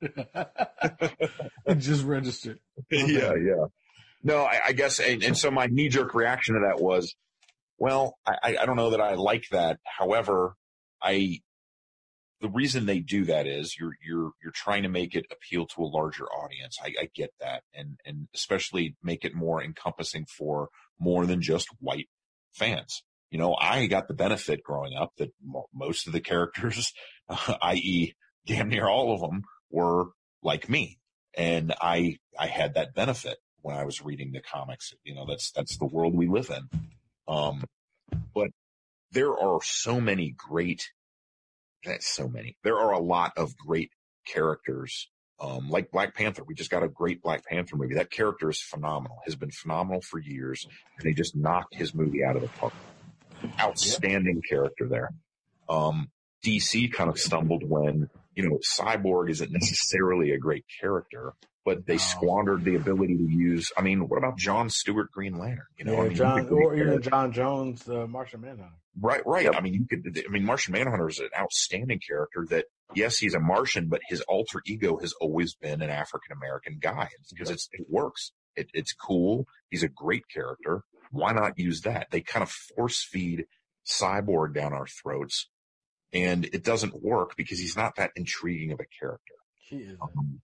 it. He just registered. Okay. Yeah, yeah. No, I, I guess, and, and so my knee-jerk reaction to that was, well, I, I don't know that I like that. However, I, the reason they do that is you're, you're, you're trying to make it appeal to a larger audience. I, I get that. And, and especially make it more encompassing for more than just white fans. You know, I got the benefit growing up that mo- most of the characters, uh, that is damn near all of them, were like me. And I, I had that benefit when I was reading the comics. You know, that's, that's the world we live in. Um, but there are so many great, that's so many, there are a lot of great characters, um, like Black Panther. We just got a great Black Panther movie. That character is phenomenal, has been phenomenal for years. And they just knocked his movie out of the park. Outstanding yep. character there. Um, D C kind of stumbled when, you know, Cyborg isn't necessarily a great character, but they squandered the ability to use, I mean, what about John Stewart Green Lantern? You know, yeah, I mean, John, or even John Jones, the uh, Martian Manhunter. Right, right. Yep. I mean, you could, I mean, Martian Manhunter is an outstanding character that, yes, he's a Martian, but his alter ego has always been an African-American guy because yep. it's, it works. It, it's cool. He's a great character. Why not use that? They kind of force feed Cyborg down our throats, and it doesn't work because he's not that intriguing of a character. He is. Um,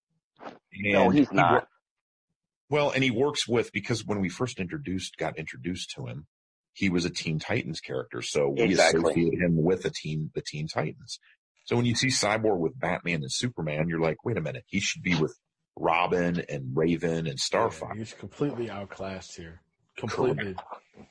no, he's he not. Wor- well, and he works with, because when we first introduced, got introduced to him, he was a Teen Titans character. So we exactly. associated him with a teen, the Teen Titans. So when you see Cyborg with Batman and Superman, you're like, wait a minute, he should be with Robin and Raven and Starfire. Yeah, he's completely outclassed here. Completely. Correct.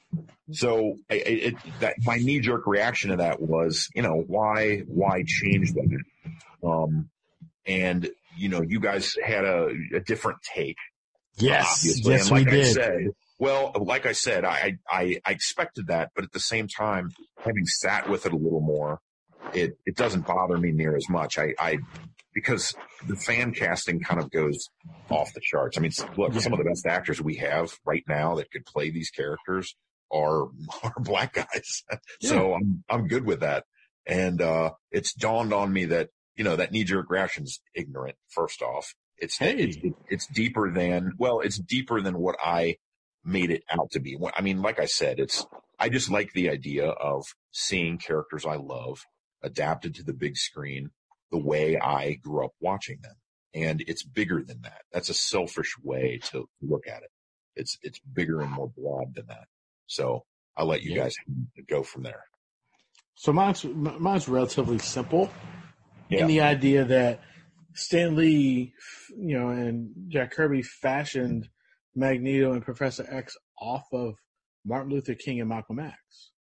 So it, it, that my knee-jerk reaction to that was, you know, why, why change that? Um, and you know, you guys had a, a different take. Yes, obviously. yes, and like we I did. Said, well, like I said, I, I, I expected that, but at the same time, having sat with it a little more, it, it doesn't bother me near as much. I, I, because the fan casting kind of goes off the charts. I mean, look, yeah. some of the best actors we have right now that could play these characters are, are black guys. Yeah. So I'm, I'm good with that. And, uh, it's dawned on me that, you know, that knee-jerk reaction's ignorant, first off. It's, hey. it's, it's deeper than, well, it's deeper than what I made it out to be. I mean, like I said, it's, I just like the idea of seeing characters I love adapted to the big screen the way I grew up watching them. And it's bigger than that. That's a selfish way to look at it. It's, it's bigger and more broad than that. So I'll let you yeah. guys go from there. So mine's, mine's relatively simple yeah. in the idea that Stan Lee, you know, and Jack Kirby fashioned Magneto and Professor X off of Martin Luther King and Malcolm X.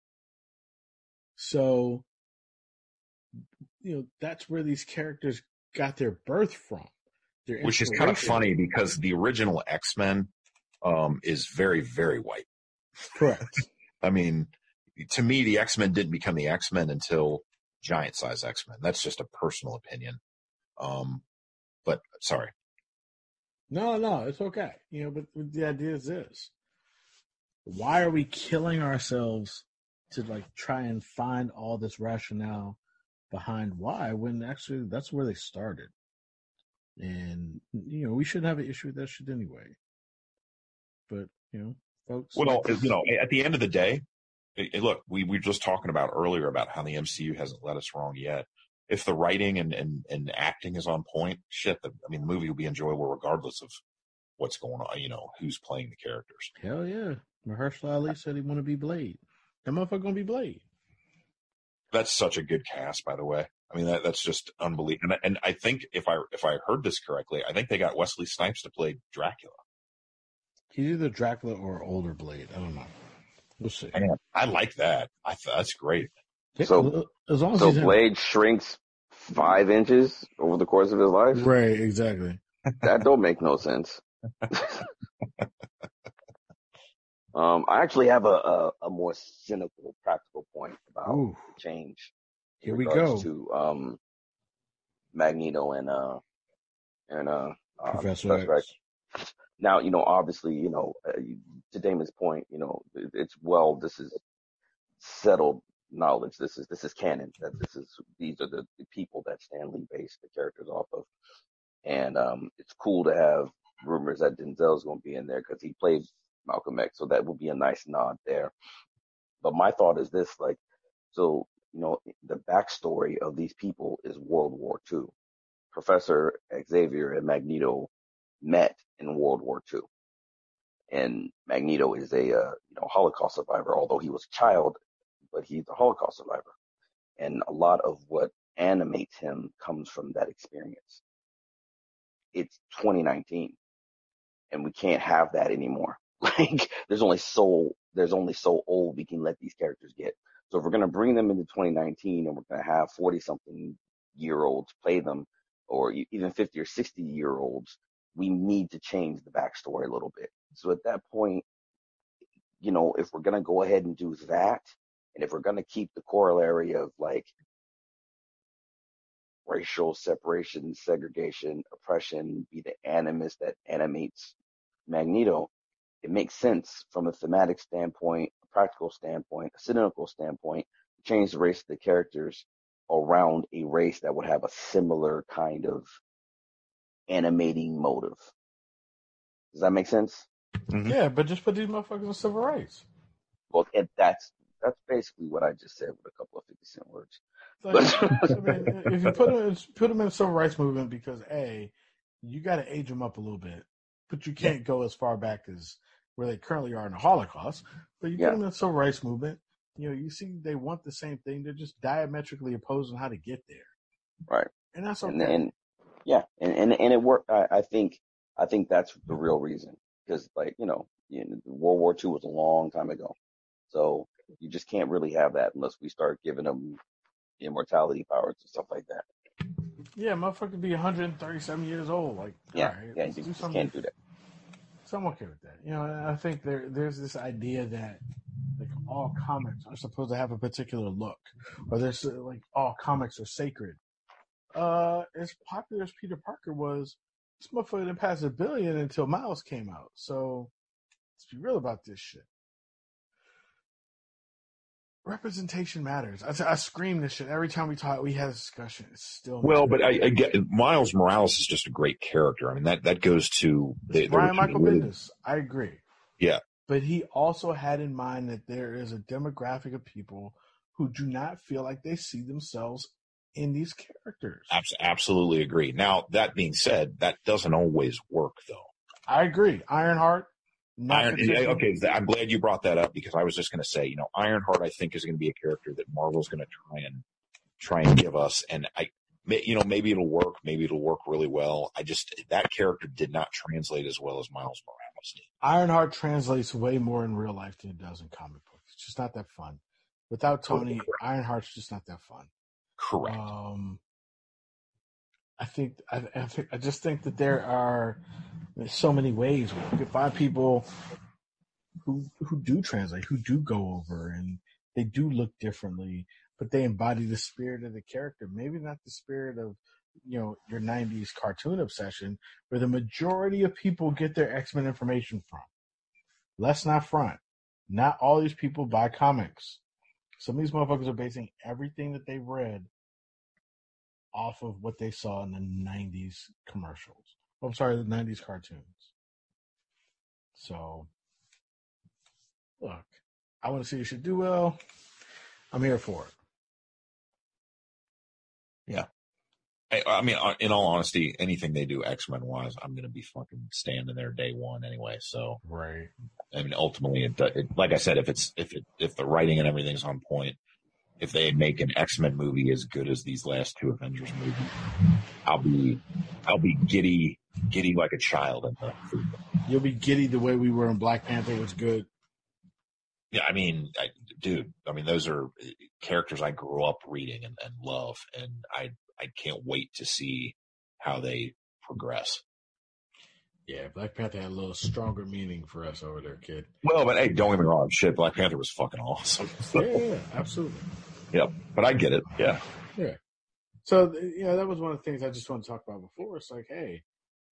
So, you know, that's where these characters got their birth from. Which is kind of funny because the original X-Men um, is very, very white. Correct. I mean, to me, the X-Men didn't become the X-Men until Giant Size X-Men. That's just a personal opinion. Um, but sorry. No, no, it's okay. You know, but the idea is this. Why are we killing ourselves to like try and find all this rationale behind why when actually that's where they started? And, you know, we shouldn't have an issue with that shit anyway. But, you know, folks. Well, you know, at the end of the day, look, we, we were just talking about earlier about how the M C U hasn't led us wrong yet. If the writing and, and, and acting is on point, shit, the, I mean, the movie will be enjoyable regardless of what's going on, you know, who's playing the characters. Hell yeah. Mahershala Ali said he want to be Blade. That motherfucker gonna be Blade. That's such a good cast, by the way. I mean, that, that's just unbelievable. And, and I think if I, if I heard this correctly, I think they got Wesley Snipes to play Dracula. He's either Dracula or older Blade. I don't know. We'll see. Man, I like that. I th- that's great. So, as long as so he's Blade in... shrinks five inches over the course of his life? Right, exactly. That don't make no sense. Um, I actually have a, a, a more cynical, practical point about Ooh, the change in here we regards go. to um, Magneto and uh and uh um, Professor Professor X. X. Now, you know, obviously, you know, uh, you, to Damon's point, you know, it, it's well, this is settled knowledge. This is this is canon. That this is these are the, the people that Stan Lee based the characters off of, and um, it's cool to have rumors that Denzel's going to be in there because he played Malcolm X, so that would be a nice nod there. But my thought is this, like, so you know, the backstory of these people is World War Two. Professor Xavier and Magneto met in World War Two, and Magneto is a uh, you know Holocaust survivor, although he was a child, but he's a Holocaust survivor. And a lot of what animates him comes from that experience. It's twenty nineteen, and we can't have that anymore. Like, there's only so there's only so old we can let these characters get. So if we're gonna bring them into twenty nineteen and we're gonna have forty something year olds play them, or even fifty or sixty year olds, we need to change the backstory a little bit. So at that point, you know, if we're gonna go ahead and do that, and if we're gonna keep the corollary of like racial separation, segregation, oppression be the animus that animates Magneto, it makes sense from a thematic standpoint, a practical standpoint, a cynical standpoint, to change the race of the characters around a race that would have a similar kind of animating motive. Does that make sense? Mm-hmm. Yeah, but just put these motherfuckers on civil rights. Well, it, that's that's basically what I just said with a couple of fifty cent words. Like, I mean, if you put them, put them in the civil rights movement, because A, you got to age them up a little bit, but you can't yeah. go as far back as where they currently are in the Holocaust. But you yeah. put them in the civil rights movement, you know, you see they want the same thing. They're just diametrically opposed on how to get there. Right. And that's okay. And, and yeah, and, and and it worked. I, I think I think that's the real reason, because like you know, you know, World War Two was a long time ago, so you just can't really have that unless we start giving them immortality powers and stuff like that. Yeah, motherfucker be one hundred thirty-seven years old. Like, yeah, all right, yeah, let's you do just something. Can't do that. So I'm okay with that. You know, I think there there's this idea that like all comics are supposed to have a particular look, or there's like all comics are sacred. Uh, as popular as Peter Parker was, this motherfucker didn't pass a billion until Miles came out. So let's be real about this shit. Representation matters. I, I scream this shit every time we talk. We have a discussion. It's still well, but I, I get Miles Morales is just a great character. I mean that that goes to the, Brian Michael really, Bendis. I agree. Yeah, but he also had in mind that there is a demographic of people who do not feel like they see themselves in these characters. Absolutely agree. Now that being said, that doesn't always work, though. I agree. Ironheart. Not Iron, okay, I'm glad you brought that up, because I was just going to say, you know, Ironheart, I think, is going to be a character that Marvel's going to try and try and give us, and I, you know, maybe it'll work, maybe it'll work really well. I just that character did not translate as well as Miles Morales did. Ironheart translates way more in real life than it does in comic books. It's just not that fun. Without Tony, oh, Ironheart's just not that fun. Correct. Um, I think I, I think I just think that there are so many ways where you can find people who who do translate, who do go over, and they do look differently, but they embody the spirit of the character. Maybe not the spirit of, you know, your nineties cartoon obsession, where the majority of people get their X-Men information from. Let's not front. Not all these people buy comics. Some of these motherfuckers are basing everything that they've read off of what they saw in the nineties commercials. Oh, I'm sorry, the nineties cartoons. So, look, I want to see you should do well. I'm here for it. Yeah. I, I mean, in all honesty, anything they do X-Men wise, I'm going to be fucking standing there day one anyway. So, right. I mean, ultimately, it, it, like I said, if it's if it if the writing and everything's on point, if they make an X-Men movie as good as these last two Avengers movies, I'll be I'll be giddy giddy like a child in the food. You'll be giddy the way we were in Black Panther was good. Yeah, I mean, I, dude, I mean, those are characters I grew up reading and, and love, and I I can't wait to see how they progress. Yeah, Black Panther had a little stronger meaning for us over there, kid. Well, but hey, don't get me wrong. Shit, Black Panther was fucking awesome. Yeah, yeah, yeah, absolutely. Yeah, but I get it. Yeah. Yeah. So, you know, that was one of the things I just want to talk about before. It's like, hey,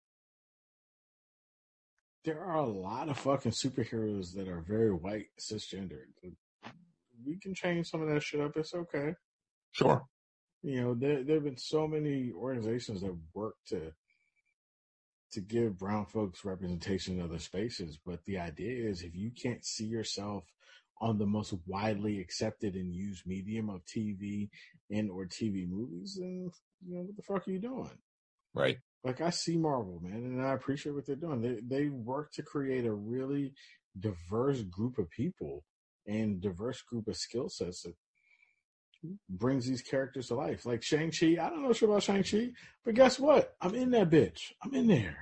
there are a lot of fucking superheroes that are very white, cisgendered. We can change some of that shit up. It's okay. Sure. You know, there there have been so many organizations that work to to give brown folks representation in other spaces. But the idea is if you can't see yourself on the most widely accepted and used medium of T V and or T V movies, then, you know, what the fuck are you doing? Right. Like, I see Marvel, man, and I appreciate what they're doing. They they work to create a really diverse group of people and diverse group of skill sets that brings these characters to life. Like Shang-Chi, I don't know shit about Shang-Chi, but guess what? I'm in that bitch. I'm in there.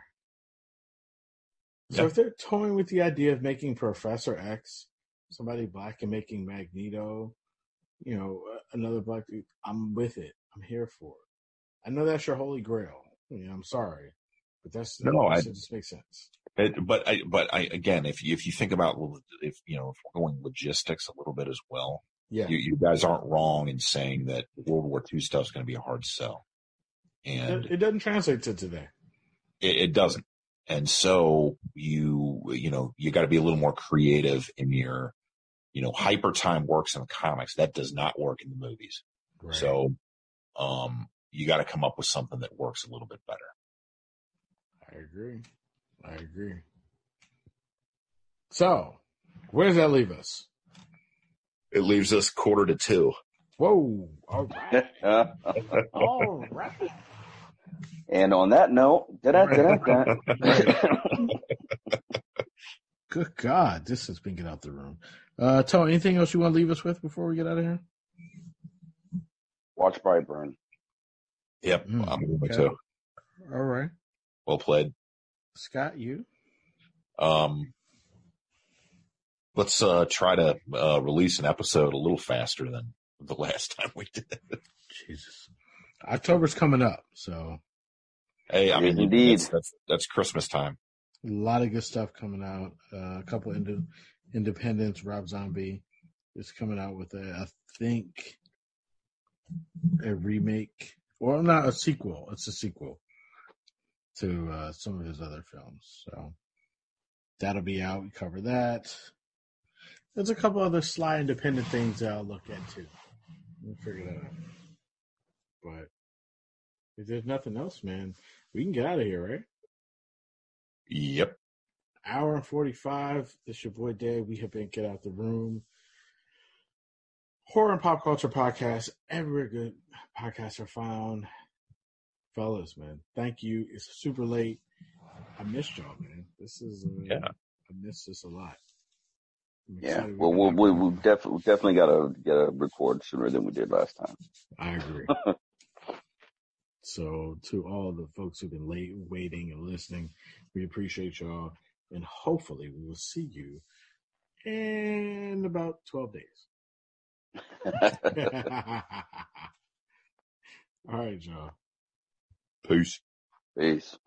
So Yeah. if they're toying with the idea of making Professor X somebody black and making Magneto, you know, another black dude, I'm with it. I'm here for it. I know that's your holy grail. You know, I'm sorry, but that's No, that I- shit just makes sense. It, but I, but I, again, if you, if you think about, if, you know, if we're going logistics a little bit as well, Yeah, you, you guys aren't wrong in saying that World War Two stuff is going to be a hard sell. And it, it doesn't translate to today. it, it doesn't. And so you, you know, you got to be a little more creative in your, you know, hyper time works in the comics. That does not work in the movies. Right. So, um, you got to come up with something that works a little bit better. I agree. I agree. So, where does that leave us? It leaves us quarter to two. Whoa! All right. All right. And on that note, da-da-da-da-da. Good God, this has been get out the room. Uh, Tony, anything else you want to leave us with before we get out of here? Watch Brightburn. Yep. Mm, I'm going okay. to. All right. Well played. Scott, you? Um, let's uh, try to uh, release an episode a little faster than the last time we did. Jesus. October's coming up, so Hey, I Yes, mean, indeed. that's, that's that's Christmas time. a lot of good stuff coming out. Uh, a couple of ind- independents. Rob Zombie is coming out with a, I think, a remake, or not a sequel. It's a sequel to uh, some of his other films. So that'll be out. We cover that. There's a couple other sly independent things that I'll look into. We'll figure that out. But if there's nothing else, man, we can get out of here, right? Yep. Hour and forty-five. This your boy Dave. We have been Get Out the Room. Horror and Pop Culture Podcast. Everywhere good podcasts are found. Fellas, man, thank you. It's super late. I missed y'all, man. This is, uh, Yeah. I missed this a lot. I'm Yeah. excited Well, we we'll, can we have- we definitely definitely got to get a record sooner than we did last time. I agree. So to all the folks who've been late, waiting and listening, we appreciate y'all. And hopefully we will see you in about twelve days. All right, y'all. Peace. Peace.